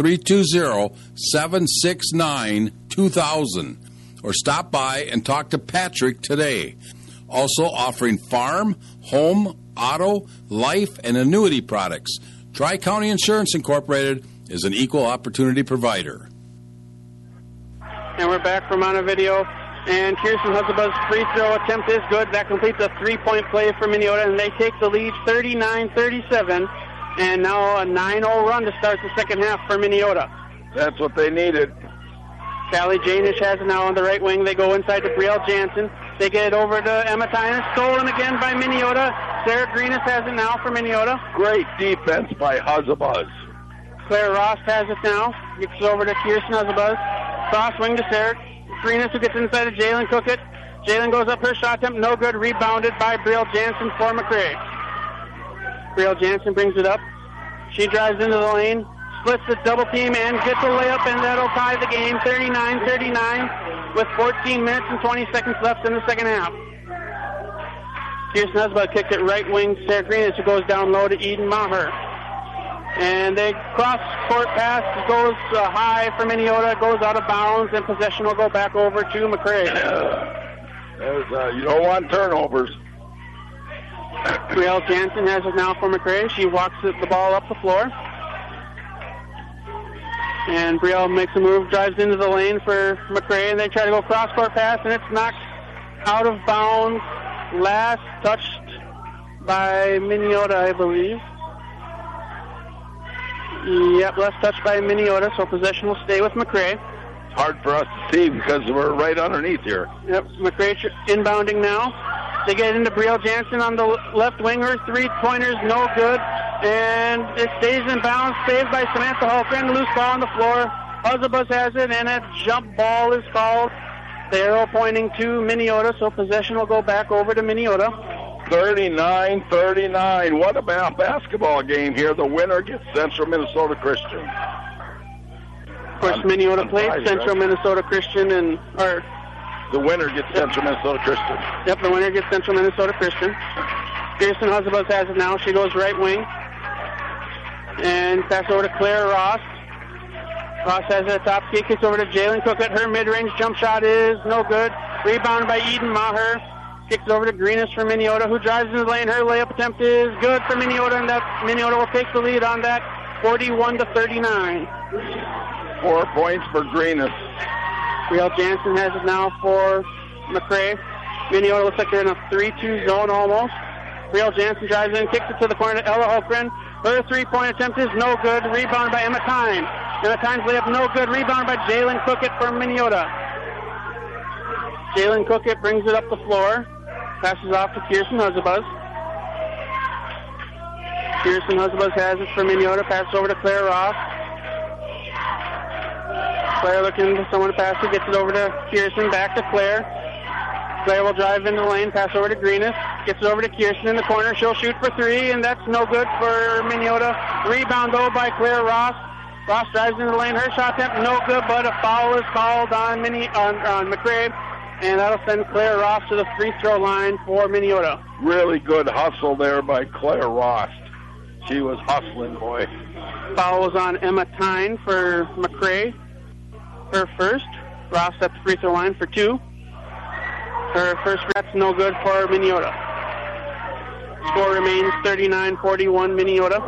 320-769-2000 or stop by and talk to Patrick today. Also offering farm, home, auto, life, and annuity products. Tri-County Insurance Incorporated is an equal opportunity provider. And we're back from Montevideo. And Kirsten Husabuz's free throw attempt is good. That completes a three-point play for Minneota, and they take the lead 39-37. And now a 9-0 run to start the second half for Minneota. That's what they needed. Callie Janish has it now on the right wing. They go inside to Brielle Jansen. They get it over to Emma Tynan. Stolen again by Minneota. Sarah Greenis has it now for Minneota. Great defense by Husabuz. Claire Ross has it now. Gets it over to Kirsten Husabuz. Cross wing to Sarah Greenis, who gets inside to Jalen Cookett. Jalen goes up her shot attempt. No good. Rebounded by Brielle Jansen for McCray. Brielle Jansen brings it up. She drives into the lane. Splits the double team and gets a layup, and that'll tie the game 39-39 with 14 minutes and 20 seconds left in the second half. Kirsten Husband kicked it right wing to Sarah Greenis, who goes down low to Eden Maher. And they cross-court pass goes high for Minneota, goes out of bounds, and possession will go back over to McCray. You don't want turnovers. Brielle Jansen has it now for McCray. She walks the ball up the floor. And Brielle makes a move, drives into the lane for McCray, and they try to go cross-court pass, and it's knocked out of bounds. Last touched by Minneota, I believe. Yep, last touched by Minneota, so possession will stay with McCray. It's hard for us to see because we're right underneath here. Yep, McCray inbounding now. They get into Brielle Jansen on the left wing. Her three-pointer's no good. And it stays in bounds, saved by Samantha Hulkren. Loose ball on the floor. Husabuz has it, and a jump ball is called. The arrow pointing to Minneota, so possession will go back over to Minneota. 39-39. What about basketball game here? The winner gets Central Minnesota Christian. Of course, Minneota played Central Minnesota Christian, or the winner gets Central Minnesota Christian. Yep, the winner gets Central Minnesota Christian. Kirsten Husabuz has it now. She goes right wing. And pass over to Claire Ross. Ross has it at top key. Kicks over to Jalen Cookett. Her mid-range jump shot is no good. Rebounded by Eden Maher. Kicks it over to Greenis for Minneota, who drives into the lane. Her layup attempt is good for Minneota, and that Minneota will take the lead on that 41-39. 4 points for Greenis. Brielle Jansen has it now for McCray. Minneota looks like they're in a 3-2 zone almost. Brielle Jansen drives in, kicks it to the corner to Ella Hulkren. Her three-point attempt is no good. Rebounded by Emma Tyne. Emma Tyne's layup no good. Rebounded by Jalen Cookett for Minneota. Jalen Cookett brings it up the floor. Passes off to Kirsten Husabuz. Kirsten Husabuz has it for Minneota. Passes over to Claire Ross. Claire looking for someone to pass it. Gets it over to Kirsten. Back to Claire. Claire will drive into the lane. Pass over to Greenis. Gets it over to Kirsten in the corner. She'll shoot for three, and that's no good for Minneota. Rebound, though, by Claire Ross. Ross drives into the lane. Her shot attempt no good, but a foul is called on McCray. And that'll send Claire Ross to the free throw line for Minneota. Really good hustle there by Claire Ross. She was hustling, boy. Foul was on Emma Tyne for McCray. Her first. Ross at the free throw line for two. Her first rat's no good for Minneota. Score remains 39-41 Minneota.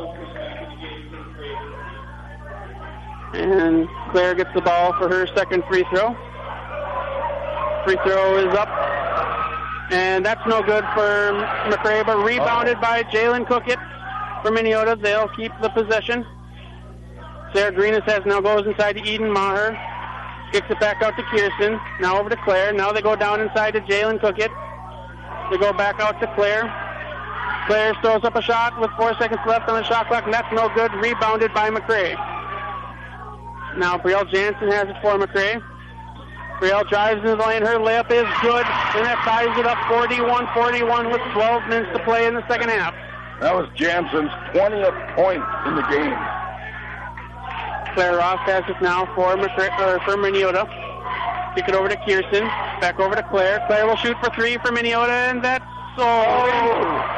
And Claire gets the ball for her second free throw. Free throw is up. And that's no good for McCray, but rebounded by Jalen Cookett for Minneota. They'll keep the possession. Sarah Greenis goes inside to Eden Maher. Kicks it back out to Kirsten. Now over to Claire. Now they go down inside to Jalen Cookett. They go back out to Claire. Claire throws up a shot with 4 seconds left on the shot clock, and that's no good. Rebounded by McCray. Now Brielle Jansen has it for McCray. Brielle drives into the lane. Her layup is good, and that ties it up 41-41 with 12 minutes to play in the second half. That was Jansen's 20th point in the game. Claire Ross has it now for Minneota. Kick it over to Kirsten. Back over to Claire. Claire will shoot for three for Minneota, and that's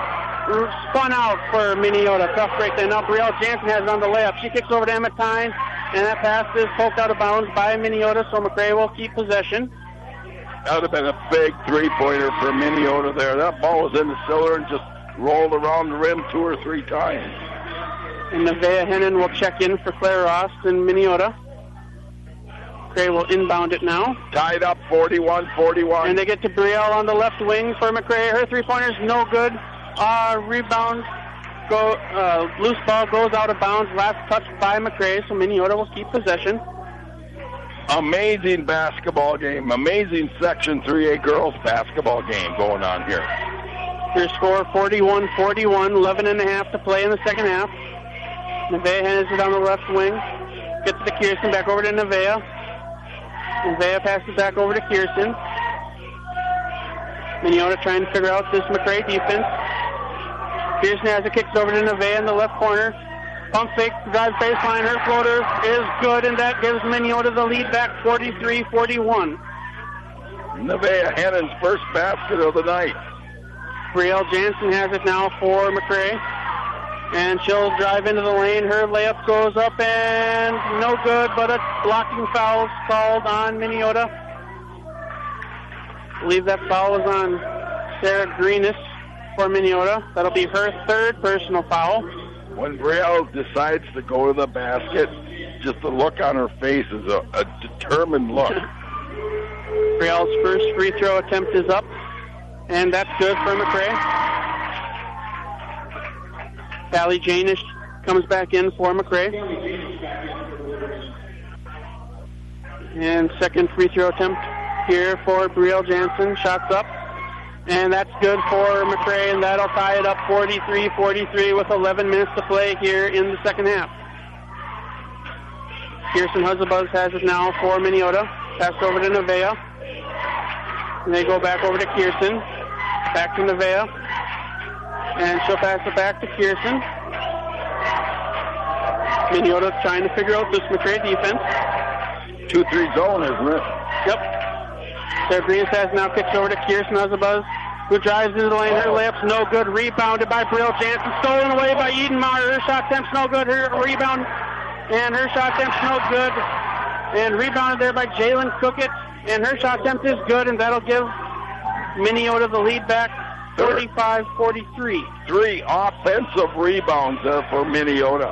spun out for Minneota. Tough break there. Now Brielle Jansen has it on the layup. She kicks over to Emma Tyne, and that pass is poked out of bounds by Minneota, so McRae will keep possession. That would have been a big three-pointer for Minneota there. That ball was in the cylinder and just rolled around the rim 2 or 3 times. And Nevaeh Hennon will check in for Claire Ross in Minneota. McRae will inbound it now. Tied up 41-41. And they get to Brielle on the left wing for McRae. Her three-pointer's no good. Rebound. Loose ball goes out of bounds. Last touch by McRae, so Minneota will keep possession. Amazing basketball game. Amazing Section 3A girls basketball game going on here. Your score 41-41, 11 and a half to play in the second half. Nevaeh has it on the left wing. Gets to Kirsten, back over to Nevaeh. Nevaeh passes back over to Kirsten. Minneota trying to figure out this McRae defense. Kirsten has it, kicks over to Nevaeh in the left corner. Pump fake, drives baseline. Her floater is good, and that gives Minneota the lead back 43-41. Nevaeh Hennon's first basket of the night. Brielle Jansen has it now for McRae. And she'll drive into the lane. Her layup goes up and no good, but a blocking foul is called on Minneota. I believe that foul is on Sarah Greenis for Minneota. That'll be her third personal foul. When Brielle decides to go to the basket, just the look on her face is a determined look. Brielle's first free throw attempt is up, and that's good for McRae. Callie Janish comes back in for McRae. And second free throw attempt here for Brielle Jansen. Shots up. And that's good for McRae, and that'll tie it up 43-43 with 11 minutes to play here in the second half. Kirsten Huzabuz has it now for Minneota. Pass over to Nevaeh. And they go back over to Kirsten. Back to Nevaeh. And she'll pass it back to Kirsten. Minneota trying to figure out this McRae defense. 2-3 zone, isn't it? Yep. Sarah Greenis has now kicks over to Kirsten Huzabuz, who drives into the lane. Her layup's no good. Rebounded by Brielle Jansen. Stolen away by Eden Maher. Her shot attempt's no good. Her rebound and her shot attempt's no good. And rebounded there by Jalen Cookett. And her shot attempt is good, and that'll give Minneota the lead back 45-43. 3 offensive rebounds there for Minneota.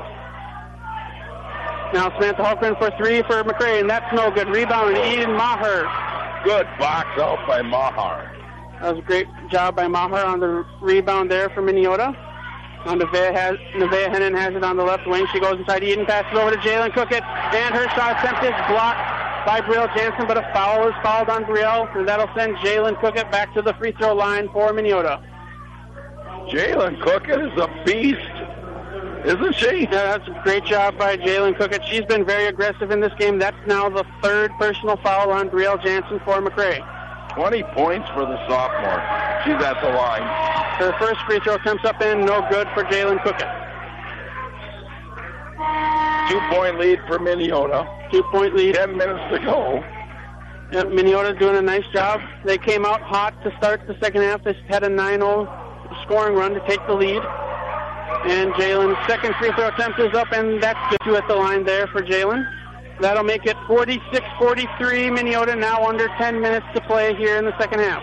Now Samantha Holgren for 3 for McRae, and that's no good. Rebound, Eden Maher. Good box out by Maher. That was a great job by Maher on the rebound there for Minneota. Now Nevaeh Hennon has it on the left wing. She goes inside Eden, passes over to Jalen Cookett, and her shot attempt is blocked by Brielle Jansen, but a foul is called on Brielle, and that'll send Jalen Cookett back to the free throw line for Minneota. Jalen Cookett is a beast, isn't she? Yeah, that's a great job by Jalen Cookett. She's been very aggressive in this game. That's now the third personal foul on Brielle Jansen for McRae. 20 points for the sophomore. She's at the line. Her first free throw comes up in, no good for Jalen Cookett. 2-point lead for Minneota. 2-point lead. 10 minutes to go. Yep, Minneota's doing a nice job. They came out hot to start the second half. They had a 9-0 scoring run to take the lead. And Jalen's second free throw attempt is up, and that's good. 2 at the line there for Jalen. That'll make it 46-43. Minneota now under 10 minutes to play here in the second half.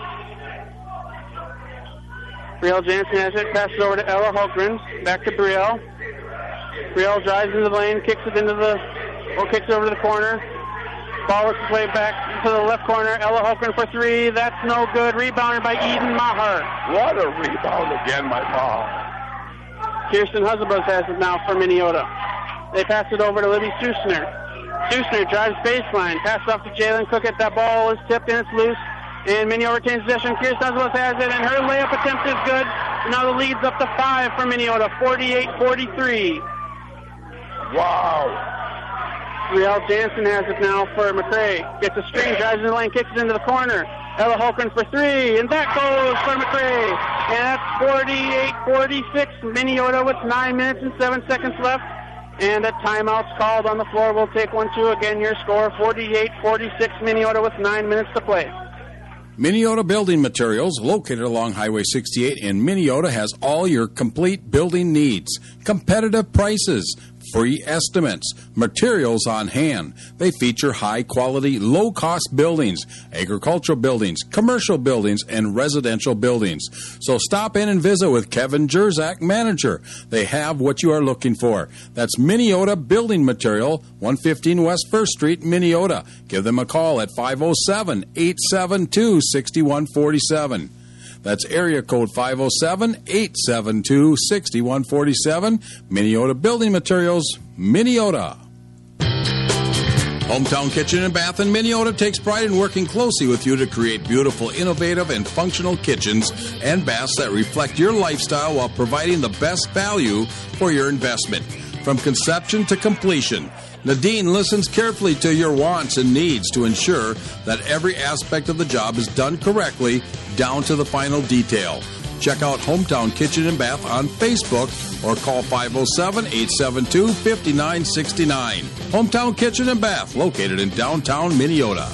Brielle Jansen has it, passes over to Ella Holgren. Back to Brielle. Brielle drives into the lane, kicks it over to the corner. Ball works its way back to the left corner. Ella Holgren for 3. That's no good. Rebounded by Eden Maher. What a rebound again by Maher. Kirsten Huzabuz has it now for Minneota. They pass it over to Libby Susner. Susner drives baseline. Pass off to Jalen Cookett. That ball is tipped and it's loose. And Minneota retains possession. Kirsten Huzabuz has it, and her layup attempt is good. Now the lead's up to 5 for Minneota, 48-43. Wow. Brielle Jansen has it now for McRae. Gets a screen, drives in the lane, kicks it into the corner. Ella Holgren for 3, and that goes for McRae. And that's 48-46. Minneota with 9 minutes and 7 seconds left. And a timeout's called on the floor. We'll take 1-2. Again, your score 48-46. Minneota with 9 minutes to play. Minneota Building Materials, located along Highway 68 in Minneota, has all your complete building needs. Competitive prices, free estimates, materials on hand. They feature high-quality, low-cost buildings, agricultural buildings, commercial buildings, and residential buildings. So stop in and visit with Kevin Jerzak, manager. They have what you are looking for. That's Minneota Building Material, 115 West 1st Street, Minneota. Give them a call at 507-872-6147. That's area code 507-872-6147. Minneota Building Materials, Minneota. Hometown Kitchen and Bath in Minneota takes pride in working closely with you to create beautiful, innovative, and functional kitchens and baths that reflect your lifestyle while providing the best value for your investment. From conception to completion, Nadine listens carefully to your wants and needs to ensure that every aspect of the job is done correctly, down to the final detail. Check out Hometown Kitchen and Bath on Facebook or call 507-872-5969. Hometown Kitchen and Bath, located in downtown Minneota.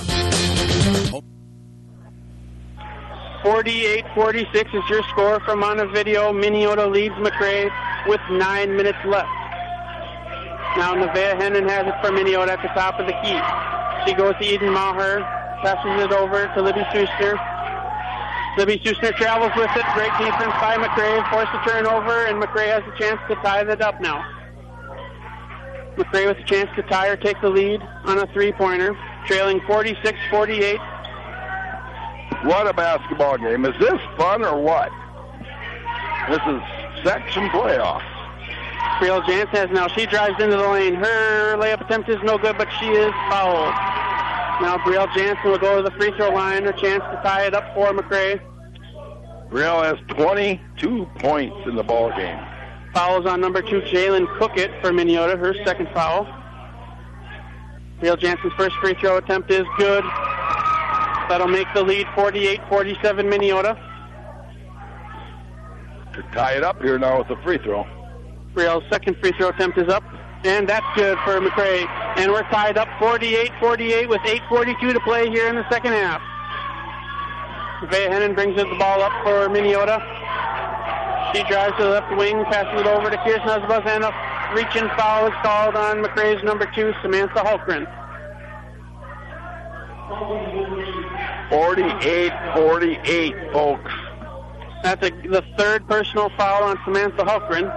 48-46 is your score from Montevideo. Minneota leads McRae with 9 minutes left. Now Nevaeh Hennon has it for Minneota at the top of the key. She goes to Eden Maher, passes it over to Libby Susner. Libby Susner travels with it. Great defense by McRae. Forced a turnover, and McRae has a chance to tie that up now. McRae with a chance to tie or take the lead on a three-pointer, trailing 46-48. What a basketball game. Is this fun or what? This is section playoffs. Brielle Jansen has now. She drives into the lane. Her layup attempt is no good, but she is fouled. Now Brielle Jansen will go to the free throw line. Her chance to tie it up for McRae. Brielle has 22 points in the ball game. Fouls on number 2, Jalen Cookett for Minneota. Her second foul. Brielle Jansen's first free throw attempt is good. That'll make the lead 48-47 Minneota. To tie it up here now with the free throw. Brielle's second free throw attempt is up, and that's good for McRae. And we're tied up 48-48 with 8:42 to play here in the second half. Nevaeh Hennon brings the ball up for Minneota. She drives to the left wing, passes it over to Kirsten Husbus, and a reach-in foul is called on McRae's number 2, Samantha Hulkren. 48-48, folks. That's the third personal foul on Samantha Hulkren.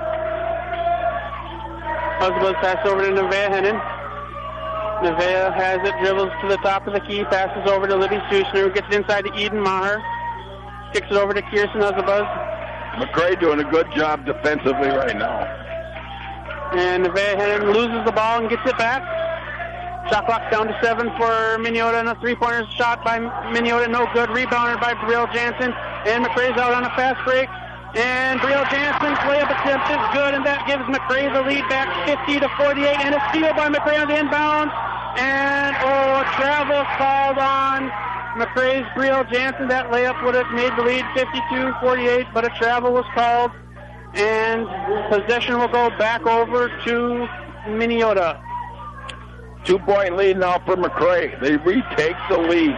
Husbus passes over to Nevaeh Hennon. Nevaeh has it, dribbles to the top of the key, passes over to Libby Susner, gets it inside to Eden Maher, kicks it over to Kirsten Husbus. McRae doing a good job defensively right now. And Nevaeh Hennon loses the ball and gets it back. Shot clock down to 7 for Minneota, and a three-pointer shot by Minneota, no good. Rebounded by Brielle Jansen, and McRae's out on a fast break. And Brielle Jansen's layup attempt is good, and that gives McRae the lead back 50-48, and a steal by McRae on the inbound. And, a travel called on McRae's Brielle Jansen. That layup would have made the lead 52-48, but a travel was called, and possession will go back over to Minneota. 2-point lead now for McRae. They retake the lead.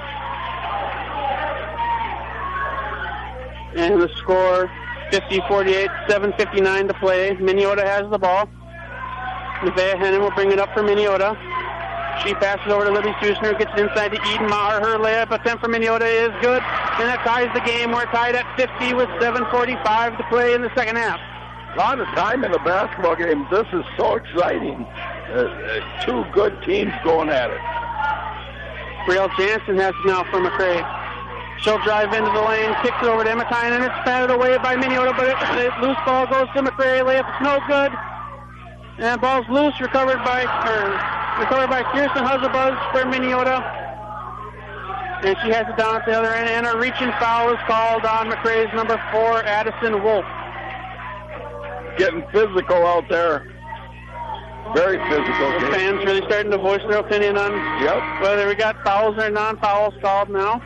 And the score, 50-48, 7:59 to play. Minneota has the ball. Nevaeh Hennon will bring it up for Minneota. She passes over to Libby Susner, gets it inside to Eden Maher. Her layup attempt for Minneota is good, and that ties the game. We're tied at 50 with 7:45 to play in the second half. A lot of time in the basketball game. This is so exciting. Two good teams going at it. Brielle Jansen has it now for McRae. She'll drive into the lane, kicks it over to Emma Tynan, and it's batted away by Minneota, but the loose ball goes to McRae. Layup is no good. And ball's loose, recovered by Kirsten Husbus for Minneota. And she has it down at the other end, and a reaching foul is called on McRae's number 4, Addison Wolf. Getting physical out there. Very physical. The fans really starting to voice their opinion on whether we got fouls or non-fouls called now.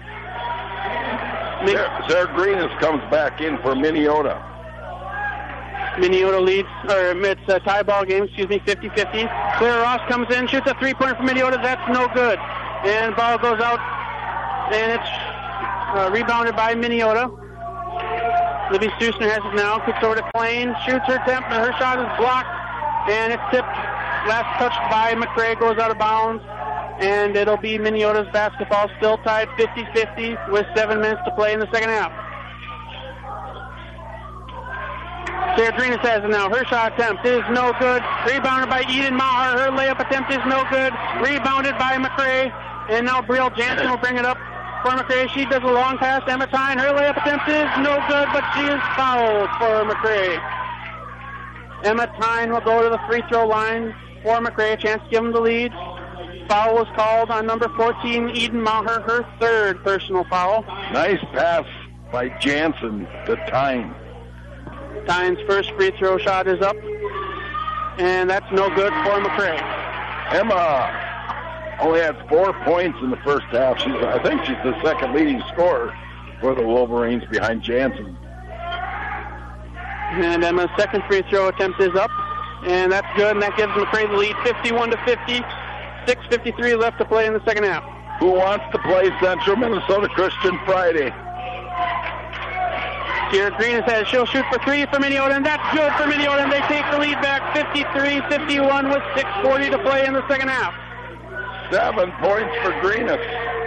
Sarah Greenis comes back in for Minneota. Minneota leads, or it's a tie ball game, 50-50. Claire Ross comes in, shoots a three-pointer for Minneota. That's no good. And ball goes out, and it's Rebounded by Minneota. Libby Stusner has it now. Kicks over to Klein. Shoots her attempt. Her shot is blocked. And it's tipped. Last touch by McRae. Goes out of bounds. And it'll be Minneota's basketball. Still tied 50-50 with 7 minutes to play in the second half. Sarah Greenis has it now. Her shot attempt is no good. Rebounded by Eden Maher. Her layup attempt is no good. Rebounded by McRae. And now Brielle Jansen will bring it up for McRae. She does a long pass to Emma Tyne. Her layup attempt is no good, but she is fouled for McRae. Emma Tyne will go to the free throw line for McRae. A chance to give them the lead. Foul was called on number 14, Eden Maher, her 3rd personal foul. Nice pass by Jansen to Tyne. Tyne's first free throw shot is up, and that's no good for McRae. Emma only had 4 points in the first half. I think she's the 2nd leading scorer for the Wolverines behind Jansen. And Emma's 2nd free throw attempt is up, and that's good, and that gives McRae the lead 51-50. 6:53 left to play in the second half. Who wants to play Central Minnesota Christian Friday? Sierra Green says she'll shoot for 3 for Minneota, and that's good for Minneota, and they take the lead back 53-51 with 6:40 to play in the second half. 7 points for Greenis.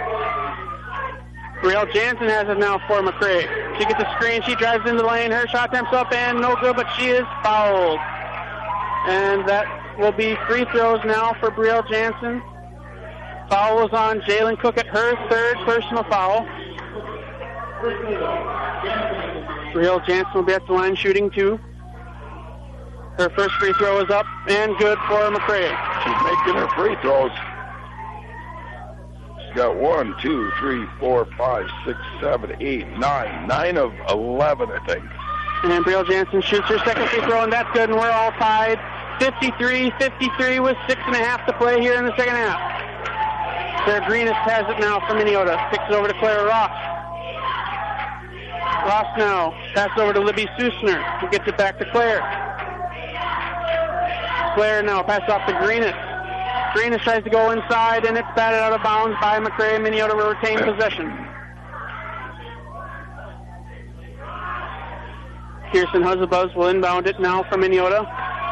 Brielle Jansen has it now for McRae. She gets a screen, she drives into the lane, her shot attempt's up and no good, but she is fouled. And that will be free throws now for Brielle Jansen. Foul was on Jalen Cook at her 3rd personal foul. Brielle Jansen will be at the line shooting 2. Her first free throw is up and good for McRae. She's making her free throws. She's got 1, 2, 3, 4, 5, 6, 7, 8, 9. 9 of 11, I think. And Brielle Jansen shoots her 2nd free throw, and that's good, and we're all tied 53-53 with 6.5 to play here in the second half. Sarah Greenis has it now for Minneota. Kicks it over to Clara Ross. Ross now. Pass over to Libby Susner, who gets it back to Claire. Claire now. Pass off to Greenis. Greenis tries to go inside, and it's batted out of bounds by McRae. Minneota will retain possession. Kirsten Huzabuz will inbound it now for Minneota.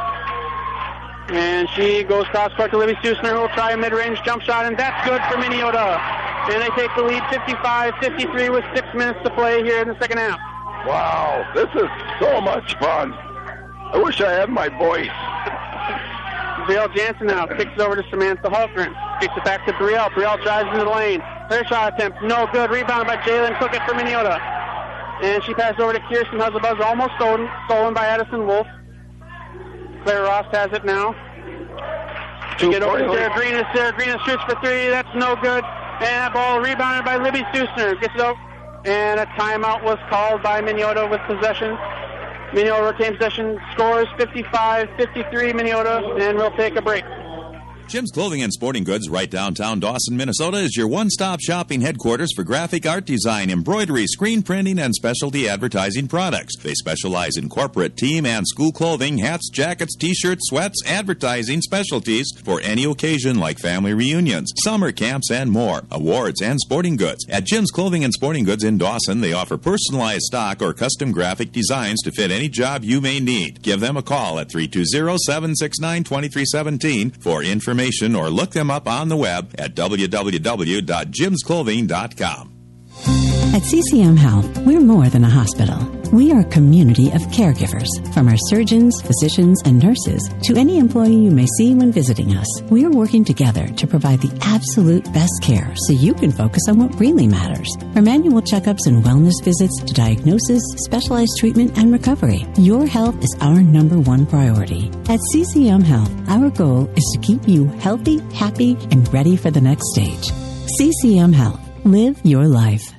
And she goes cross-court to Libby Susner, who will try a mid-range jump shot, and that's good for Minneota. And they take the lead 55-53 with 6 minutes to play here in the second half. Wow, this is so much fun. I wish I had my voice. Brielle Jansen now kicks it over to Samantha Hultgren. Kicks it back to Brielle. Brielle drives into the lane. Her shot attempt, no good. Rebounded by Jalen Cook for Minneota. And she passed over to Kirsten Huzabuz, almost stolen by Addison Wolf. Claire Ross has it now. To get over to Sarah Greenis. Sarah Greenis shoots for 3. That's no good. And that ball rebounded by Libby Susner. Gets it up. And a timeout was called by Minneota with possession. Minneota retains possession. Scores 55-53 Minneota. And we'll take a break. Jim's Clothing and Sporting Goods, right downtown Dawson, Minnesota, is your one-stop shopping headquarters for graphic art design, embroidery, screen printing, and specialty advertising products. They specialize in corporate, team, and school clothing, hats, jackets, t-shirts, sweats, advertising specialties for any occasion like family reunions, summer camps, and more. Awards and sporting goods. At Jim's Clothing and Sporting Goods in Dawson, they offer personalized stock or custom graphic designs to fit any job you may need. Give them a call at 320-769-2317 for information or look them up on the web at www.jimsclothing.com. At CCM Health, we're more than a hospital. We are a community of caregivers, from our surgeons, physicians, and nurses to any employee you may see when visiting us. We are working together to provide the absolute best care so you can focus on what really matters. From annual checkups and wellness visits to diagnosis, specialized treatment, and recovery, your health is our #1 priority. At CCM Health, our goal is to keep you healthy, happy, and ready for the next stage. CCM Health. Live your life.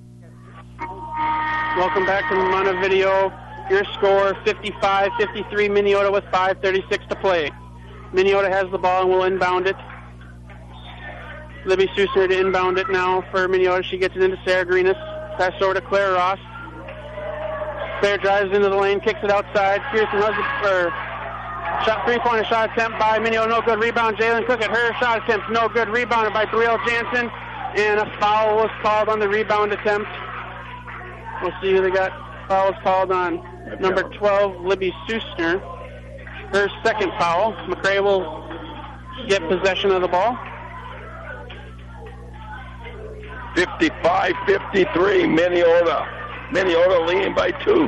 Welcome back to Montevideo. Your score, 55-53 Minneota with 5:36 to play. Minneota has the ball and will inbound it. Libby Susner to inbound it now for Minneota. She gets it into Sarah Greenis. Pass over to Claire Ross. Claire drives into the lane, kicks it outside. Kirsten Huzabuz, three-pointer shot attempt by Minneota, no good. Rebound, Jalen Cook at her shot attempt, no good. Rebounded by Brielle Jansen, and a foul was called on the rebound attempt. We'll see who they got. Fouls called on number 12, Libby Susner. Her second foul. McRae will get possession of the ball. 55-53, Minneota. Minneota leading by 2.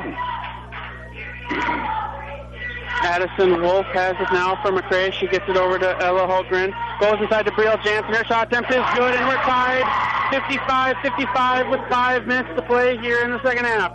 Addison Wolf has it now for McRae. She gets it over to Ella Holgren. Goes inside to Brielle Jansen. Her shot attempt is good, and we're tied 55-55 with 5 minutes to play here in the second half.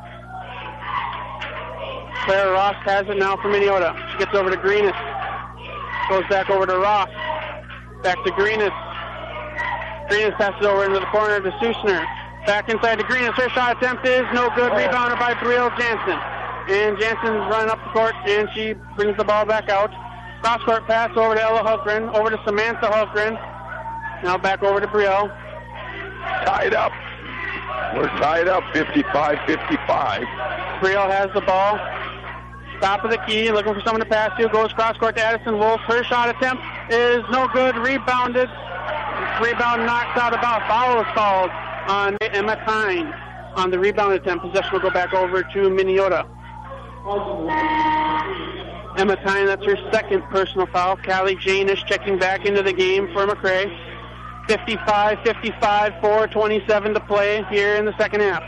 Claire Ross has it now for Minneota. She gets over to Greenis. Goes back over to Ross. Back to Greenis. Greenis passes over into the corner to Susner. Back inside to Greenis. Her shot attempt is no good. Rebounded by Brielle Jansen. And Jansen's running up the court, and she brings the ball back out. Cross-court pass over to Ella Hultgren, over to Samantha Hultgren. Now back over to Brielle. Tied up. We're tied up, 55-55. Brielle has the ball. Top of the key, looking for someone to pass to. Goes cross-court to Addison Wolf. Her shot attempt is no good. Rebounded. Rebound knocks out about. Foul is called on Emma Tyne. On the rebound attempt, possession will go back over to Minneota. Emma Tyne, that's her second personal foul. Callie Janish checking back into the game for McRae. 55-55, 4:27 to play here in the second half.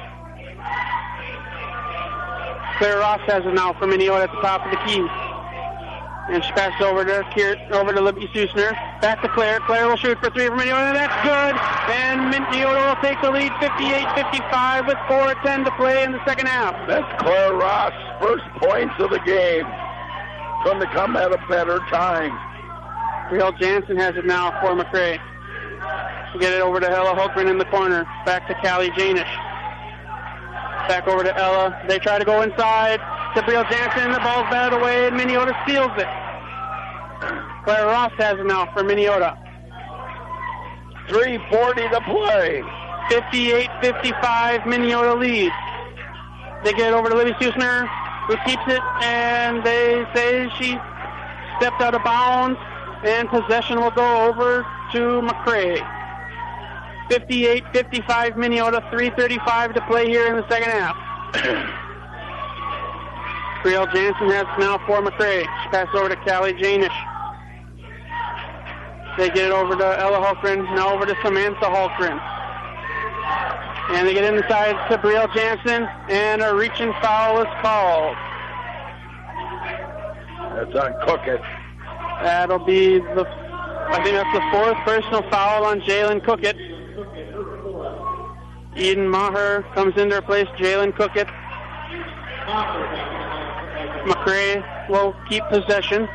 Claire Ross has it now for Minneota at the top of the key. And she passes over to Libby Susner. Back to Claire. Claire will shoot for 3 for Minneota. That's good. And Minneota will take the lead 58-55 with 4:10 to play in the second half. That's Claire Ross' first points of the game. Couldn't have come at a better time. Brielle Jansen has it now for McRae. She'll get it over to Ella Hultgren in the corner. Back to Callie Janish. Back over to Ella. They try to go inside to Brielle Jansen. The ball's batted away, and Minneota steals it. Claire Ross has it now for Minneota. 3:40 to play. 58-55, Minneota lead. They get it over to Libby Susner, who keeps it, and they say she stepped out of bounds, and possession will go over to McRae. 58-55 Minneota, 3:35 to play here in the second half. Brielle Jansen has now for McRae. She passes over to Callie Janish. They get it over to Ella Hultgren, now over to Samantha Hultgren. And they get inside to Brielle Jansen, and a reaching foul is called. That's on Cookett. That'll be I think that's the 4th personal foul on Jalen Cookett. Eden Maher comes in to replace Jalen Cookett. McRae will keep possession.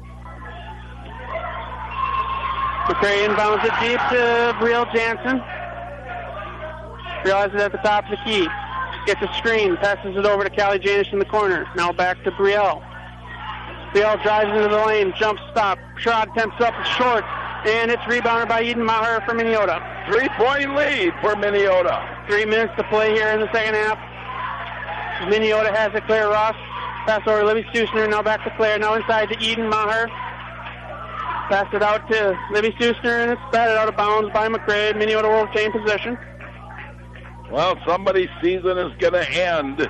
McRae inbounds it deep to Brielle Jansen. Brielle has it at the top of the key. Gets a screen, passes it over to Callie Janish in the corner. Now back to Brielle. Brielle drives into the lane, jump stop, shot attempts up short, and it's rebounded by Eden Maher for Minneota. 3-point lead for Minneota. 3 minutes to play here in the second half. Minneota has it. Claire Ross. Pass over to Libby Susner. Now back to Claire. Now inside to Eden Maher. Pass it out to Libby Susner, and it's batted out of bounds by McRae. Minneota will retain possession. Well, somebody's season is going to end.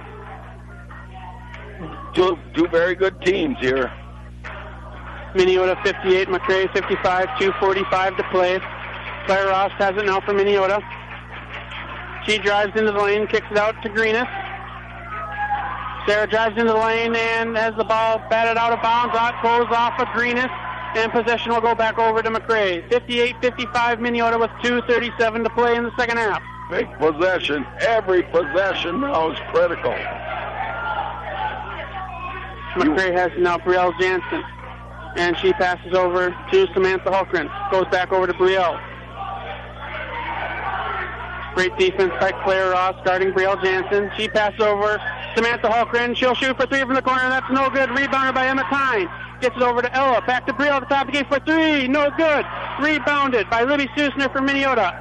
Two very good teams here. Minneota 58, McRae 55, 2:45 to play. Claire Ross has it now for Minneota. She drives into the lane, kicks it out to Greenis. Sarah drives into the lane and has the ball batted out of bounds. Goes off of Greenis, and possession will go back over to McRae. 58-55 Minneota with 2:37 to play in the second half. Big possession. Every possession now is critical. McRae has now Brielle Jansen, and she passes over to Samantha Hultgren. Goes back over to Brielle. Great defense by Claire Ross guarding Brielle Jansen. She passes over Samantha Hultgren. She'll shoot for 3 from the corner. That's no good. Rebounded by Emma Tyne. Gets it over to Ella. Back to Brielle at the top of the game for 3. No good. Rebounded by Libby Susner for Minneota.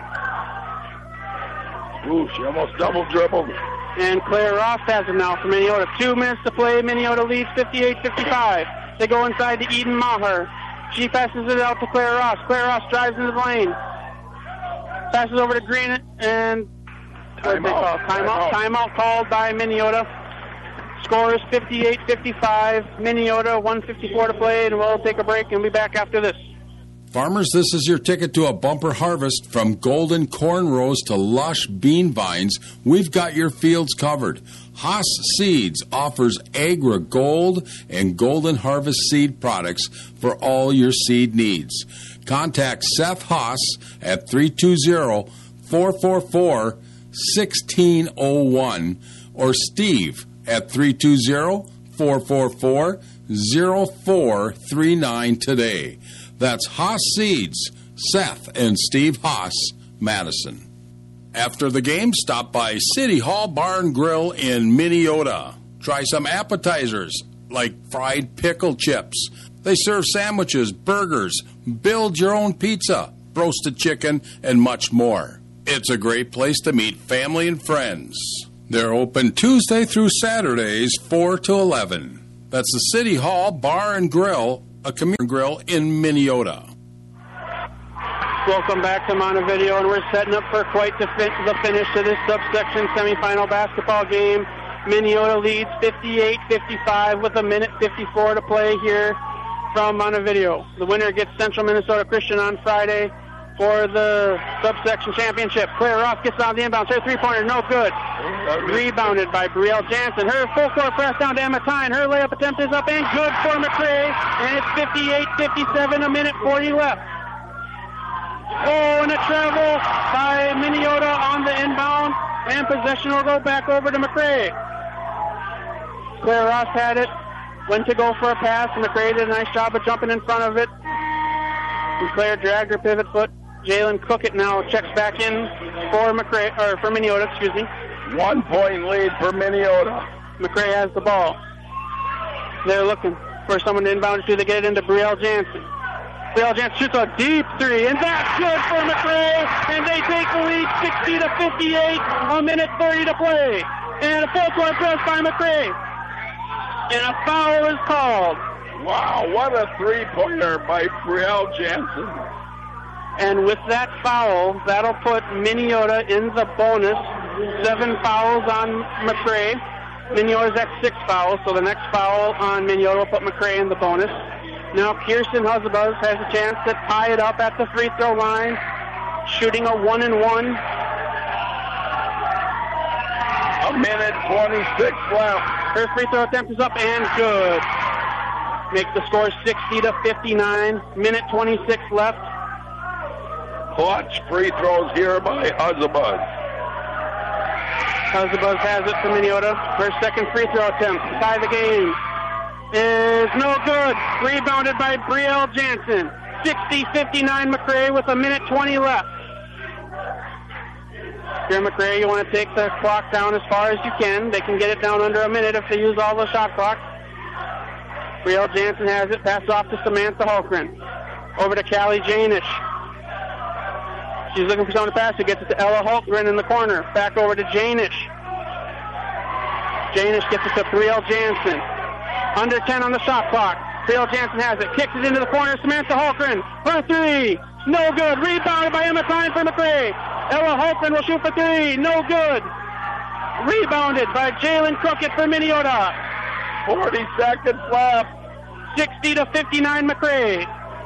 Ooh, she almost double dribbled. And Claire Ross has it now for Minneota. 2 minutes to play. Minneota leads 58-55. They go inside to Eden Maher. She passes it out to Claire Ross. Claire Ross drives into the lane. Passes over to Green, and Timeout called by Minneota. Score is 58-55. Minneota, 1:54 to play, and we'll take a break and be back after this. Farmers, this is your ticket to a bumper harvest. From golden corn rows to lush bean vines, we've got your fields covered. Haas Seeds offers Agra Gold and Golden Harvest seed products for all your seed needs. Contact Seth Haas at 320-444-1601 or Steve at 320-444-0439 today. That's Haas Seeds, Seth and Steve Haas, Madison. After the game, stop by City Hall Bar and Grill in Minneota. Try some appetizers like fried pickle chips. They serve sandwiches, burgers, build your own pizza, roasted chicken, and much more. It's a great place to meet family and friends. They're open Tuesday through Saturdays, 4 to 11. That's the City Hall Bar and Grill, a community grill in Minneota. Welcome back to Montevideo, and we're setting up for quite the finish to this subsection semifinal basketball game. Minneota leads 58-55 with 1:54 to play here from Montevideo. The winner gets Central Minnesota Christian on Friday for the subsection championship. Claire Ross gets on the inbound. Her three-pointer, no good. Rebounded by Brielle Jansen. Her full-court press down to Emma Tyne. Her layup attempt is up and good for McRae. And it's 58-57, 1:40 left. Oh, and a travel by Minneota on the inbound. And possession will go back over to McRae. Claire Ross had it. Went to go for a pass, and McRae did a nice job of jumping in front of it. And Claire dragged her pivot foot. Jalen Cookett now checks back in for Minneota, 1 point lead for Minneota. McRae has the ball. They're looking for someone to inbound to. They get it into Brielle Jansen. Brielle Jansen shoots a deep three, and that's good for McRae. And they take the lead 60-58, 1:30 to play. And a full-court press by McRae. And a foul is called. Wow, what a three-pointer by Brielle Jansen. And with that foul, that'll put Minneota in the bonus. 7 fouls on McRae. Minneota's at 6 fouls, so the next foul on Minneota will put McRae in the bonus. Now Kirsten Huzabuz has a chance to tie it up at the free throw line, shooting a 1-and-1. 1:26 left. Her free throw attempt is up and good. Make the score 60-59. 1:26 left. Clutch free throws here by Huzabuz. Huzabuz has it for Minneota. Her second free throw attempt to tie the game is no good. Rebounded by Brielle Jansen. 60-59 McRae with 1:20 left. Here, McRae, you want to take the clock down as far as you can. They can get it down under a minute if they use all the shot clock. Brielle Jansen has it. Pass off to Samantha Holgren. Over to Callie Janish. She's looking for someone to pass. She gets it to Ella Holgren in the corner. Back over to Janish. Janish gets it to Brielle Jansen. Under 10 on the shot clock. Brielle Jansen has it. Kicks it into the corner. Samantha Holgren. For 3. No good. Rebounded by Emma Tyne for McRae. Ella Holgren will shoot for 3. No good. Rebounded by Jalen Cookett for Minneota. 40 seconds left. 60-59 McRae.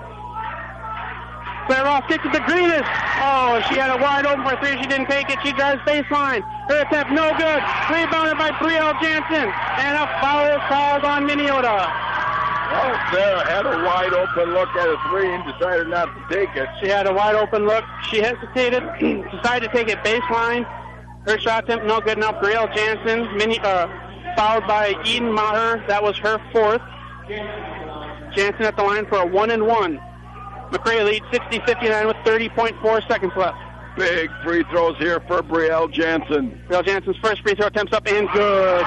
Claire Ross kicks it to Greenis. Oh, she had a wide open for 3. She didn't take it. She drives baseline. Her attempt no good. Rebounded by Brielle Jansen. And a foul called on Minneota. Well, Sarah had a wide open look at a 3 and decided not to take it. She had a wide open look. She hesitated, decided to take it baseline. Her shot attempt no good enough. Brielle Jansen fouled by Eden Maher. That was her 4th. Jansen at the line for a 1-and-1. McRae leads 60-59 with 30.4 seconds left. Big free throws here for Brielle Jansen. Brielle Jansen's first free throw attempt's up and good.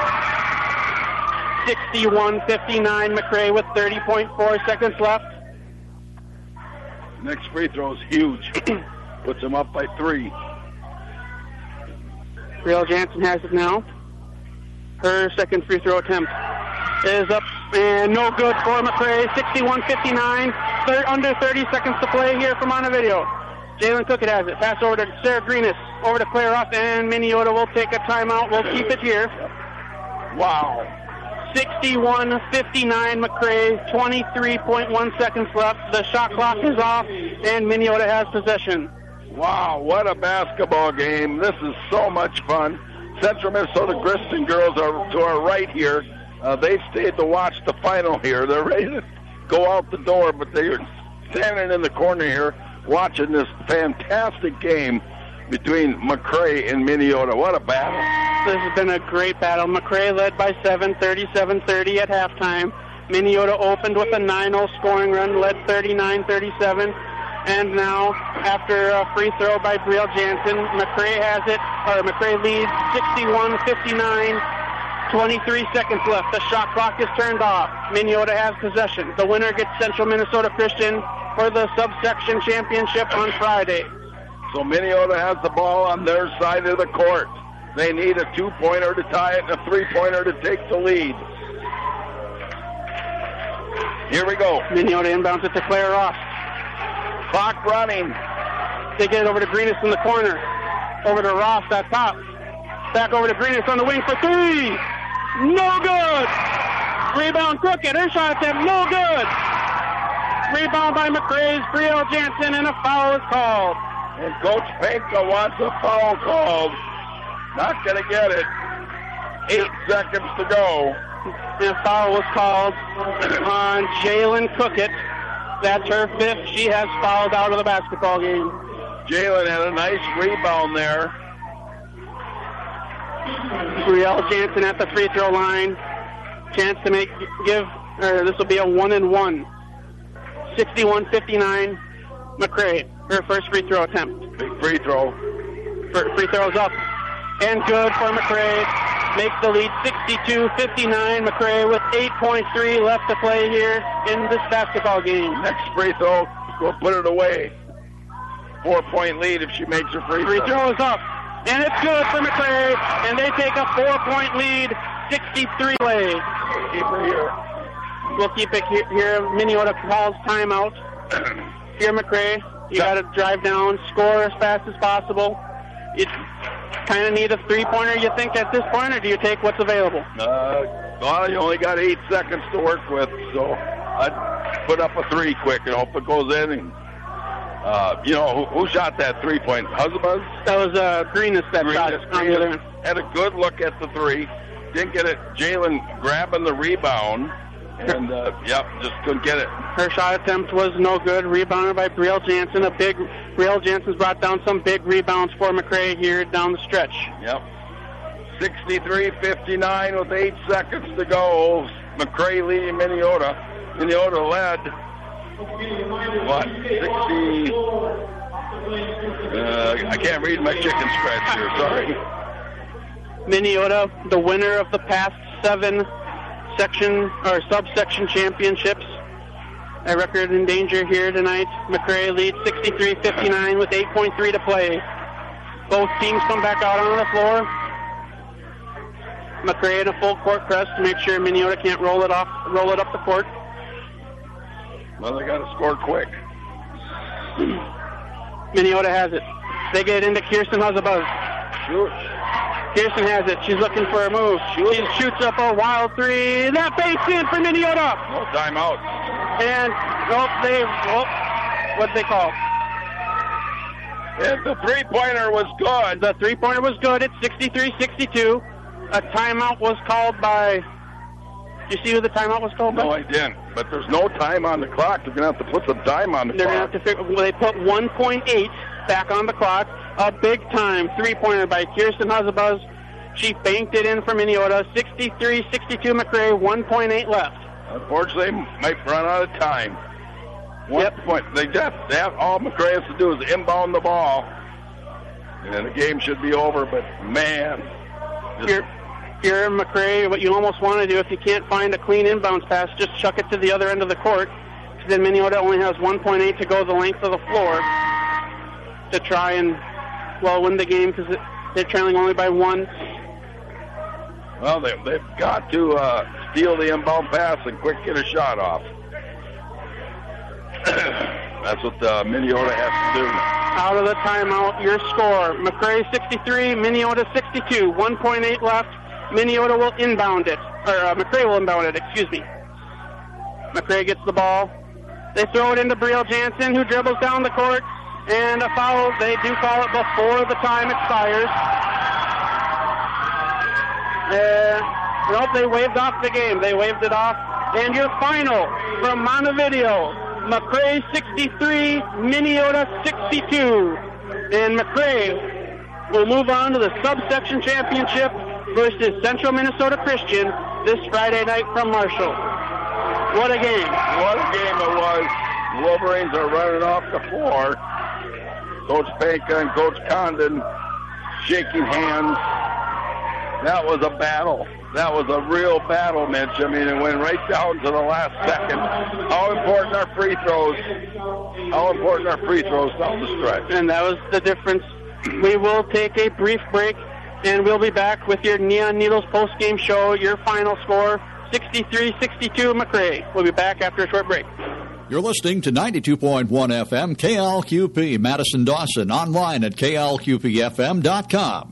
61-59 McRae with 30.4 seconds left. Next free throw is huge. Puts him up by 3. Brielle Jansen has it now. Her second free throw attempt is up and no good for McRae. 61-59. Under 30 seconds to play here for Montevideo. Jalen Cookett has it. Pass over to Sarah Greenis. Over to Claire Ross, and Minneota will take a timeout. We'll keep it here. Wow. 61-59 McRae, 23.1 seconds left. The shot clock is off, and Minneota has possession. Wow, what a basketball game. This is so much fun. Central Minnesota Griston girls are to our right here. They stayed to watch the final here. They're ready to go out the door, but they're standing in the corner here watching this fantastic game between McRae and Minneota. What a battle. This has been a great battle. McRae led by 7, 37-30 at halftime. Minneota opened with a 9-0 scoring run, led 39-37. And now, after a free throw by Brielle Jansen, McRae has it, or McRae leads 61-59, 23 seconds left. The shot clock is turned off. Minneota has possession. The winner gets Central Minnesota Christian for the subsection championship on Friday. So Minneota has the ball on their side of the court. They need a 2-pointer to tie it and a 3-pointer to take the lead. Here we go. Minneota inbounds it to Claire Ross. Clock running. They get it over to Greenis in the corner. Over to Ross at top. Back over to Greenis on the wing for 3. No good. Rebound Crooked. Her shot attempt no good. Rebound by McRae's Brielle Jansen, and a foul is called. And Coach Panka wants a foul called. Not going to get it. 8 seconds to go. And a foul was called on Jalen Cookett. That's her 5th. She has fouled out of the basketball game. Jalen had a nice rebound there. Brielle Jansen at the free throw line. Chance to this will be a 1-and-1. 61-59 McRae. Her first free throw attempt. Big free throw. Free throw's up. And good for McRae. Makes the lead 62-59. McRae with 8.3 left to play here in this basketball game. Next free throw, we'll put it away. 4-point lead if she makes her free throw. Free throw is up. And it's good for McRae. And they take a 4-point lead, 63 play. Keep her here. We'll keep it here. Minneota calls timeout. Here, McRae, you got to drive down, score as fast as possible. You kind of need a 3-pointer, you think, at this point, or do you take what's available? Well, you only got 8 seconds to work with, so I'd put up a 3 quick and hope it goes in. And who shot that 3-point? Husband? That was Greenis that shot on the other end. Had a good look at the 3. Didn't get it. Jalen grabbing the rebound. And, just couldn't get it. Her shot attempt was no good. Rebounded by Brielle Jansen. Brielle Jansen's brought down some big rebounds for McRae here down the stretch. Yep. 63-59 with 8 seconds to go. McRae leading Minneota. Minneota led, 60... I can't read my chicken scratch here, sorry. Minneota, the winner of the past 7 subsection championships. A record in danger here tonight. McRae leads 63-59 with 8.3 to play. Both teams come back out on the floor. McRae in a full court press to make sure Minneota can't roll it up the court. Well, they got to score quick. Minneota has it. They get into Kirsten Huzabuz. Shoot. Kirsten has it. She's looking for a move. She shoots up a wild 3. That base in for Minneota. No timeout. And what'd they call? And the 3-pointer was good. The 3-pointer was good. It's 63-62. A timeout was called by... Did you see who the timeout was called by? No, I didn't. But there's no time on the clock. They're going to have to put some time on the clock. They're going to have to they put 1.8 back on the clock. A big-time 3-pointer by Kirsten Huzabuz. She banked it in for Minneota. 63-62 McRae, 1.8 left. Unfortunately, might run out of time. Point. They have all McRae has to do is inbound the ball, and the game should be over. But man, here McRae, what you almost want to do if you can't find a clean inbounds pass, just chuck it to the other end of the court. Then Minneota only has 1.8 to go the length of the floor to try and win the game because they're trailing only by 1. Well, they've got to steal the inbound pass and quick get a shot off. That's what Minneota has to do. out of the timeout. Your score, McRae 63, Minneota 62. 1.8 left. Minneota will inbound it. Or McRae will inbound it, excuse me. McRae gets the ball. They throw it into Brielle Jansen, who dribbles down the court. And a foul. They do call it before the time expires. Nope, they waved off the game. They waved it off. And your final from Montevideo, McRae 63, Minneota 62. And McRae will move on to the subsection championship versus Central Minnesota Christian this Friday night from Marshall. What a game. What a game it was. Wolverines are running off the floor. Coach Panka and Coach Condon shaking hands. That was a battle. That was a real battle, Mitch. I mean, it went right down to the last second. How important are free throws? How important are free throws down the stretch? And that was the difference. We will take a brief break, and we'll be back with your Neon Needles post-game show. Your final score, 63-62 McRae. We'll be back after a short break. You're listening to 92.1 FM, KLQP, Madison-Dawson, online at klqpfm.com.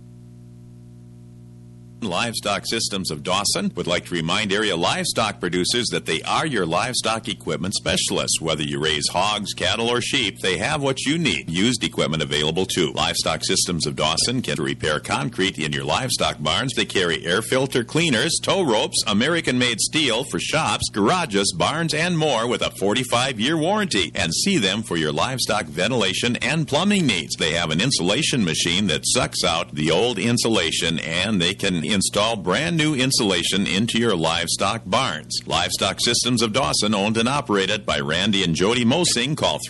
Livestock Systems of Dawson would like to remind area livestock producers that they are your livestock equipment specialists. Whether you raise hogs, cattle, or sheep, they have what you need. Used equipment available too. Livestock Systems of Dawson can repair concrete in your livestock barns. They carry air filter cleaners, tow ropes, American-made steel for shops, garages, barns, and more with a 45-year warranty. And see them for your livestock ventilation and plumbing needs. They have an insulation machine that sucks out the old insulation, and they can install brand new insulation into your livestock barns. Livestock Systems of Dawson, owned and operated by Randy and Jody Mosing. Call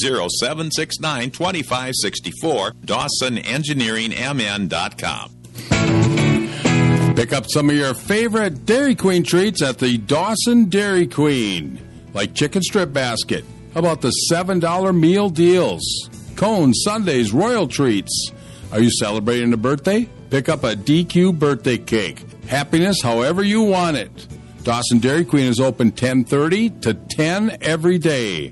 320-769-2564. DawsonEngineeringMN.com. Pick up some of your favorite Dairy Queen treats at the Dawson Dairy Queen, like chicken strip basket. How about the $7 meal deals? Cones, sundaes, royal treats. Are you celebrating a birthday? Pick up a DQ birthday cake. Happiness however you want it. Dawson Dairy Queen is open 10:30 to 10 every day.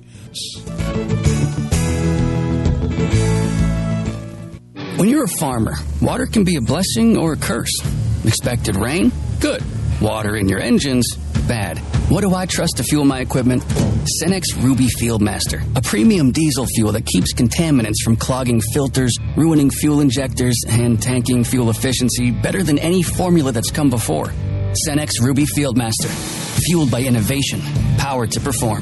When you're a farmer, water can be a blessing or a curse. Expected rain? Good. Water in your engines? Bad. What do I trust to fuel my equipment? Cenex Ruby Fieldmaster, a premium diesel fuel that keeps contaminants from clogging filters, ruining fuel injectors, and tanking fuel efficiency better than any formula that's come before. Cenex Ruby Fieldmaster, fueled by innovation, powered to perform.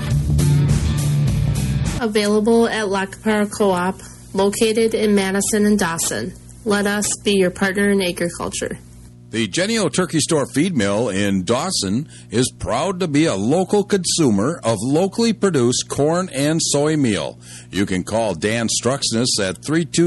Available at Lockpar Co-op, located in Madison and Dawson. Let us be your partner in agriculture. The Genio Turkey Store Feed Mill in Dawson is proud to be a local consumer of locally produced corn and soy meal. You can call Dan Struxness at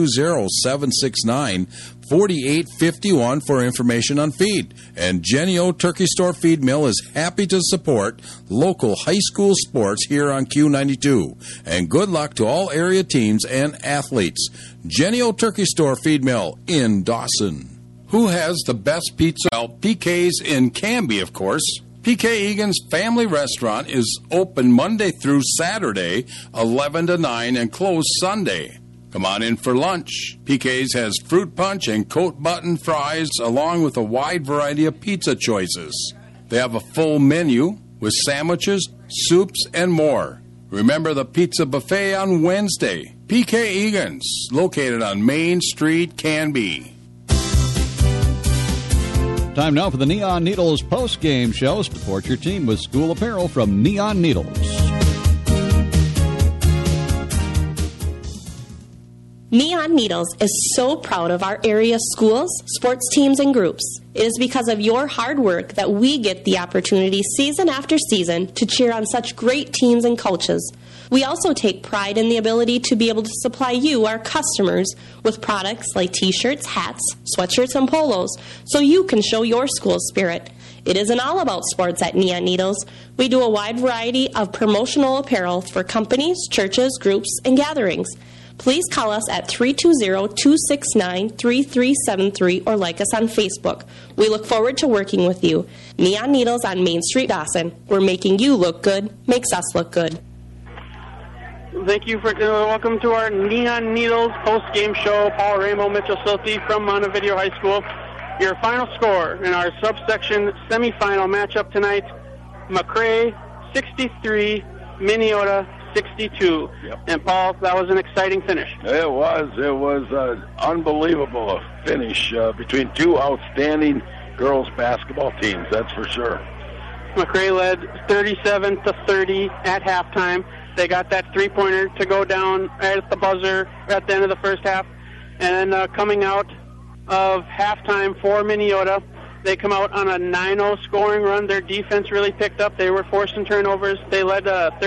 320-769-4851 for information on feed. And Genio Turkey Store Feed Mill is happy to support local high school sports here on Q92. And good luck to all area teams and athletes. Genio Turkey Store Feed Mill in Dawson. Who has the best pizza? Well, PK's in Canby, of course. PK Egan's Family Restaurant is open Monday through Saturday, 11 to 9, and closed Sunday. Come on in for lunch. PK's has fruit punch and coat button fries, along with a wide variety of pizza choices. They have a full menu with sandwiches, soups, and more. Remember the pizza buffet on Wednesday. PK Egan's, located on Main Street, Canby. Time now for the Neon Needles post-game show. Support your team with school apparel from Neon Needles. Neon Needles is so proud of our area schools, sports teams, and groups. It is because of your hard work that we get the opportunity season after season to cheer on such great teams and coaches. We also take pride in the ability to be able to supply you, our customers, with products like t-shirts, hats, sweatshirts, and polos, so you can show your school's spirit. It isn't all about sports at Neon Needles. We do a wide variety of promotional apparel for companies, churches, groups, and gatherings. Please call us at 320-269-3373 or like us on Facebook. We look forward to working with you. Neon Needles on Main Street, Dawson. We're making you look good, makes us look good. Thank you for welcome to our Neon Needles post-game show. Paul Rainbow, Mitchell Silty from Montevideo High School. Your final score in our subsection semifinal matchup tonight: McRae 63, Minneota 62. Yep. And Paul, that was an exciting finish. It was an unbelievable finish between two outstanding girls basketball teams. That's for sure. McRae led 37-30 at halftime. They got that three-pointer to go down at the buzzer at the end of the first half. And then coming out of halftime for Minneota, they come out on a 9-0 scoring run. Their defense really picked up. They were forcing turnovers. They led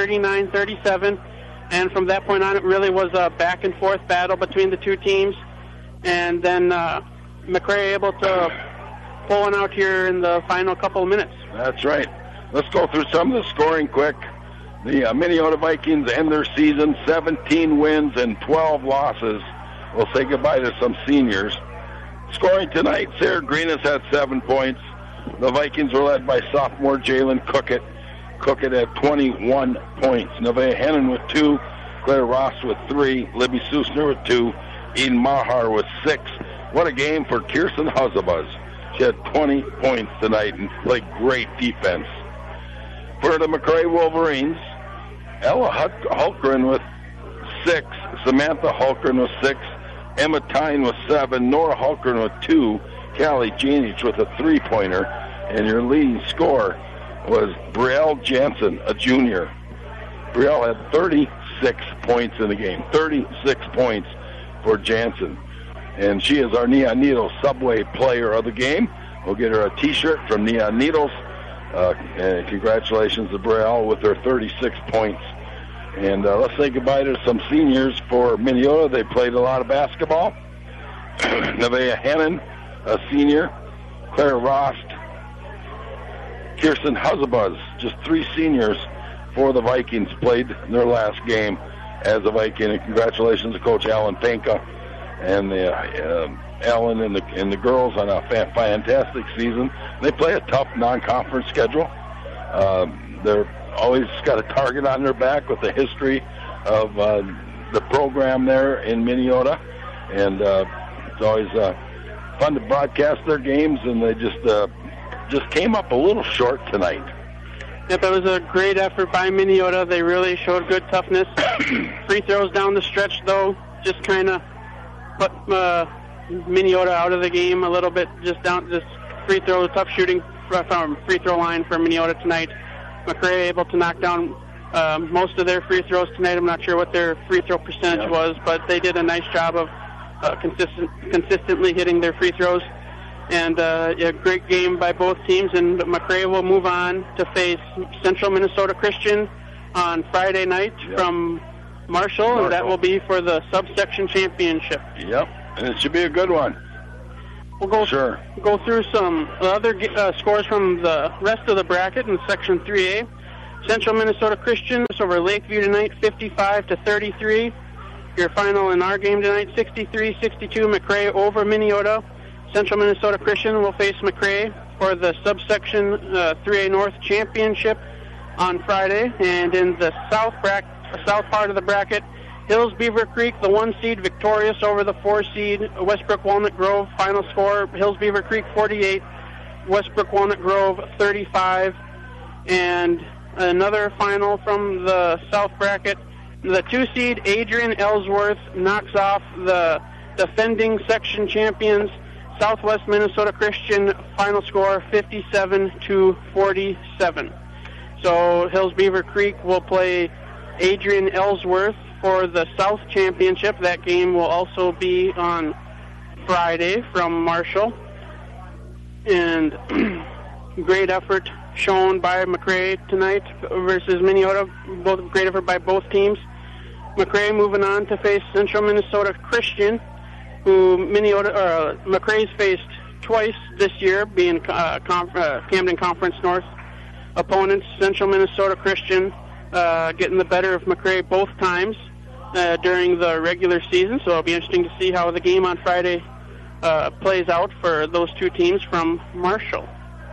39-37. And from that point on, it really was a back-and-forth battle between the two teams. And then McRae able to pull one out here in the final couple of minutes. That's right. Let's go through some of the scoring quick. The Minneota Vikings end their season 17 wins and 12 losses. We'll say goodbye to some seniors. Scoring tonight, Sarah Greenis had 7 points. The Vikings were led by sophomore Jalen Cookett. Cookett had 21 points. Nevaeh Hennon with 2. Claire Ross with 3. Libby Susner with 2. Eden Mahar with 6. What a game for Kirsten Huzabuz. She had 20 points tonight and played great defense. For the McRae Wolverines, Ella Hulkgren with 6, Samantha Hulkgren with 6, Emma Tyne with 7, Nora Hulkgren with 2, Callie Janich with a 3-pointer, and your leading scorer was Brielle Jansen, a junior. Brielle had 36 points in the game, 36 points for Jansen. And she is our Neon Needles Subway Player of the Game. We'll get her a T-shirt from Neon Needles. And congratulations to Brielle with her 36 points. And let's say goodbye to some seniors for Minneota. They played a lot of basketball. Nevaeh Hennon, a senior. Claire Rost. Kirsten Huzabuz, just 3 seniors for the Vikings, played their last game as a Viking. And congratulations to Coach Alan Panka and Alan and the girls on a fantastic season. They play a tough non-conference schedule. They're always got a target on their back with the history of the program there in Minneota, and it's always fun to broadcast their games. And they just came up a little short tonight. Yep, it was a great effort by Minneota. They really showed good toughness. Free throws down the stretch, though, just kind of put Minneota out of the game a little bit. Just free throw, tough shooting from free throw line for Minneota tonight. McRae able to knock down most of their free throws tonight. I'm not sure what their free throw percentage was, but they did a nice job of consistently hitting their free throws. And a great game by both teams. And McRae will move on to face Central Minnesota Christian on Friday night from Marshall, and that will be for the subsection championship. Yep, and it should be a good one. We'll go through some other scores from the rest of the bracket in Section 3A. Central Minnesota Christian over Lakeview tonight, 55-33. Your final in our game tonight, 63-62. McRae over Minneota. Central Minnesota Christian will face McRae for the subsection 3A North championship on Friday. And in the south part of the bracket, Hills Beaver Creek, the 1 seed, victorious over the 4 seed Westbrook Walnut Grove. Final score: Hills Beaver Creek 48, Westbrook Walnut Grove 35. And another final from the south bracket: the 2 seed Adrian Ellsworth knocks off the defending section champions Southwest Minnesota Christian. Final score 57-47. So Hills Beaver Creek will play Adrian Ellsworth for the South Championship. That game will also be on Friday from Marshall. And great effort shown by McRae tonight versus Minneota. Great effort by both teams. McRae moving on to face Central Minnesota Christian, who McRae's faced twice this year, being Camden Conference North opponents. Central Minnesota Christian getting the better of McRae both times during the regular season, so it'll be interesting to see how the game on Friday plays out for those two teams from Marshall.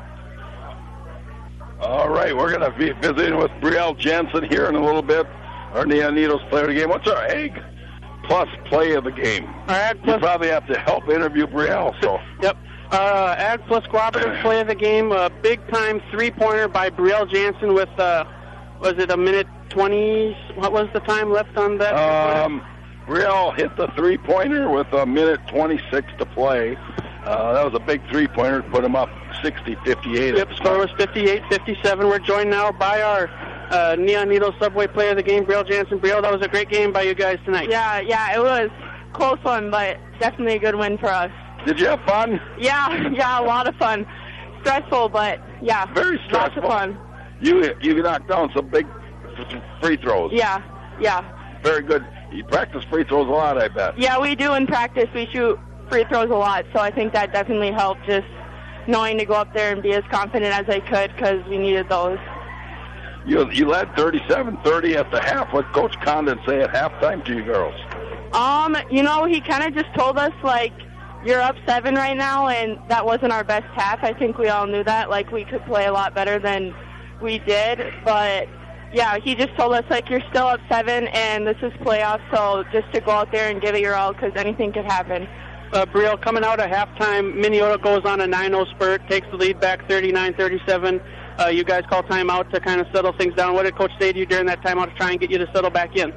All right, we're going to be visiting with Brielle Jansen here in a little bit. our Neon Needles player of the game. What's our Ag Plus play of the game? Our Ag Plus. You probably have to help interview Brielle. So. Yep. Ag Plus Cooperative play of the game. A big-time three-pointer by Brielle Jansen with, was it a minute 20? What was the time left on that? Brielle hit the three-pointer with a minute 26 to play. That was a big three-pointer to put him up 60-58. Yep, score was 58-57. We're joined now by our Neon Needle Subway player of the game, Brielle Jansen. Brielle, that was a great game by you guys tonight. Yeah, it was a close one, but definitely a good win for us. Did you have fun? Yeah, a lot of fun. Stressful, but yeah. Very stressful. Lots of fun. You knocked down some big free throws. Yeah. Very good. You practice free throws a lot, I bet. Yeah, we do in practice. We shoot free throws a lot, so I think that definitely helped, just knowing to go up there and be as confident as I could because we needed those. You led 37-30 at the half. What Coach Condon say at halftime to you girls? He kind of just told us, like, you're up 7 right now, and that wasn't our best half. I think we all knew that. Like, we could play a lot better than we did, but yeah, he just told us, like, you're still up 7, and this is playoffs, so just to go out there and give it your all because anything could happen. Brielle, coming out at halftime, Minneota goes on a 9-0 spurt, takes the lead back 39-37. You guys call timeout to kind of settle things down. What did Coach say to you during that timeout to try and get you to settle back in?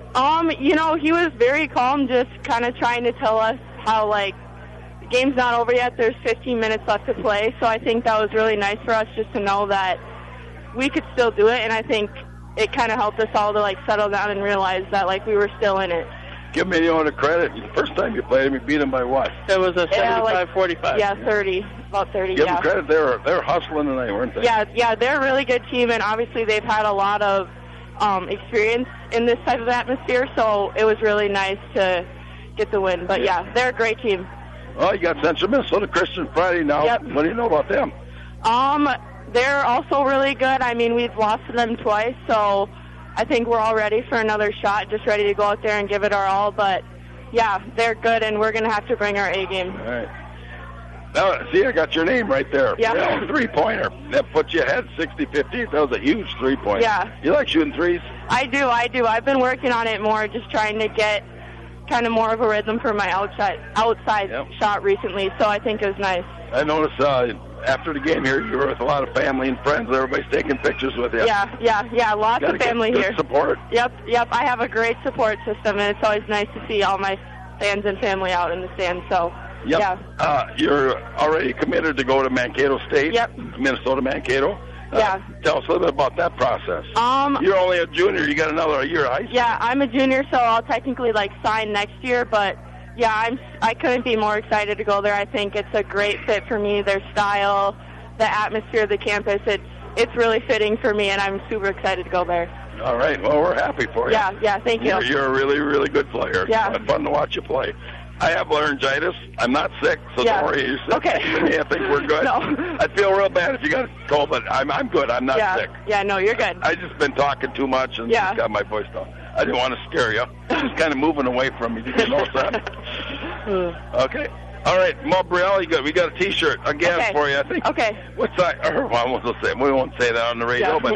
He was very calm, just kind of trying to tell us how, like, the game's not over yet. There's 15 minutes left to play, so I think that was really nice for us just to know that we could still do it, and I think it kind of helped us all to, like, settle down and realize that, like, we were still in it. Give Minneota credit. The first time you played them, you beat them by what? It was a 75-45. Yeah, 30. About 30, Give them credit. They're hustling tonight, weren't they? Yeah, they're a really good team, and obviously they've had a lot of experience in this type of atmosphere, so it was really nice to get the win. But, yeah, they're a great team. Oh, you got Central Minnesota Christian Friday now. Yep. What do you know about them? They're also really good. I mean, we've lost to them twice, so I think we're all ready for another shot, just ready to go out there and give it our all. But, yeah, they're good, and we're going to have to bring our A game. All right. Now, see, I got your name right there. Yeah. Well, three-pointer. That puts you ahead 60-50. That was a huge three-pointer. Yeah. You like shooting threes? I do. I've been working on it more, just trying to get kind of more of a rhythm for my outside shot recently, so I think it was nice. I noticed after the game here, you were with a lot of family and friends. Everybody's taking pictures with you. Yeah, lots of family good here. Support. Yep. I have a great support system, and it's always nice to see all my fans and family out in the stands. So, yep. Yeah. You're already committed to go to Mankato State. Yep. Minnesota Mankato. Yeah. Tell us a little bit about that process. You're only a junior. You got another year of high school. Yeah, I'm a junior, so I'll technically sign next year. But yeah, I couldn't be more excited to go there. I think it's a great fit for me. Their style, the atmosphere of the campus, it's really fitting for me, and I'm super excited to go there. All right. Well, we're happy for you. Yeah. Thank you. You're a really, really good player. Yeah. It's fun to watch you play. I have laryngitis. I'm not sick, so don't worry. You're sick. Okay. I think we're good. No. I'd feel real bad if you got a cold, but I'm good. I'm not sick. Yeah, no, you're good. I just been talking too much and just got my voice down. I didn't want to scare you. Just kind of moving away from you. Did you notice that? Okay. All right, Mo Brielle, we got a T-shirt again for you. I think. Okay. What's that? We won't say that on the radio, but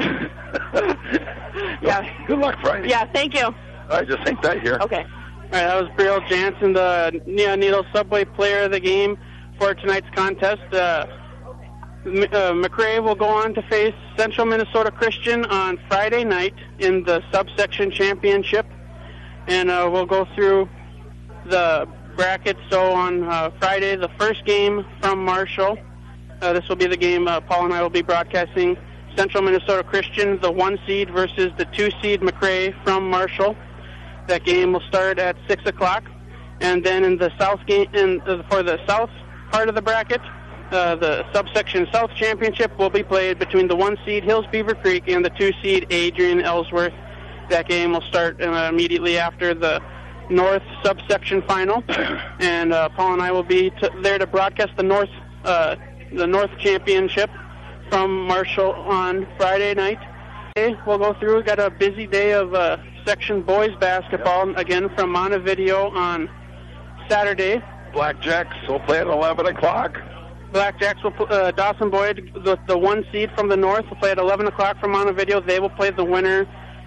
good luck Friday. Yeah, thank you. I just think that here. Okay. All right, that was Brielle Jansen, the Neon Needle Subway player of the game for tonight's contest. McRae will go on to face Central Minnesota Christian on Friday night in the subsection championship. And we'll go through the bracket. So on Friday, the first game from Marshall. This will be the game Paul and I will be broadcasting. Central Minnesota Christian, the 1 seed versus the 2 seed McRae from Marshall. That game will start at 6 o'clock. And then in the south game, for the south part of the bracket, the subsection South Championship will be played between the 1 seed Hills Beaver Creek and the 2 seed Adrian Ellsworth. That game will start immediately after the North subsection final. And Paul and I will be there to broadcast the North Championship from Marshall on Friday night. We'll go through. We've got a busy day of section boys basketball, again from Montevideo on Saturday. Blackjacks will play at 11 o'clock. Blackjacks will Dawson Boyd, the 1 seed from the north, will play at 11 o'clock from Montevideo. They will play the winner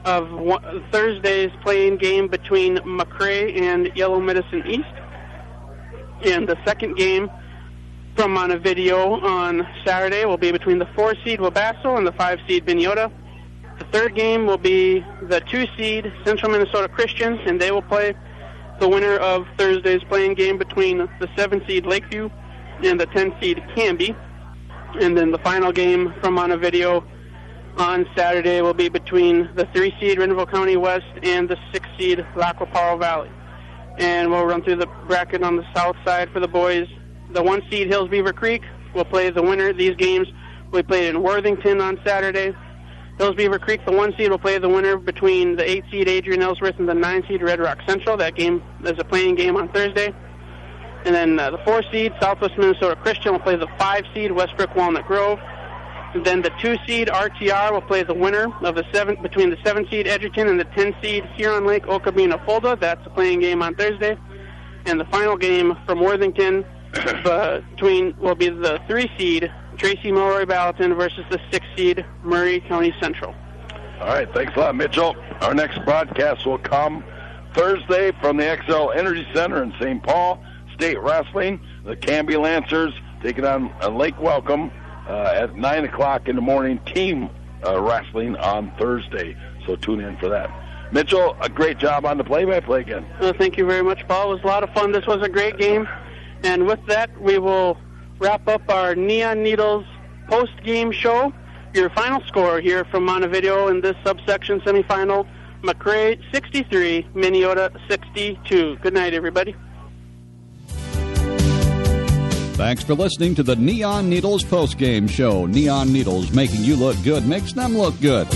of Thursday's playing game between McRae and Yellow Medicine East. And the second game from Montevideo on Saturday will be between the 4-seed Wabasso and the 5-seed Minnesota. The third game will be the 2-seed Central Minnesota Christian, and they will play the winner of Thursday's playing game between the 7-seed Lakeview and the 10-seed Canby. And then the final game from Montevideo on Saturday will be between the 3-seed Renville County West and the 6-seed Lacoparo Valley. And we'll run through the bracket on the south side for the boys. The 1-seed Hills Beaver Creek will play the winner. These games will be played in Worthington on Saturday. Hills Beaver Creek, the 1-seed, will play the winner between the 8-seed Adrian Ellsworth and the 9-seed Red Rock Central. That game is a playing game on Thursday. And then the 4-seed Southwest Minnesota Christian will play the 5-seed Westbrook Walnut Grove. And then the 2-seed RTR will play the winner of between the 7-seed Edgerton and the 10-seed Huron Lake Okabena Fulda. That's a playing game on Thursday. And the final game from Worthington will be the 3-seed Tracy Mulroy Ballatin versus the 6-seed Murray County Central. All right, thanks a lot, Mitchell. Our next broadcast will come Thursday from the XL Energy Center in St. Paul. State Wrestling, the Canby Lancers taking on Lake Welcome at 9 o'clock in the morning. Team wrestling on Thursday, so tune in for that. Mitchell, a great job on the play-by-play again. Thank you very much, Paul. It was a lot of fun. This was a great game. And with that, we will wrap up our Neon Needles post-game show. Your final score here from Montevideo in this subsection semifinal, McRae 63, Minnesota 62. Good night, everybody. Thanks for listening to the Neon Needles post-game show. Neon Needles, making you look good makes them look good.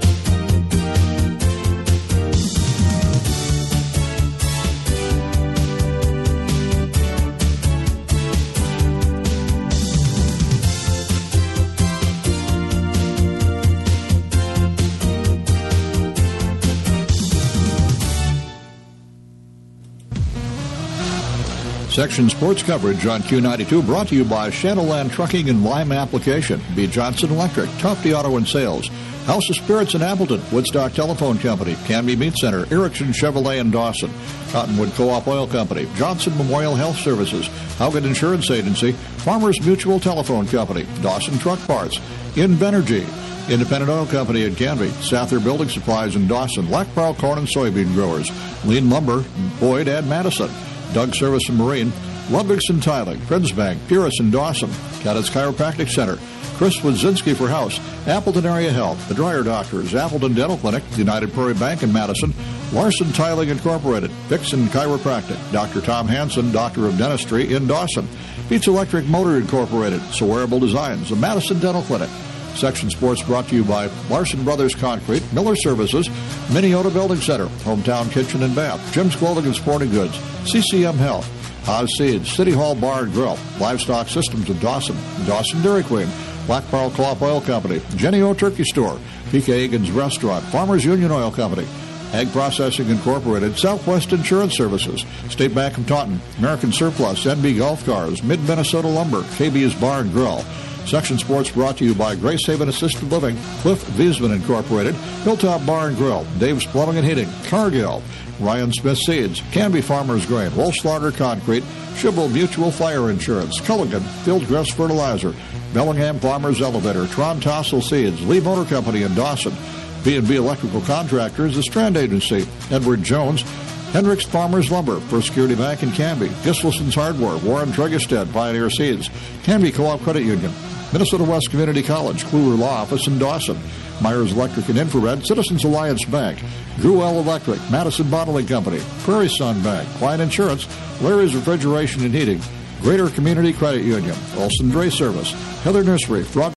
Section Sports coverage on Q92 brought to you by Shadowland Trucking and Lime Application, B. Johnson Electric, Tofty Auto and Sales, House of Spirits in Appleton, Woodstock Telephone Company, Canby Meat Center, Erickson Chevrolet in Dawson, Cottonwood Co-op Oil Company, Johnson Memorial Health Services, Haugen Insurance Agency, Farmers Mutual Telephone Company, Dawson Truck Parts, Invenergy, Independent Oil Company in Canby, Sather Building Supplies in Dawson, Lacpro Corn and Soybean Growers, Lean Lumber, Boyd and Madison, Doug Service and Marine, Ludwigson Tiling, Friends Bank, Purus and Dawson, Cadets Chiropractic Center, Chris Wazinski for House, Appleton Area Health, The Dreyer Doctors, Appleton Dental Clinic, United Prairie Bank in Madison, Larson Tiling Incorporated, Vixen Chiropractic, Dr. Tom Hansen, Doctor of Dentistry in Dawson, Beats Electric Motor Incorporated, Wearable Designs, the Madison Dental Clinic. Section Sports brought to you by Larson Brothers Concrete, Miller Services, Minnesota Building Center, Hometown Kitchen and Bath, Jim's Clothing and Sporting Goods, CCM Health, Oz Seeds, City Hall Bar and Grill, Livestock Systems of Dawson, Dawson Dairy Queen, Black Pearl Co-op Oil Company, Jenny O Turkey Store, PK Egan's Restaurant, Farmers Union Oil Company, Ag Processing Incorporated, Southwest Insurance Services, State Bank of Taunton, American Surplus, NB Golf Cars, Mid-Minnesota Lumber, KB's Bar and Grill. Section Sports brought to you by Grace Haven Assisted Living, Cliff Wiesman Incorporated, Hilltop Bar and Grill, Dave's Plumbing and Heating, Cargill, Ryan Smith Seeds, Canby Farmers Grain, Wolfslaughter Concrete, Schibel Mutual Fire Insurance, Culligan, Fieldcrest Fertilizer, Bellingham Farmers Elevator, Tron Tossel Seeds, Lee Motor Company in Dawson, B&B Electrical Contractors, The Strand Agency, Edward Jones, Hendricks Farmers Lumber, First Security Bank in Canby, Giselson's Hardware, Warren Tregestead, Pioneer Seeds, Canby Co-op Credit Union, Minnesota West Community College, Kluwer Law Office in Dawson, Myers Electric and Infrared, Citizens Alliance Bank, Gruel Electric, Madison Bottling Company, Prairie Sun Bank, Klein Insurance, Larry's Refrigeration and Heating, Greater Community Credit Union, Olson Dray Service, Heather Nursery, Frog